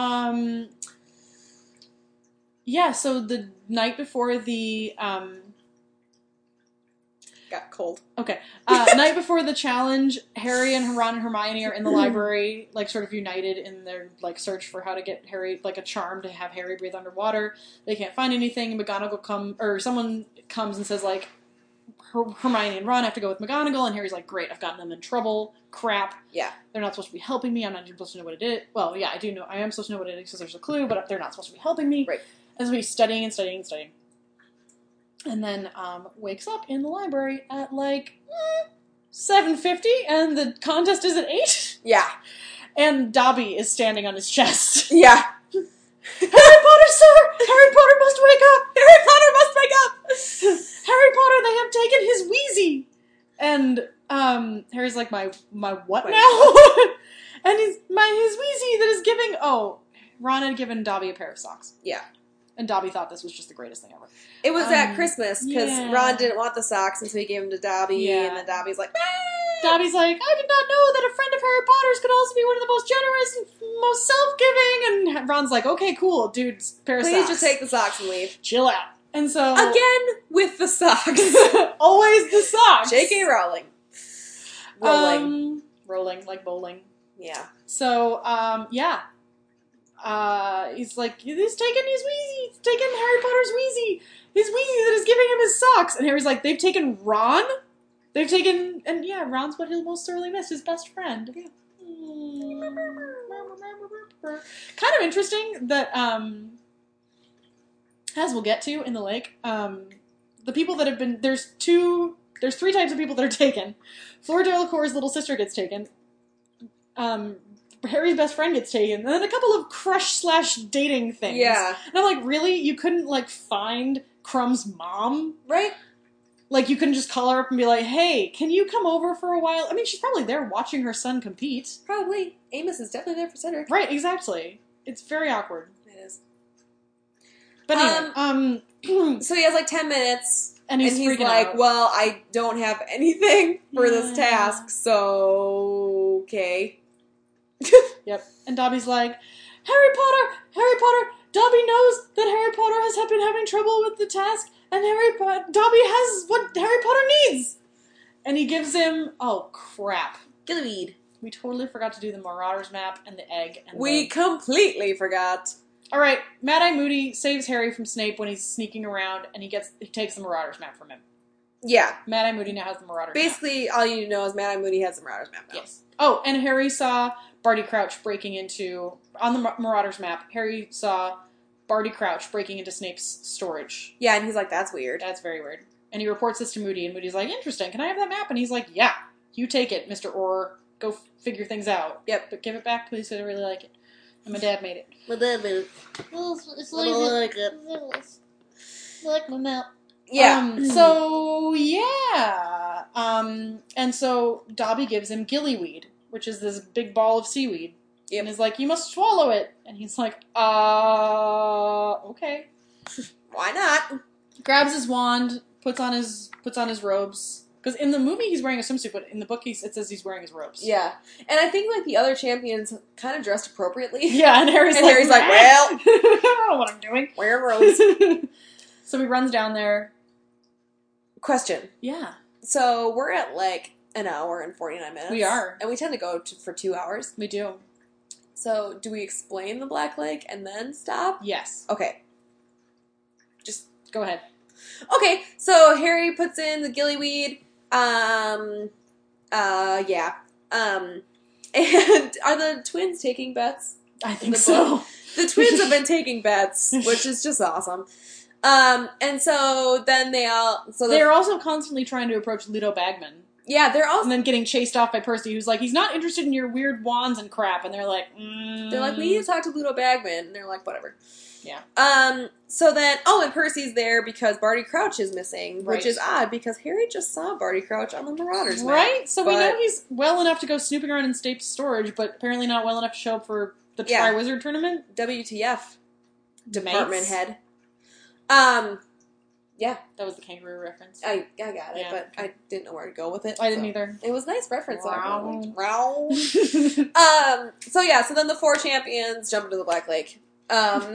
yeah, so the night before the, Got cold. Okay. Night before the challenge, Harry and Ron and Hermione are in the library, like, sort of united in their, like, search for how to get Harry, like, a charm to have Harry breathe underwater. They can't find anything. Someone comes and says, like, Hermione and Ron have to go with McGonagall, and Harry's like, great, I've gotten them in trouble. Crap. Yeah. They're not supposed to be helping me. I'm not even supposed to know what it is. Well, yeah, I am supposed to know what it is because there's a clue, but they're not supposed to be helping me. Right. And so he's studying and studying and studying. And then wakes up in the library at, like, 7:50, and the contest is at 8. Yeah. And Dobby is standing on his chest. Yeah. Harry Potter, sir! Harry Potter must wake up! Harry Potter must wake up! Harry Potter, they have taken his Wheezy! And, Harry's like, my what now? And his Wheezy that is giving... Oh, Ron had given Dobby a pair of socks. Yeah. And Dobby thought this was just the greatest thing ever. It was at Christmas, because yeah. Ron didn't want the socks, and so he gave them to Dobby, Yeah. and then Dobby's like, ah! Dobby's like, I did not know that a friend of Harry Potter's could also be one of the most generous and most self-giving. And Ron's like, okay, cool, dude, pair of socks. Please just take the socks and leave. Chill out. And so... Again, with the socks. Always the socks. J.K. Rowling. Rolling. Rolling, like bowling. Yeah. So, yeah. He's like, he's taking his Wheezy. He's taking Harry Potter's Wheezy. His Wheezy that is giving him his socks. And Harry's like, they've taken Ron? They've taken... And yeah, Ron's what he'll most sorely miss, his best friend. Yeah. Kind of interesting that, as we'll get to in the lake, the people that have been... There's 3 types of people that are taken. Fleur Delacour's little sister gets taken. Harry's best friend gets taken, and then a couple of crush/dating things. Yeah. And I'm like, really? You couldn't, like, find Crumb's mom? Right? Like, you couldn't just call her up and be like, hey, can you come over for a while? I mean, she's probably there watching her son compete. Probably. Amos is definitely there for Cedric. Right, exactly. It's very awkward. It is. But anyway, so he has, like, 10 minutes, and he's like, out. well, I don't have anything for this Yeah. task, so... Okay. Yep. And Dobby's like, Harry Potter, Dobby knows that Harry Potter has been having trouble with the task, and Dobby has what Harry Potter needs. And he gives him, oh crap. Gillyweed. We totally forgot to do the Marauders map and the egg. And We completely forgot. Alright, Mad-Eye Moody saves Harry from Snape when he's sneaking around, and he takes the Marauders map from him. Yeah. Mad-Eye Moody now has the Marauders Basically, map. all you need to know is Mad-Eye Moody has the Marauders map now. Yes. Oh, and Harry saw Barty Crouch breaking into... On the Marauders map, Harry saw Barty Crouch breaking into Snape's storage. Yeah, and he's like, that's weird. That's very weird. And he reports this to Moody, and Moody's like, interesting, can I have that map? And he's like, yeah, you take it, Mr. Orr. Go figure things out. Yep. But give it back, please, because I really like it. And my dad made it. My dad made it. It's I like it. I like my map. Yeah. So, yeah. And so Dobby gives him gillyweed, which is this big ball of seaweed. Yep. And is like, you must swallow it. And he's like, okay. Why not? Grabs his wand, puts on his robes. Because in the movie he's wearing a swimsuit, but in the book it says he's wearing his robes. Yeah. And I think, like, the other champions kind of dressed appropriately. Yeah, and Harry's like, well, I don't know what I'm doing. wearing robes. So he runs down there. Question. Yeah. So we're at, like, an hour and 49 minutes. We are. And we tend to go for 2 hours. We do. So, do we explain the Black Lake and then stop? Yes. Okay. Just go ahead. Okay, so Harry puts in the gillyweed. Yeah. And are the twins taking bets? I think so. The twins have been taking bets, which is just awesome. And so then they're also constantly trying to approach Ludo Bagman. Yeah, they're also... And then getting chased off by Percy, who's like, he's not interested in your weird wands and crap. And they're like, They're like, we need to talk to Ludo Bagman. And they're like, whatever. Yeah. So then... Oh, and Percy's there because Barty Crouch is missing. Right. Which is odd, because Harry just saw Barty Crouch on the Marauders map. Right? So we know he's well enough to go snooping around in Snape's storage, but apparently not well enough to show up for the Triwizard Tournament. WTF. Department Mates. head. Yeah. That was the kangaroo reference. I got it, Yeah. but I didn't know where to go with it. I didn't either. It was a nice reference. Wow. So then the 4 champions jump into the Black Lake. Let's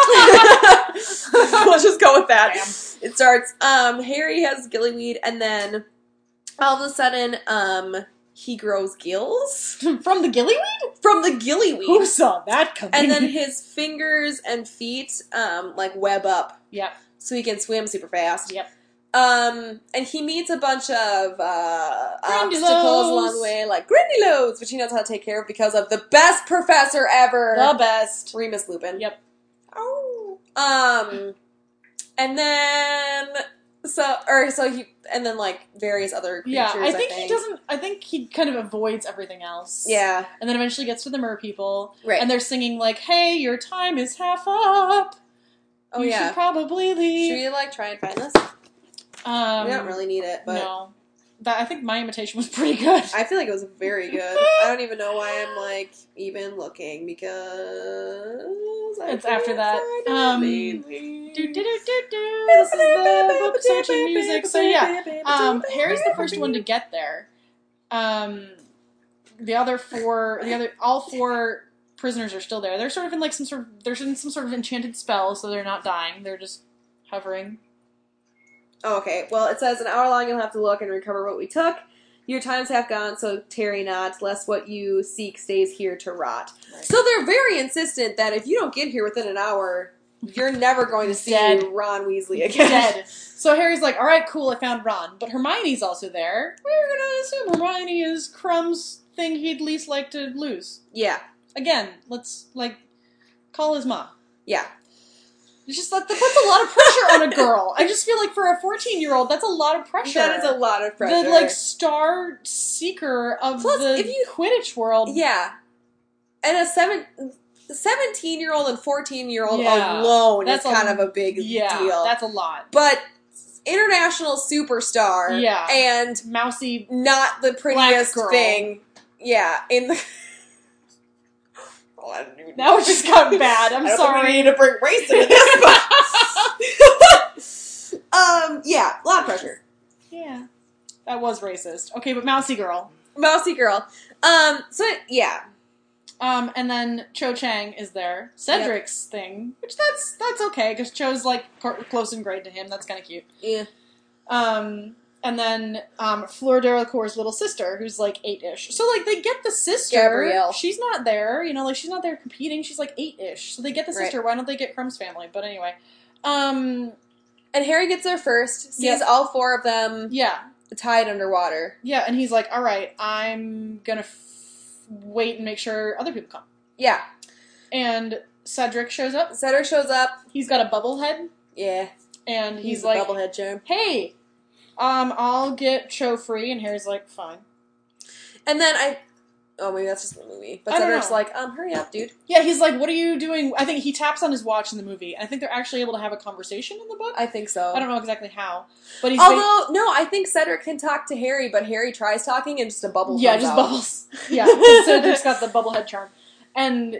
just go with that. Damn. It starts, Harry has gillyweed, and then all of a sudden, he grows gills. From the gillyweed? From the gillyweed. Who saw that coming? And then his fingers and feet, web up. Yep. So he can swim super fast. Yep. And he meets a bunch of obstacles along the way, like Grindylows, which he knows how to take care of because of the best professor ever. The best. Remus Lupin. Yep. Oh. And then various other creatures. Yeah, I think he doesn't. I think he kind of avoids everything else. Yeah. And then eventually gets to the mer people. Right. And they're singing like, "Hey, your time is half up. Oh, you yeah. should probably leave." Should we try and find this? We don't really need it, but no. I think my imitation was pretty good. I feel like it was very good. I don't even know why I'm even looking because it's after that. This is the book searching music. So yeah, Harry's the first one to get there. All 4 prisoners are still there. They're sort of in they're in some sort of enchanted spell, so they're not dying. They're just hovering. Oh, okay. Well, it says an hour long you'll have to look and recover what we took. Your time's half gone, so tarry not, lest what you seek stays here to rot. Right. So they're very insistent that if you don't get here within an hour, you're never going to see Ron Weasley again. Dead. So Harry's like, all right, cool, I found Ron. But Hermione's also there. We're going to assume Hermione is Crumb's thing he'd least like to lose. Yeah. Again, let's, call his mom. Yeah. It's just that puts a lot of pressure on a girl. I just feel like for a 14-year-old, that's a lot of pressure. That is a lot of pressure. The, star seeker of the Quidditch world. Yeah. And a 17-year-old and 14-year-old alone is kind of a big deal. That's a lot. But international superstar. Yeah. And mousy, not the prettiest thing. Yeah. In the... Now it just got bad. I'm sorry. We need to bring race into this. Yeah, a lot of pressure. Yeah. That was racist. Okay, but Mousy Girl. Yeah. And then Cho Chang is there. Cedric's thing, which that's okay, because Cho's, close and great to him. That's kind of cute. Yeah. And then Fleur Delacour's little sister, who's 8-ish. So they get the sister. Gabrielle. She's not there, she's not there competing. She's 8-ish. So they get the sister. Right. Why don't they get Crumb's family? But anyway. And Harry gets there first, sees all 4 of them tied underwater. Yeah, and he's like, all right, I'm gonna wait and make sure other people come. Yeah. And Cedric shows up. He's got a bubble head. Yeah. And he's like, bubblehead charm. Hey, I'll get Cho free, and Harry's like, fine. And then maybe that's just the movie. But Cedric's like, hurry up, dude. Yeah, he's like, what are you doing? I think he taps on his watch in the movie. I think they're actually able to have a conversation in the book. I think so. I don't know exactly how. But he's I think Cedric can talk to Harry, but Harry tries talking and just a bubble comes out. Bubbles. Yeah, Cedric's got the bubblehead charm. And,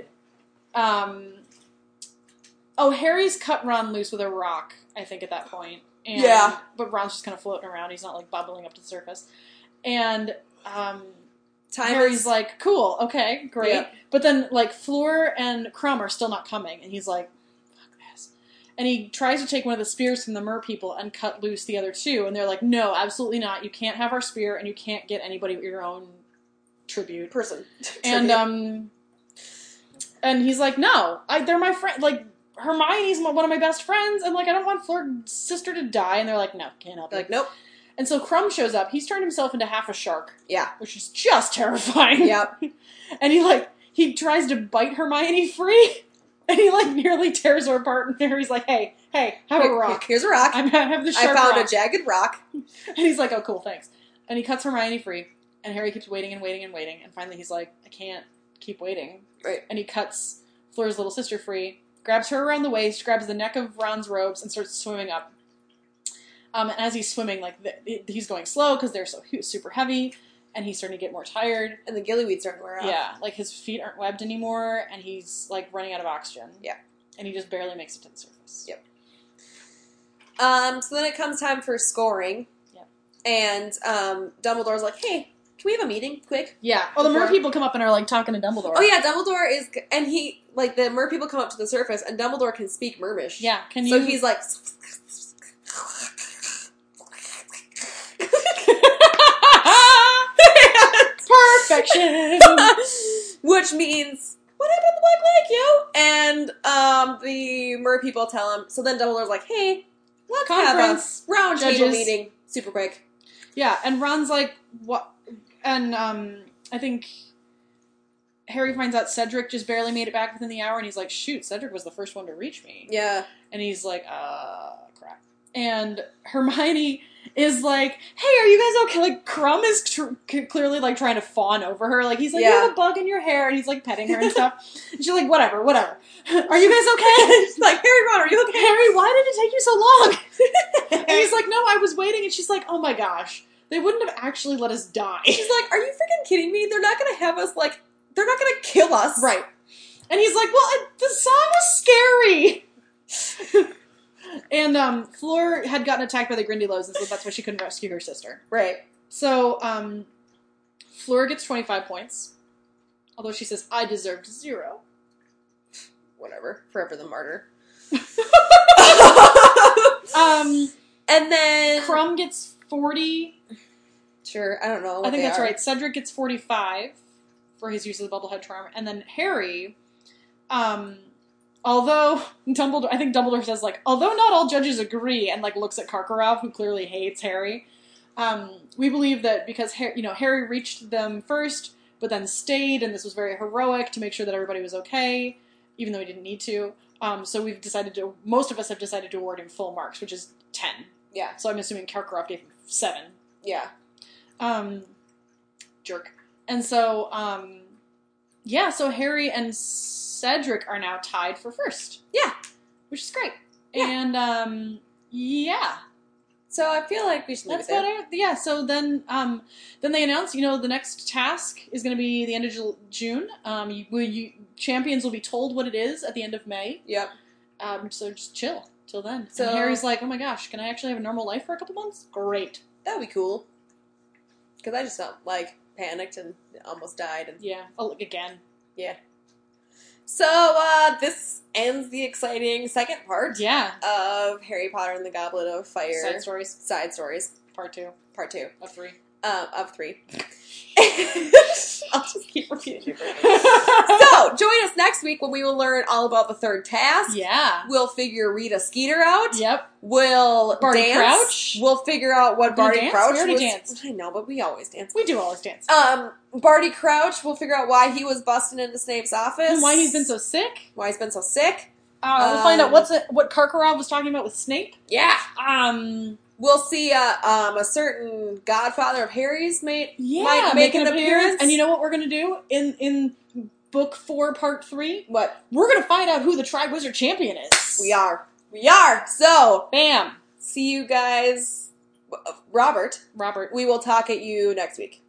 Harry's cut Ron loose with a rock, I think, at that point. And, but Ron's just kind of floating around. He's not, bubbling up to the surface. And, Harry's like, cool, okay, great. Yeah. But then, Fleur and Crumb are still not coming. And he's like, fuck this. And he tries to take one of the spears from the mer people and cut loose the other 2. And they're like, no, absolutely not. You can't have our spear, and you can't get anybody your own tribute. Person. And, And he's like, no, they're my friend. Like, Hermione's one of my best friends, and, like, I don't want Fleur's sister to die. And they're like, no, can't help it. Like, nope. And so Krum shows up. He's turned himself into half a shark. Yeah. Which is just terrifying. Yep. And he tries to bite Hermione free, and he, like, nearly tears her apart, and Harry's like, hey, have a rock. Here's a rock. I have this sharp I found rock. a jagged rock. And he's like, oh, cool, thanks. And he cuts Hermione free, and Harry keeps waiting and waiting and waiting, and finally he's like, I can't keep waiting. Right. And he cuts Fleur's little sister free, grabs her around the waist, grabs the neck of Ron's robes, and starts swimming up. And as he's swimming, like, he's going slow because they're so super heavy, and he's starting to get more tired. And the gillyweed's starting to wear off. Yeah, like, his feet aren't webbed anymore, and he's, like, running out of oxygen. Yeah. And he just barely makes it to the surface. Yep. So then it comes time for scoring. Yep. And Dumbledore's like, hey, can we have a meeting quick? Yeah. Oh, the mer people come up and are, like, talking to Dumbledore. Oh, yeah, Dumbledore is... And he... Like, the mer people come up to the surface, and Dumbledore can speak Mermish. Yeah, can you... So he's like... Perfection! Which means, what happened to Black Lake, yo? And the mer people tell him. So then Dumbledore's like, hey, let's Conference, have a round table judges. meeting. Super quick. Yeah, and Ron's like, what? And I think Harry finds out Cedric just barely made it back within the hour, and he's like, shoot, Cedric was the first one to reach me. Yeah. And he's like, crap. And Hermione is like, hey, are you guys okay? Like, Krum is clearly, like, trying to fawn over her. Like, he's like, you have a bug in your hair, and he's, like, petting her and stuff. And she's like, whatever. Are you guys okay? She's like, Harry, Ron, are you okay? Harry, why did it take you so long? And he's like, no, I was waiting. And she's like, oh my gosh, they wouldn't have actually let us die. She's like, are you freaking kidding me? They're not gonna have us, like, they're not gonna kill us. Right. And he's like, well, the song was scary. And Fleur had gotten attacked by the Grindylows, and so that's why she couldn't rescue her sister. Right. So Fleur gets 25 points, although she says, I deserved 0. Whatever. Forever the martyr. And then... Krum gets 40. Sure, I don't know what I think they that's are. right. Cedric gets 45 for his use of the Bubblehead Charm. And then Harry, although I think Dumbledore says, like, although not all judges agree, and, like, looks at Karkaroff, who clearly hates Harry, we believe that because, Harry reached them first, but then stayed, and this was very heroic to make sure that everybody was okay, even though he didn't need to. So most of us have decided to award him full marks, which is 10. Yeah. So I'm assuming Karkaroff gave him 7. Yeah. Jerk. And so, so Harry and Cedric are now tied for first. Yeah. Which is great. Yeah. And, So I feel like we should leave That's it there. about it. Yeah, so then they announced, the next task is going to be the end of June. Champions will be told what it is at the end of May. Yep. So just chill till then. So and Harry's like, oh my gosh, can I actually have a normal life for a couple months? Great. That would be cool. Because I just felt, like, panicked and almost died. And Yeah. Oh, look, again. yeah. So, this ends the exciting second part Yeah. of Harry Potter and the Goblet of Fire. Side stories. Side stories. Part 2. Part 2. Of 3. Of 3. I'll just keep repeating your birthday. So, join us next week when we will learn all about the third task. Yeah. We'll figure Rita Skeeter out. Yep. We'll Barty dance. Crouch. We'll figure out what Barty dance? Crouch We already was. danced. I know, but we always dance. We do always dance. Barty Crouch, we'll figure out why he was busting into Snape's office. And why he's been so sick. Why he's been so sick. We'll find out what Karkaroff was talking about with Snape. Yeah. We'll see a certain godfather of Harry's might make an appearance. And you know what we're going to do in book 4, part 3? What? We're going to find out who the Triwizard Champion is. We are. So, Bam. see you guys. Robert. Robert. We will talk at you next week.